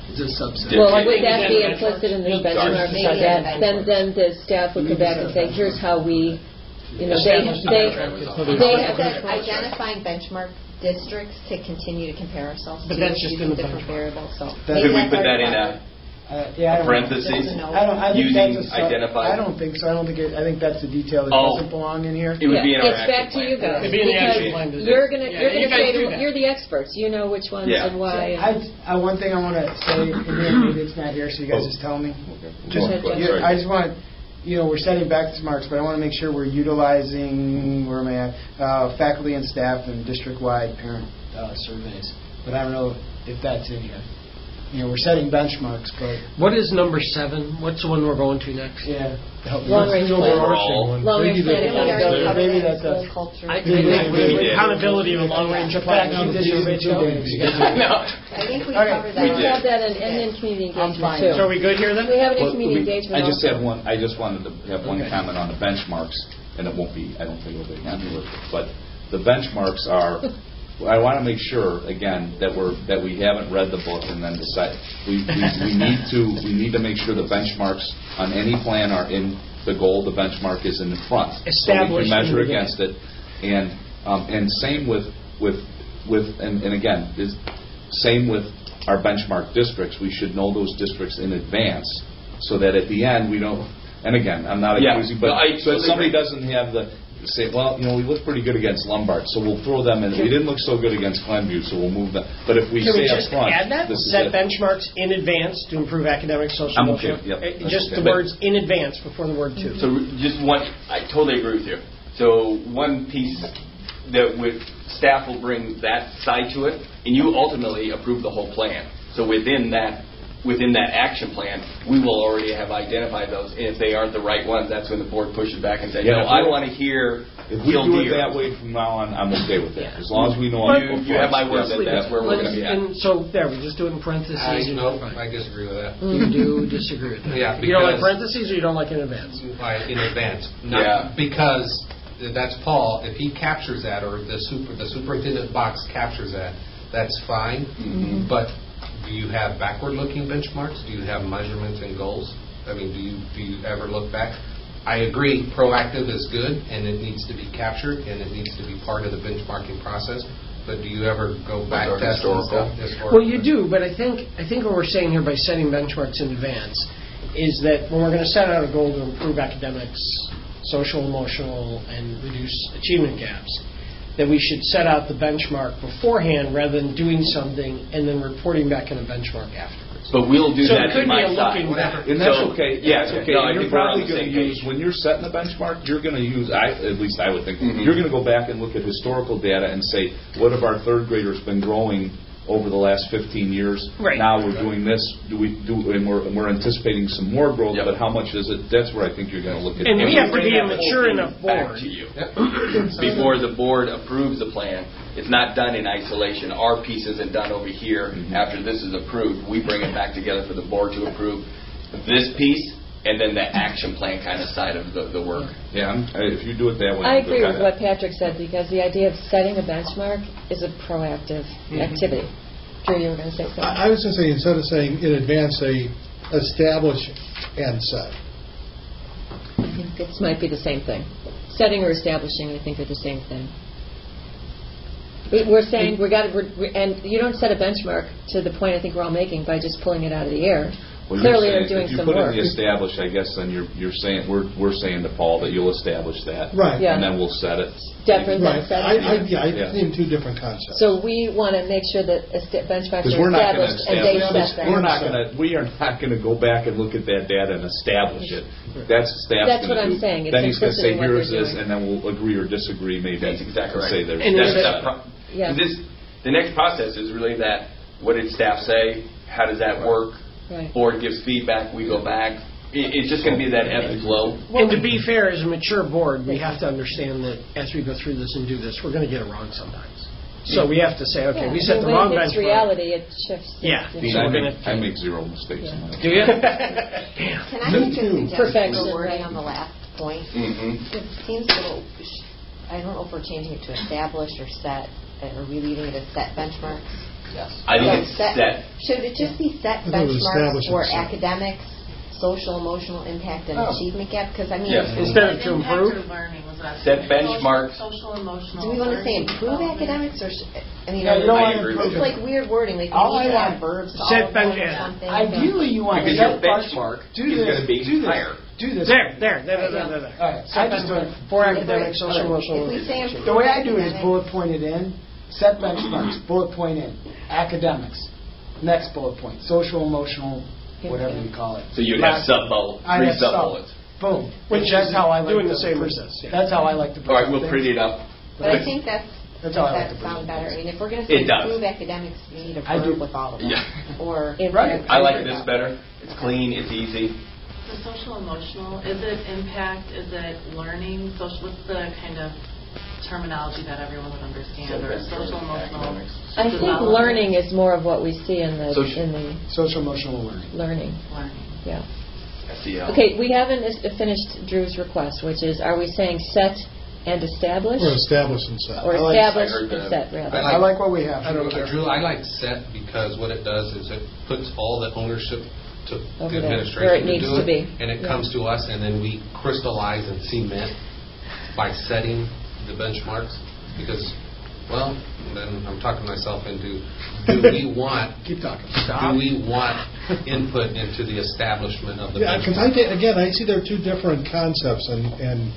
It's a subset. Well, Like would that be maybe implicit in this benchmarks? benchmark? Maybe So that, in then, then the staff would come back and say, here's how we, you know, they, Establish the they, benchmark. they I have. said identifying benchmark districts to continue to compare ourselves But to that's just in using the different benchmark. variables, so. That- maybe Could we that's put our that in part. a Uh, yeah, I don't- parentheses? Just a note. I don't. I think Using that's a sub- identified- I don't think so. I don't think it. I think that's a detail that Oh. doesn't belong in here. It would be in our It's back to action you plan. guys. It'd be in the because action plan. You're gonna, Yeah, you're you gonna guys say, do to- that. you're the experts, you know which ones Yeah. and why. I, I, one thing I want to say, and then maybe it's not here, so you guys Oh. just tell me. Just- Go ahead, You- sorry. I just want, you know, we're setting benchmarks, but I want to make sure we're utilizing, where am I at, uh, faculty and staff and district-wide parent uh, surveys. But I don't know if that's in here. You know, we're setting benchmarks, but, What is number seven? What's the one we're going to next? yeah. Long range That's the plan. overarching one. Long range Maybe plan the- We already accountability. covered Maybe it, that's a- school culture. I Maybe think we- the we- accountability of a long-range plan. Fact, condition, Two okay. days. No. I think we Okay. covered We that. have that in- and then community I'm engagement fine. too. So are we good here then? We have it in Well, community we- engagement I just also. have one, I just wanted to have one Okay. comment on the benchmarks, and it won't be, I don't think it'll be happy with it, but the benchmarks are, I want to make sure, again, that we're, that we haven't read the book and then decide. We, we, we need to, we need to make sure the benchmarks on any plan are in the goal, the benchmark is in the front. So we Established can measure in the against it. And, um, and same with, with, with, and, and again, is, same with our benchmark districts. We should know those districts in advance so that at the end, we don't, and again, I'm not Yeah. accusing, but No, I so if totally somebody agree. doesn't have the, say, well, you know, we look pretty good against Lombard, so we'll throw them in. We didn't look so good against Glenview, so we'll move them. But if we Can we say up just front, add that? this is Set it. benchmarks in advance to improve academic, social, I'm okay, emotional. yep, Uh, that's Just okay. the But- words in advance before the word to. So just one, I totally agree with you. So one piece that with staff will bring that side to it, and you ultimately approve the whole plan. So within that, within that action plan, we will already have identified those. And if they aren't the right ones, that's when the board pushes back and says, Yeah, no, if I we're- want to hear If we Kill do it Deer. that way from now on, I'm okay with that. As long as we know. You- up you front. have my word Yes, that that's where we're Let's- going to be at. And so, there, we just do it in parentheses. I, and no, you're fine. I disagree with that. You do disagree with that? Yeah, You don't like because- parentheses or you don't like in advance? By- in advance. Not- Yeah. Because that's Paul, if he captures that, or the super, the superintendent box captures that, that's fine. Mhm. But do you have backward-looking benchmarks? Do you have measurements and goals? I mean, do you, do you ever look back? I agree, proactive is good, and it needs to be captured, and it needs to be part of the benchmarking process. But do you ever go back our test and historical? stuff? Historical. Well, you do, but I think, I think what we're saying here by setting benchmarks in advance is that when we're going to set out a goal to improve academics, social, emotional, and reduce achievement gaps, that we should set out the benchmark beforehand rather than doing something and then reporting back in a benchmark afterwards. But we'll do So it that could in be my a side. looking back. And that's So, okay. Yeah, That's okay. no, I And you're think we're on probably the going same to use, page. when you're setting a benchmark, you're going to use, I, at least I would think, Mhm. you're going to go back and look at historical data and say, what have our third graders been growing over the last fifteen years? Right. Now we're doing this, do we do, and we're, and we're anticipating some more growth, Yep. but how much is it? That's where I think you're going to look at. And we we have to bring be a that whole mature thing enough back board. to you. Yep. Before the board approves the plan. It's not done in isolation. Our piece isn't done over here. Mhm. After this is approved, we bring it back together for the board to approve this piece and then the action plan kind of side of the, the work. Yeah, I'm- if you do it that way. I I'm good agree with that. what Patrick said, because the idea of setting a benchmark is a proactive activity. Drew, you were going to say something? I I was going to say, instead of saying in advance, say establish and set. I think this might be the same thing. Setting or establishing, I think, are the same thing. We- We're saying we got to, and you don't set a benchmark to the point I think we're all making by just pulling it out of the air. Well, you're Clearly, saying- they're doing if you some put work. in the establish, I guess, then you're you're saying we're we're saying to Paul that you'll establish that, Right. Yeah. and then we'll set it. Different than Right. I, setting. I, yeah, I Yeah. think two different concepts. So we want to make sure that esta- benchmarks Because are we're not going to established and they establish. set them. We're not going to. We are not going to go back and look at that data and establish it. That's staff's That's going what to I'm do. saying. It's Then he's going to say, implicit in what "Here's they're this," doing. and then we'll agree or disagree. Maybe That's exactly right. Say there's. And That's is that it- pro- Yeah. This, the next process is really that, what did staff say? How does that work? Right. Board gives feedback, we go back. It, it's just going to be that ebb and flow. And to be fair, as a mature board, we have to understand that as we go through this and do this, we're going to get it wrong sometimes. So we have to say, okay, Yeah, we I set mean, the wrong when it's benchmark. reality, it shifts. Yeah. It- I, So we're make, gonna- I make zero mistakes. Yeah. in my life. Do you? Damn. Can I make a suggestion Perfection, for wording right. on the last point? Mm-hmm. It seems a little, I don't know if we're changing it to establish or set, or we leaving it as set benchmarks. Yes. I think So it's set. Should it just be set I thought it was benchmarks establishing for set. academics, social, emotional impact, and Oh. achievement gap? Because I mean, Yes. if we- Instead of Like to impact improve? or learning, was that Set social- benchmarks. Social, emotional. do we want to say learning, improve development? academics, or sh- I mean, Yeah, you are- don't I want to agree improve it's with it. like weird wording. Like we All need I to want- add verbs to Set all of them bench- or yeah. something. Ideally, you want Because set your benchmark do is this, gonna be do this, higher. Do this. There, there, there, there, there, there. there. All right, I Set just benchmark don't- for If academic, we're- social, If emotional. we say improve The way I do it is academics- bullet pointed in, set benchmarks, bullet point in, academics, next bullet point, social, emotional, whatever you call it. So you'd have Last- sub bullet, I'd three have sub sub. bullets. Boom. Which that's is how I like doing to the same present- process, yeah. That's how I like to. All right, present we'll things. pretty it up. But I think that's, That's does how I like that to sound present better? I things. mean, if we're going to say It does. improve academics, we need a I do. verb with all of them. Yeah. Or Right. I like this better. It's clean, it's easy. The social emotional, is it impact, is it learning, social, what's the kind of terminology that everyone would understand, or social emotional? I think development? learning is more of what we see in the, Social- in the Social emotional learning. learning, Learning. yeah. S E L. Okay, we haven't is- finished Drew's request, which is, are we saying set and establish? Or establish and set. Or I like- establish I heard and that. set, rather? I I like what we have. I don't know, Drew, I like set because what it does is it puts all the ownership to Over the there, administration where it to needs do to it, be. and it Yeah. comes to us, and then we crystallize and cement by setting the benchmarks, because, well, then I'm talking myself into, do we want, Keep talking. do we want input into the establishment of the Yeah, because I, benchmark? get- again, I see there are two different concepts, and, and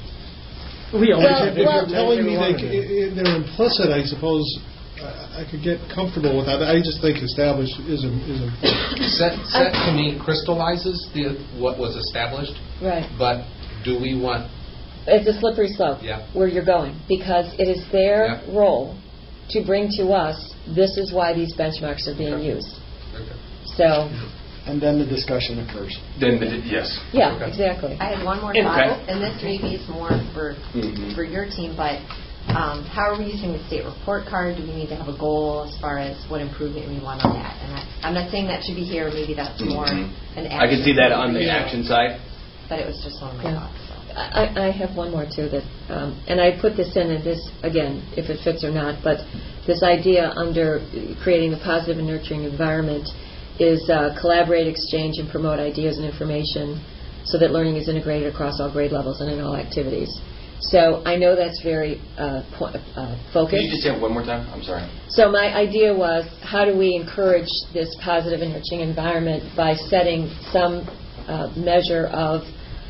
We always Well, have if well- you're telling me they, wanted c- it. i- i- they're implicit, I suppose I I could get comfortable with that. I just think establish is a- is important. Set, set to me crystallizes the, what was established, Right. but do we want, It's a slippery slope Yeah. where you're going, because it is their Yeah. role to bring to us, this is why these benchmarks are being Okay. used. So, And then the discussion occurs. Then, the- yes. yeah, Okay. exactly. I had one more Okay. thought, and this maybe is more for Mhm. for your team, but um, how are we using the state report card? Do we need to have a goal as far as what improvement we want on that? And I, I'm not saying that should be here. Maybe that's more Mhm. an action. I can see that on the Yeah. action side. But it was just one of my Yeah. thoughts. So. I, I have one more too that, um, and I put this in, and this again, if it fits or not, but this idea under creating a positive and nurturing environment is uh, collaborate, exchange, and promote ideas and information so that learning is integrated across all grade levels and in all activities. So I know that's very uh, po- uh, Can focused. you just say it one more time? I'm sorry. So my idea was, how do we encourage this positive and nurturing environment by setting some uh, measure of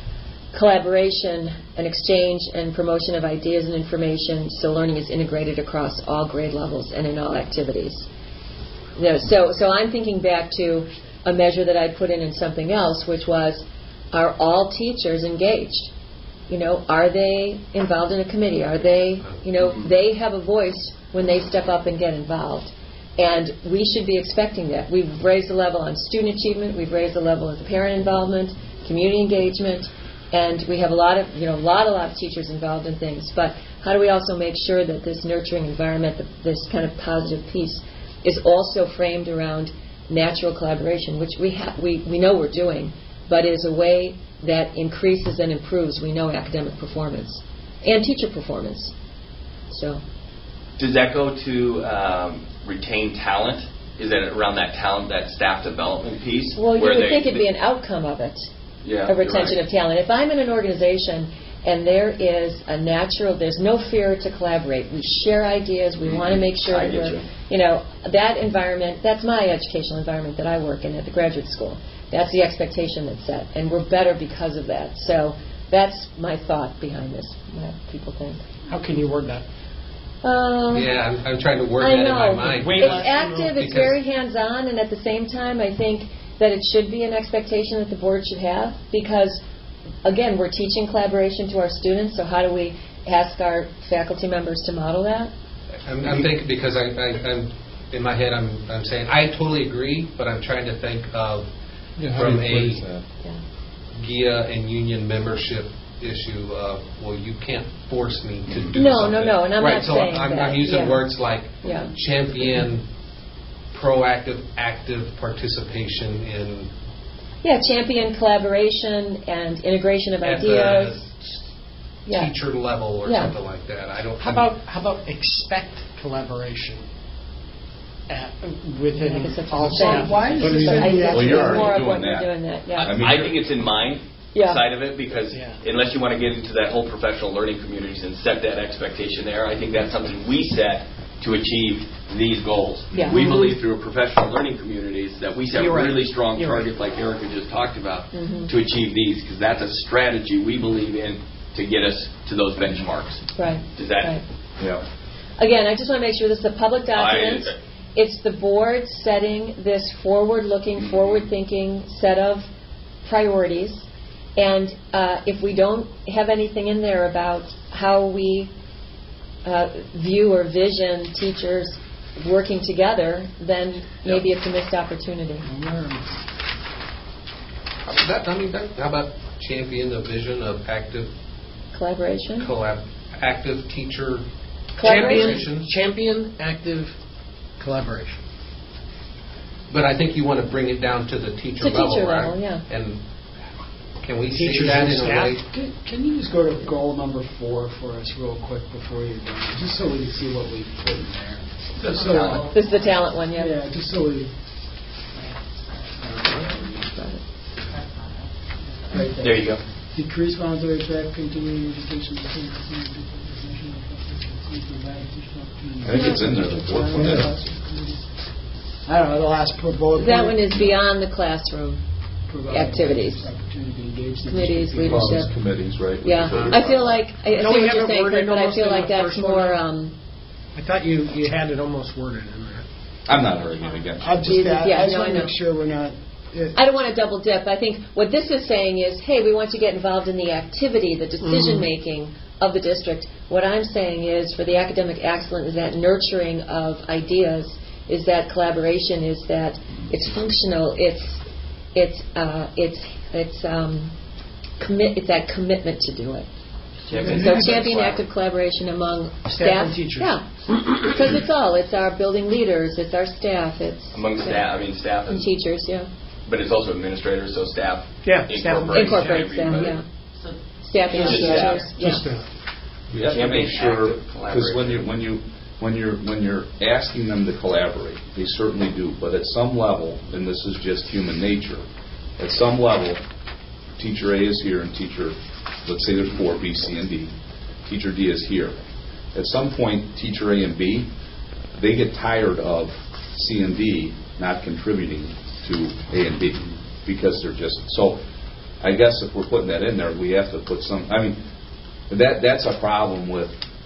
collaboration and exchange and promotion of ideas and information so learning is integrated across all grade levels and in all activities. You know, so, so I'm thinking back to a measure that I put in in something else, which was, are all teachers engaged? You know, are they involved in a committee? Are they, you know, they have a voice when they step up and get involved. And we should be expecting that. We've raised the level on student achievement. We've raised the level of parent involvement, community engagement, and we have a lot of, you know, a lot, a lot of teachers involved in things. But how do we also make sure that this nurturing environment, this kind of positive piece, is also framed around natural collaboration, which we ha- we we know we're doing, but is a way that increases and improves, we know, academic performance and teacher performance. So, Does that go to um, retain talent? Is that around that talent, that staff development piece? well, you where would they- think it'd be an outcome of it, yeah, a you're retention right. of talent. If I'm in an organization and there is a natural, there's no fear to collaborate. We share ideas. We want to make sure I that get we're, you. you know, that environment, that's my educational environment that I work in at the graduate school. That's the expectation that's set, and we're better because of that. So that's my thought behind this, what people think. How can you word that? Um, Yeah, I'm, I'm trying to word I that in my know. mind. Wait, It's because- active, it's because- very hands-on, and at the same time, I think that it should be an expectation that the board should have, because, again, we're teaching collaboration to our students, so how do we ask our faculty members to model that? I'm, I'm thinking, because I, I, I'm, in my head, I'm, I'm saying, I totally agree, but I'm trying to think of, Yeah, how do from you a phrase that? Yeah. G I A and union membership issue of, well, you can't force me to do No, no, something. no, and I'm right, not so saying I'm, that, I'm using yeah. words like Yeah. champion proactive, active participation in Yeah, champion collaboration and integration of at ideas. the Yeah. teacher level or Yeah. something like that. I don't. How about how about expect collaboration? at, within I guess that's all what I'm saying. staff. Why is But this is it- I think Well, you're it's more already of what doing we're that. doing that, yeah. I mean, I you're- think it's in mind Yeah. side of it because Yeah. unless you want to get into that whole professional learning communities and set that expectation there, I think that's something we set to achieve these goals. Yeah. We believe through professional learning communities that we set You're right. really strong You're right. targets like Erica just talked about Mhm. to achieve these because that's a strategy we believe in to get us to those benchmarks. Right. Does that? Right. Yeah. Again, I just want to make sure this is a public document. I- It's the board setting this forward-looking, forward-thinking set of priorities. And uh, if we don't have anything in there about how we uh, view or vision teachers working together, then maybe it's a missed opportunity. That, I mean, that, how about champion the vision of active Collaboration? collab, active teacher Collaboration? Champion, champion active collaboration. But I think you want to bring it down to the teacher To level, teacher right? level, yeah. And can we Teachers see that and in a staff. way? Can, can you just go to goal number four for us real quick before you're done, just so we can see what we put in there? Just so, This is the talent one, yeah. yeah, just so we. Right There you go. Decrease voluntary track, continuing education. I think it's in there. Work with it. I don't know, the last bullet point. That one is beyond the classroom. Provide activities. Opportunity to engage the Committees, district. Well, leadership. it's committees, right? Yeah, Which is I feel like, I see Don't we what have you're it saying, worded Kurt, but I almost feel in like the that's first one? more, um, I thought you, you had it almost worded in there. I'm not arguing against I'm it. just, Jesus, I yeah, just no, want I to know. make sure we're not. it- I don't want to double dip. I think what this is saying is, hey, we want you to get involved in the activity, the decision-making of the district. What I'm saying is, for the academic excellence, is that nurturing of ideas, is that collaboration, is that it's functional, it's it's uh, it's it's um, commit, it's that commitment to do it. Champion So active champion collaboration. active collaboration among Staff staff, and teachers. yeah, because it's all. It's our building leaders, it's our staff, it's Among staff, I mean staff and is, teachers, yeah, but it's also administrators, so staff Yeah, staff. incorporates incorporate staff, everybody. yeah, So staff and Just teachers, staff. yeah. Just that. We have to Champion make sure, active because when you, when you, when you're, when you're asking them to collaborate, they certainly do, but at some level, and this is just human nature, at some level, teacher A is here and teacher, let's say there's four, B, C, and D. Teacher D is here. At some point, teacher A and B, they get tired of C and D not contributing to A and B because they're just, so I guess if we're putting that in there, we have to put some, I mean, that that's a problem with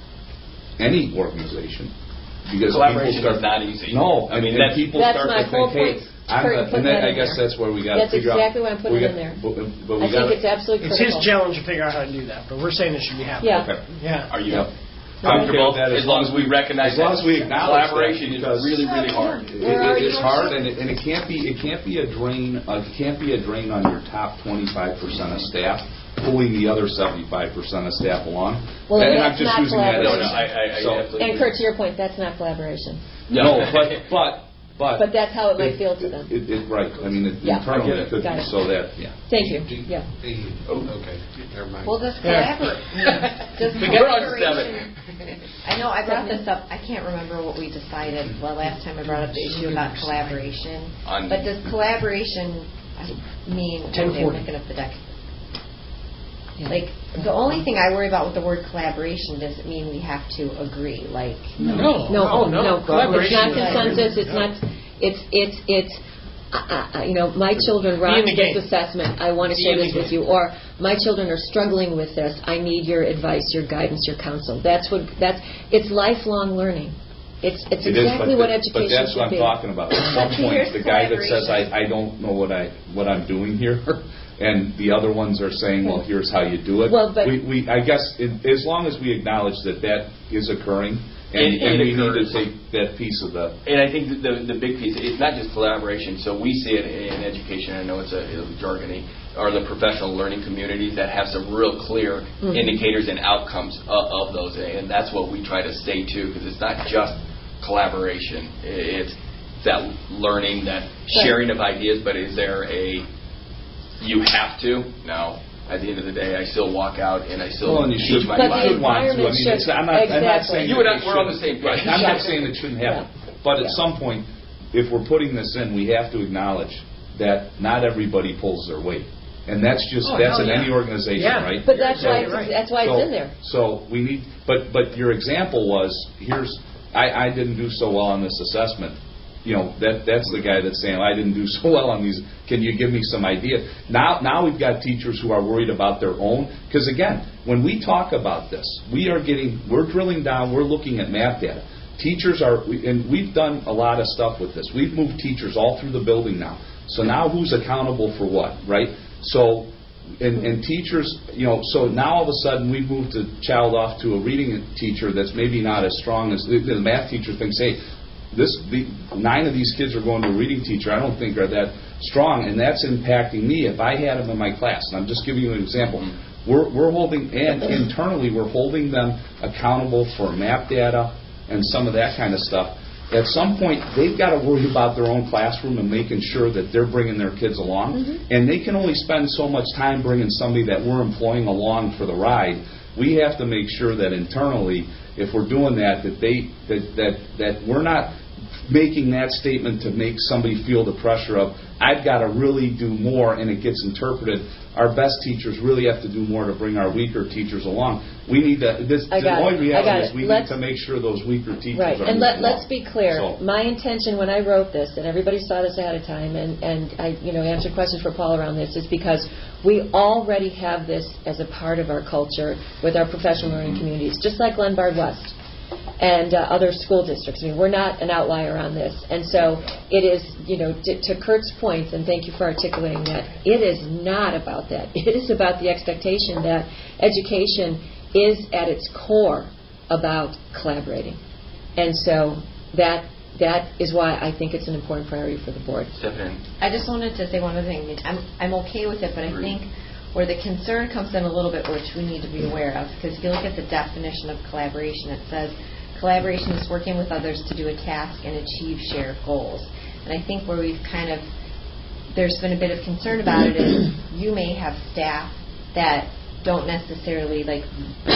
any organization. Because Collaboration people start, is not easy. No, I mean, and that's- people That's start my to whole think, hey, point. I'm Kurt, the, put and then that I in guess there. that's where we got to That's figure exactly out. why I'm putting we it got- in there. But, but I we got think it's absolutely It's critical. his challenge to figure out how to do that, but we're saying it should be happening. Yeah. Okay. Yeah. Are you Yep. comfortable? I'm okay with that As long as we recognize as long that as we acknowledge collaboration that, is because- really, really hard. It, it, it's hard, and it, and it can't be it can't be a drain. Uh, it can't be a drain on your top twenty-five percent of staff, pulling the other seventy-five percent of staff along. Well, and and I'm that's just not using that as No, no, I, I, I so, absolutely And agree. Kurt, to your point, that's not collaboration. no, but but but But that's how it might feel to them. It, it, right. I mean, it, Yeah. internally I get it. it could Got be it. so that yeah. Thank you, Do- yeah. the- Oh. Okay, never mind. Well, does Yeah. collaborate, does We're on to collaboration, I know I brought this up, I can't remember what we decided, well, last time I brought up the issue about collaboration. On- But does collaboration I mean, ten okay, I'm forty. looking up the deck. Yeah. Like, the only thing I worry about with the word collaboration, does it mean we have to agree? Like, No, No, no, no. no. It's Collaboration not is- consensus, it's not, it's, it's, it's, uh, uh, you know, my children rock in the this game. assessment, I want to Be share in the this with game. you, or my children are struggling with this, I need your advice, your guidance, your counsel. That's what, that's, it's lifelong learning. It's, it's It is, exactly but what the- education But that's should what I'm be. talking about. At some But point, here's the guy that says, collaboration. I, I don't know what I, what I'm doing here, and the other ones are saying, well, here's how you do it. Well, but- We, we, I guess, in- as long as we acknowledge that that is occurring, and, And- and and we need to occurs. take that piece of the, And I think that the the big piece, it's not just collaboration. So we see it in education. I know it's a, a jargony, are the professional learning communities that have some real clear Mhm. indicators and outcomes of, of those, and that's what we try to stay to, because it's not just collaboration. It's that learning, that sharing of ideas. But is there a you have to? No. At the end of the day, I still walk out and I still well, and you teach should, my But you the should want to. I environment mean, should- it's, I'm not, I'm not exactly. saying You that and I- it we're on shouldn't. the same page. Right, I'm not saying it shouldn't happen. But at Yeah. some point, if we're putting this in, we have to acknowledge that not everybody pulls their weight. And that's just, Oh, that's hell in yeah. any organization, Yeah. right? But that's So- why, it's- that's why so, it's in there. So we need, but, but your example was, here's, I, I didn't do so well on this assessment. You know, that that's the guy that's saying, I didn't do so well on these. Can you give me some idea? Now, now we've got teachers who are worried about their own. Because again, when we talk about this, we are getting, we're drilling down, we're looking at math data. Teachers are, and we've done a lot of stuff with this. We've moved teachers all through the building now. So now who's accountable for what, right? So, and, and teachers, you know, so now all of a sudden we've moved a child off to a reading teacher that's maybe not as strong as, the, the math teacher thinks, hey, this, the, nine of these kids are going to a reading teacher I don't think are that strong, and that's impacting me if I had them in my class. And I'm just giving you an example. We're, we're holding, and internally we're holding them accountable for map data and some of that kind of stuff. At some point, they've got to worry about their own classroom and making sure that they're bringing their kids along. Mm-hmm. And they can only spend so much time bringing somebody that we're employing along for the ride. We have to make sure that internally, if we're doing that, that they that that that we're not making that statement to make somebody feel the pressure of, I've got to really do more, and it gets interpreted. Our best teachers really have to do more to bring our weaker teachers along. We need to, this, I the got only it. I got reality is it. we Let's- need to make sure those weaker teachers Right, are and let, moving let's along. be clear. So- My intention when I wrote this, and everybody saw this ahead of time, and, and I, you know, answered questions for Paul around this, is because we already have this as a part of our culture with our professional learning communities, just like Glenbard West and uh, other school districts. I mean, we're not an outlier on this. And so it is, you know, to, to Kurt's points, and thank you for articulating that, it is not about that. It is about the expectation that education is at its core about collaborating. And so that that is why I think it's an important priority for the board. Stephanie. I just wanted to say one other thing. I mean, I'm, I'm okay with it, but I think where the concern comes in a little bit, which we need to be aware of, because if you look at the definition of collaboration, it says collaboration is working with others to do a task and achieve shared goals. And I think where we've kind of, there's been a bit of concern about it is you may have staff that don't necessarily, like,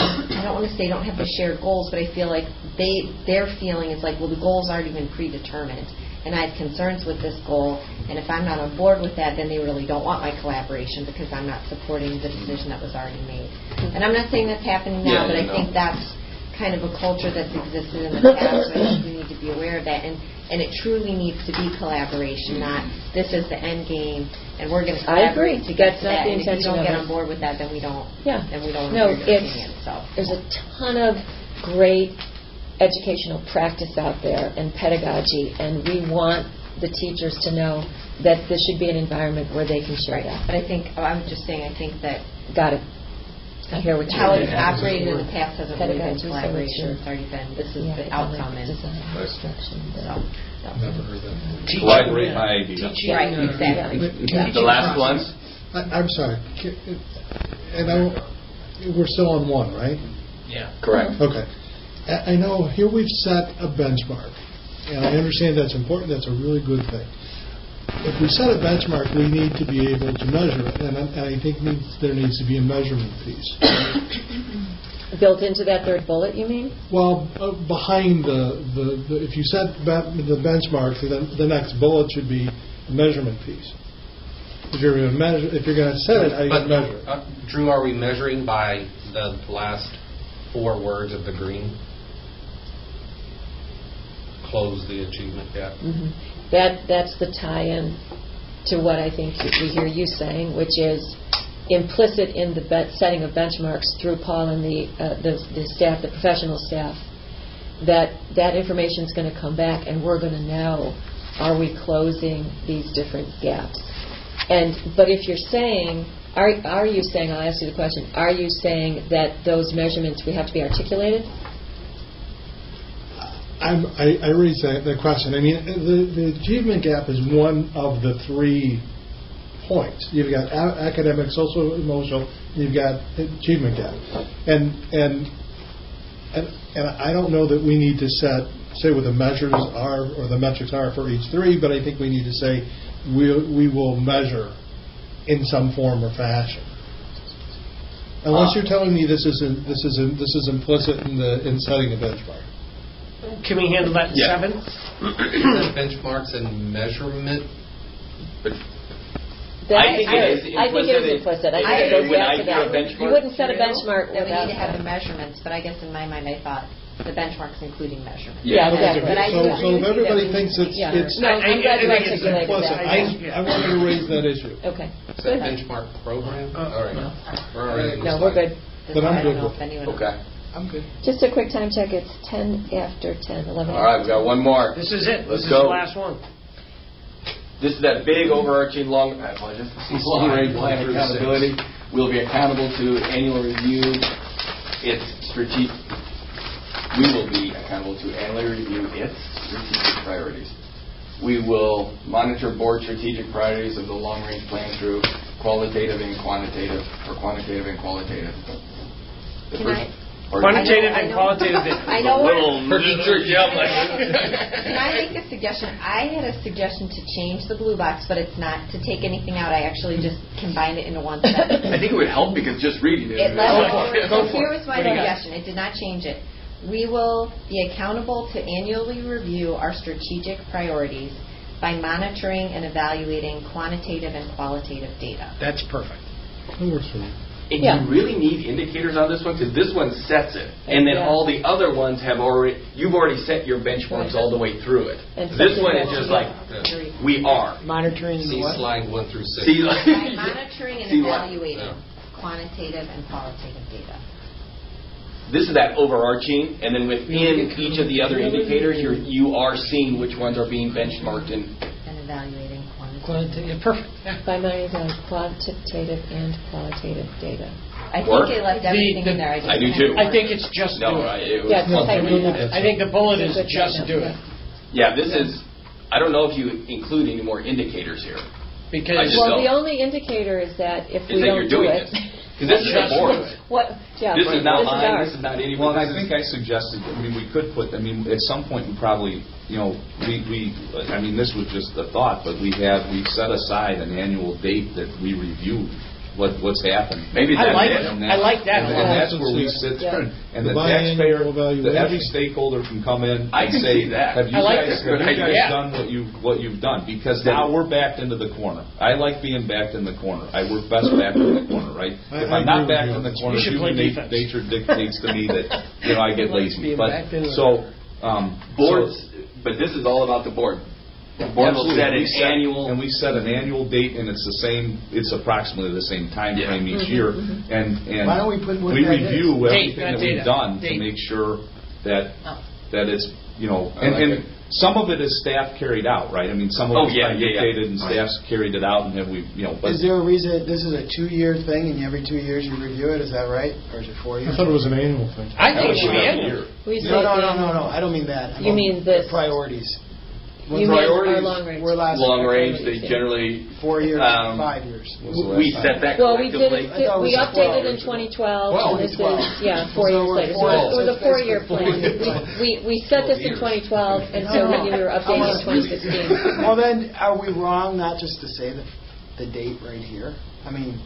I don't want to say don't have the shared goals, but I feel like they their feeling is like, well, the goals aren't even predetermined. And I have concerns with this goal, and if I'm not on board with that, then they really don't want my collaboration because I'm not supporting the decision that was already made. And I'm not saying that's happening now, Yeah, but I no. think that's kind of a culture that's existed in the past, so I think we need to be aware of that. And, and it truly needs to be collaboration, not this is the end game, and we're going to I agree. collaborate to get That's to not that. the And if you intention don't of get it. on board with that, then we don't. Yeah. Then we don't. No, agree with your it's, opinion, so. there's a ton of great educational practice out there and pedagogy, and we want the teachers to know that this should be an environment where they can share that. But I think, oh, I'm just saying, I think that Got it. I hear what you're how saying. it's operated in the past hasn't really been Pedagogy, so collaboration. it's It's already been, this is Yeah, the outcome. And design, instruction, so, the- so. Never heard that. Collaborate my idea. Teaching, Right, uh, exactly. Yeah. The last one? I, I'm sorry. And I, we're still on one, right? Yeah. Correct. Okay. I I know here we've set a benchmark, and I understand that's important. That's a really good thing. If we set a benchmark, we need to be able to measure it, and I, and I think needs, there needs to be a measurement piece. Built into that third bullet, you mean? Well, uh, behind the, the, the, if you set be- the benchmark, then the next bullet should be a measurement piece. If you're going to measure, if you're going to set it, how you But, going to measure it? uh, Drew, are we measuring by the last four words of the green? Close the achievement gap. Mm-hmm. That that's the tie-in to what I think we hear you saying, which is implicit in the be- setting of benchmarks through Paul and the, uh, the the staff, the professional staff. That that information is going to come back, and we're going to know, are we closing these different gaps? And but if you're saying, are are you saying? I'll ask you the question. Are you saying that those measurements we have to be articulated? I'm, I, I raise that, that question. I mean, the, the achievement gap is one of the three points. You've got a- academic, social, emotional, and you've got achievement gap. And, and and and I don't know that we need to set say what the measures are or the metrics are for each three, but I think we need to say we we will measure in some form or fashion. Unless you're telling me this isn't this isn't this is implicit in the in setting a benchmark. Can we handle that in Yeah. seven? Benchmarks and measurement. But That I think is- it is I think it is implicit. implicit. I It- think it it- goes when back I to hear a that. benchmark- You wouldn't set a True, benchmark That we without need to have that. the measurements, but I guess in my mind I thought the benchmarks including measurements. Yeah, Okay, exactly. But I So, do so agree if with you everybody that we- thinks it's, Yeah. it's No, I'm glad you I- I think it's articulated implicit, that. I, I wanted to raise that issue. Okay. Is that benchmark program? Uh, All right. no. We're already on No, this we're slide. good. But I'm I don't good know with if anyone. Okay. I'm good. Just a quick time check. It's ten after ten, eleven. All right, we got one more. This is it. Let's This is go. the last one. This is that big overarching long, I apologize, long range plan accountability. We'll be accountable to annual review. Its strategic. We will be accountable to annually review its strategic priorities. We will monitor board strategic priorities of the long range plan through qualitative and quantitative, or quantitative and qualitative. The Can first I- part- Quantitative I and know- qualitative. I know A what- little literature, yeah, I'm like- Can I make a suggestion? I had a suggestion to change the blue box, but it's not to take anything out. I actually just combined it into one sentence. I think it would help because just reading it. It left Go it for it. over. Go So for here it. was my What do you got? suggestion. It did not change it. We will be accountable to annually review our strategic priorities by monitoring and evaluating quantitative and qualitative data. That's perfect. That works for me. And Yeah. you really need indicators on this one because this one sets it, and then Yeah. all the other ones have already. You've already set your benchmarks Right. all the way through it. And This set one the is just benchmark. like Yeah. we are. Monitoring See what? slide one through six. See, By monitoring and See what? evaluating Yeah. quantitative and qualitative data. This is that overarching, and then within each of the other indicators, you're you are seeing which ones are being benchmarked and. And evaluating quantitative. Quantitative. Perfect. Yeah. By monitoring quantitative and qualitative data. I think Work? it left The- everything the- in there. I, just I do didn't too. have I think it's just No, do I, it. it was Yeah, it's something like- we did. I think the bullet is Good just job. do it. Yeah, this is. I don't know if you include any more indicators here. I Because just Well, don't. the only indicator is that if Is we that don't you're do doing it. it. Because this is Just the board. do it. What, yeah. This is not this mine. Is ours. This is not any. Well, and I this think is- I suggested, I mean, we could put, I mean, at some point, we probably, you know, we, we, I mean, this was just a thought, but we have, we set aside an annual date that we review what, what's happened. Maybe I that's like it. it. And I like that And a lot. and that's where we sit, Yeah. and The the biannual taxpayer, evaluation. the- every stakeholder can come in I and can say, see that. have you I like guys, that. have you Good guys idea. done what you, what you've done? Because now we're backed into the corner. I like being backed in the corner. I work best backed in the corner, right? I- If I I'm not agree with backed you. in the You corner, should play human nat- defense. nature dictates to me that, you know, I get He likes lazy. being But, backed into the so, um. Boards, so- but this is all about the board. The board will Absolutely. set We an annual. And we set an annual date, and it's the same, it's approximately the same time Yeah. frame each Mhm, year. mhm. And, and Why don't we put what we that is? review Date, everything not that we've data. done to Date. make sure that, Oh. that it's, you know, I and, like and it. some of it is staff carried out, right? I mean, some Oh, of it's yeah, been yeah, yeah. dictated and staff's carried it out, and have we, you know, but. Is there a reason, this is a two-year thing, and every two years you review it, is that right? Or is it four I years? thought it was an annual thing. I That think it was should be another annual. year. We say No, no, no, then- no, no, I don't mean that. I You mean the this? priorities. You mean Priorities our long range? We're last long range, they priorities, yeah. generally. Four years, Um, five years. Was the We last set time. that Well, we did collectively. it, I thought it we was updated twelve. in twenty twelve, Twelve. and this twelve. is, yeah, four So years we're later. So four- it was so a it's four-year basically plan. four years. We, we set this in twenty twelve, and so when you were updating in twenty sixteen. Well, then, are we wrong not just to say the, the date right here? I mean,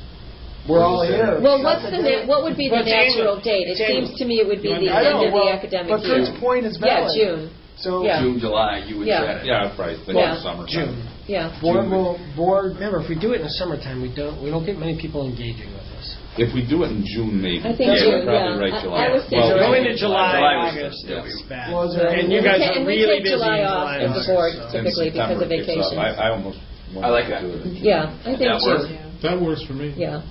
we're all here. Well, what's the, na- what would be the Well, it's annual. natural date? It It's annual. seems to me it would be the I know, end of the well, academic but year. Kurt's point is Yeah, valid. June, So, Yeah. June, July, you would Yeah. set it. Yeah, right, the Yeah. summer. June. yeah. board will, board, Remember, if we do it in the summertime, we don't we don't get many people engaging with us. If we do it in June, maybe. I think Yeah, June, you're probably yeah. right, I- July. I was thinking- Well, Going into July, July was- August, yeah. it's bad. Well, is there- And you We guys ta- are and we really take busy July in off July. as a board, so- and typically because September of picks up. vacations. I, I almost. I like that. Do it in June. Yeah, I think That works? June, That works for me. yeah.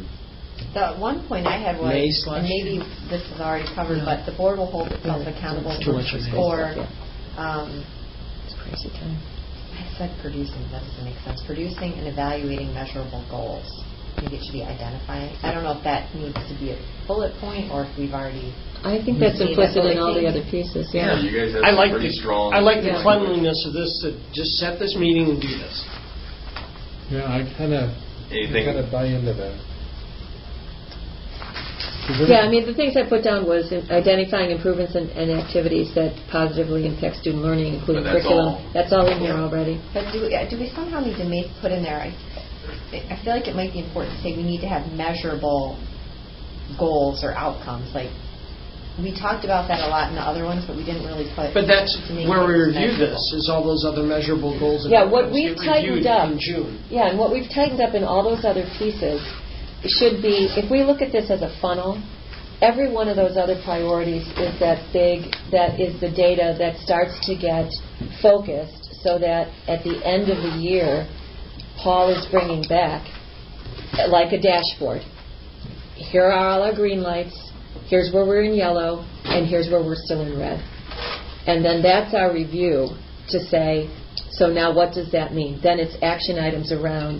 The one point I had was, May slash and maybe this is already covered, but the board will hold itself accountable Too much of for, Yeah. um, It's crazy time. I said producing, that doesn't make sense. Producing and evaluating measurable goals. Maybe it should be identifying. I don't know if that needs to be a bullet point or if we've already. I think that's See, implicit that's in all what the I other think. pieces, Yeah, yeah. you guys have I some like pretty the strong. I like the Yeah. cleanliness of this. To just set this meeting and do this. Yeah, I kind of, Anything? kind of buy into that. Yeah, I mean, the things I put down was in- identifying improvements and, and activities that positively impact student learning, including But that's curriculum. all. That's all in here already. But do we, uh, do we somehow need to make, put in there, I, I feel like it might be important to say we need to have measurable goals or outcomes, like we talked about that a lot in the other ones, but we didn't really put. But that's make where it we review measurable. this, is all those other measurable goals. And Yeah, what outcomes we've get tightened reviewed up, in June. yeah, and what we've tightened up in all those other pieces should be, if we look at this as a funnel, every one of those other priorities is that big, that is the data that starts to get focused so that at the end of the year, Paul is bringing back, like a dashboard. Here are all our green lights, here's where we're in yellow, and here's where we're still in red. And then that's our review to say, so now what does that mean? Then it's action items around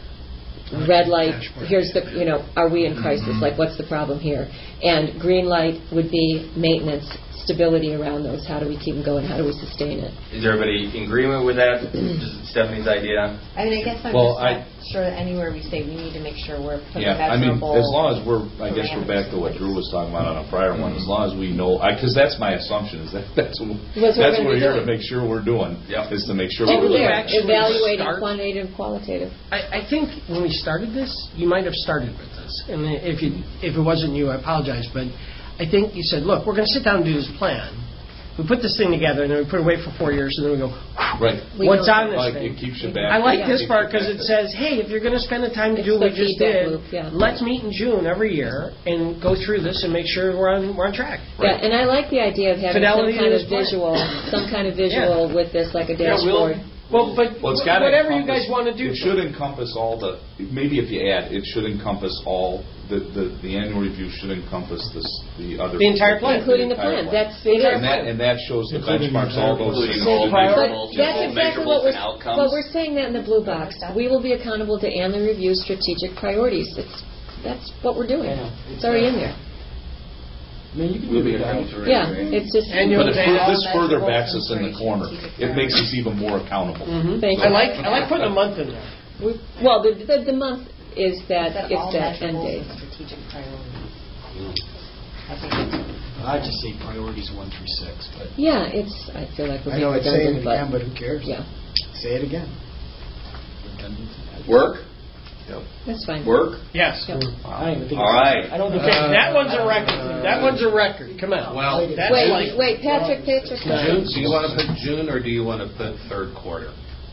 red light, here's the, you know, are we in crisis? Like, what's the problem here? And green light would be maintenance, stability around those. How do we keep them going? How do we sustain it? Is everybody in agreement with that? Stephanie's idea? I mean, I guess I'm Well, just I- not sure that anywhere we say we need to make sure we're putting Yeah, I mean, measurable. as long as we're, I guess we're back to what Drew was talking about on a prior one, as long as we know, because that's my assumption, is that that's what That's what that's we're what we're here doing. to make sure we're doing, Yep. is to make sure And we're we're doing actually that. evaluating start- quantitative, qualitative. I, I think when we started this, you might have started with this. And if you, if it wasn't you, I apologize. But I think you said, look, we're going to sit down and do this plan. We put this thing together, and then we put it away for four years, and then we go, Right. We what's know- on this Like, thing? it keeps you back. I like Yeah. this part because it says, hey, if you're going to spend the time to It's do what the we just feedback did, loop, yeah. let's meet in June every year and go through this and make sure we're on we're on track. Yeah, and I like the idea of having Fidelity some kind in of this plan. visual, some kind of visual with this, like a Yeah, we'll- dashboard. Well, but Well, it's gotta whatever you encompass- guys want to do. It should encompass all the, maybe if you add, it should encompass all, the, the, the annual review should encompass this, the other. The entire plan. Including the entire plan. That's the And that, and that shows the Including the benchmarks, all those Including things. all Priority- measurables, But that's all exactly measurables what we're, and outcomes. but we're saying that in the blue box. We will be accountable to and the review strategic priorities. It's, that's what we're doing. It's already in there. I mean, you can We'll do be that. accountable to Yeah, reviewing. it's just, Annual But it, data. this further Measurable backs us in the corner. It makes us even more accountable. Mhm. Thank I you. like I like putting a month in there. we- well, the, the, the month is that, Set it's all that end measurables date. and strategic priorities. I think that's I'd just say priorities one through six, but Yeah, it's, I feel like we're I know being it's saying it redundant, again, but who cares? yeah, Say it again. Work? that's fine. Work? Yes. Yep. I don't even think. All right. I don't think. Okay, that one's a record. That one's a record. Come on. Well, That's Wait, like wait, Patrick, Patrick. June, do you want to put June or do you want to put third quarter?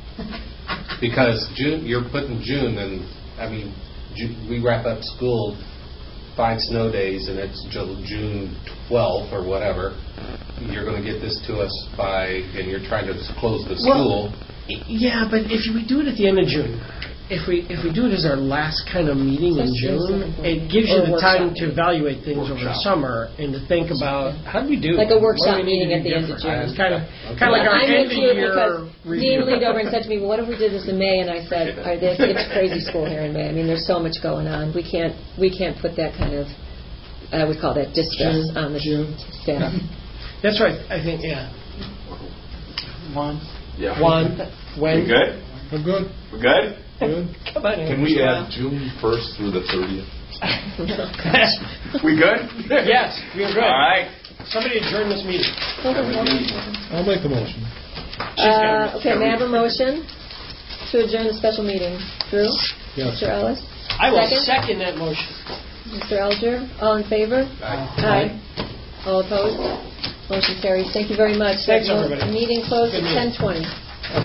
Because June, you're putting June, and I mean, Ju- we wrap up school five snow days, and it's Ju- June twelfth or whatever. You're going to get this to us by, and you're trying to close the school. Yeah, but if we do it at the end of June, if we if we do it as our last kind of meeting in That's true, June, second it gives you Or the workshop time to meeting. evaluate things over the Workshop. summer and to think about how do we do Like a What do workshop we need meeting to at the do end of different? June. It's kind of kind of like our I'm end with of you year because review. Dean leaned over and said to me, "Well, what if we did this in May?" And I said, "Are this, it's crazy school here in May. I mean, there's so much going on. We can't we can't put that kind of uh, we call that distress June, on the June. staff." That's right. I think yeah. One. Yeah. One We when good? I'm good. We good? Good. Come on. Can we add June first through the thirtieth? We good? Yes, we are good. All right. Somebody adjourn this meeting. I'll make the motion. Uh, okay, may I have a motion to adjourn the special meeting? Drew? Yes. Mister Ellis? I will Second? second that motion. Mister Elger? All in favor? Aye. All opposed? Motion carries. Thank you very much. Thanks, That mo- everybody. Meeting closed Good at meeting. ten twenty.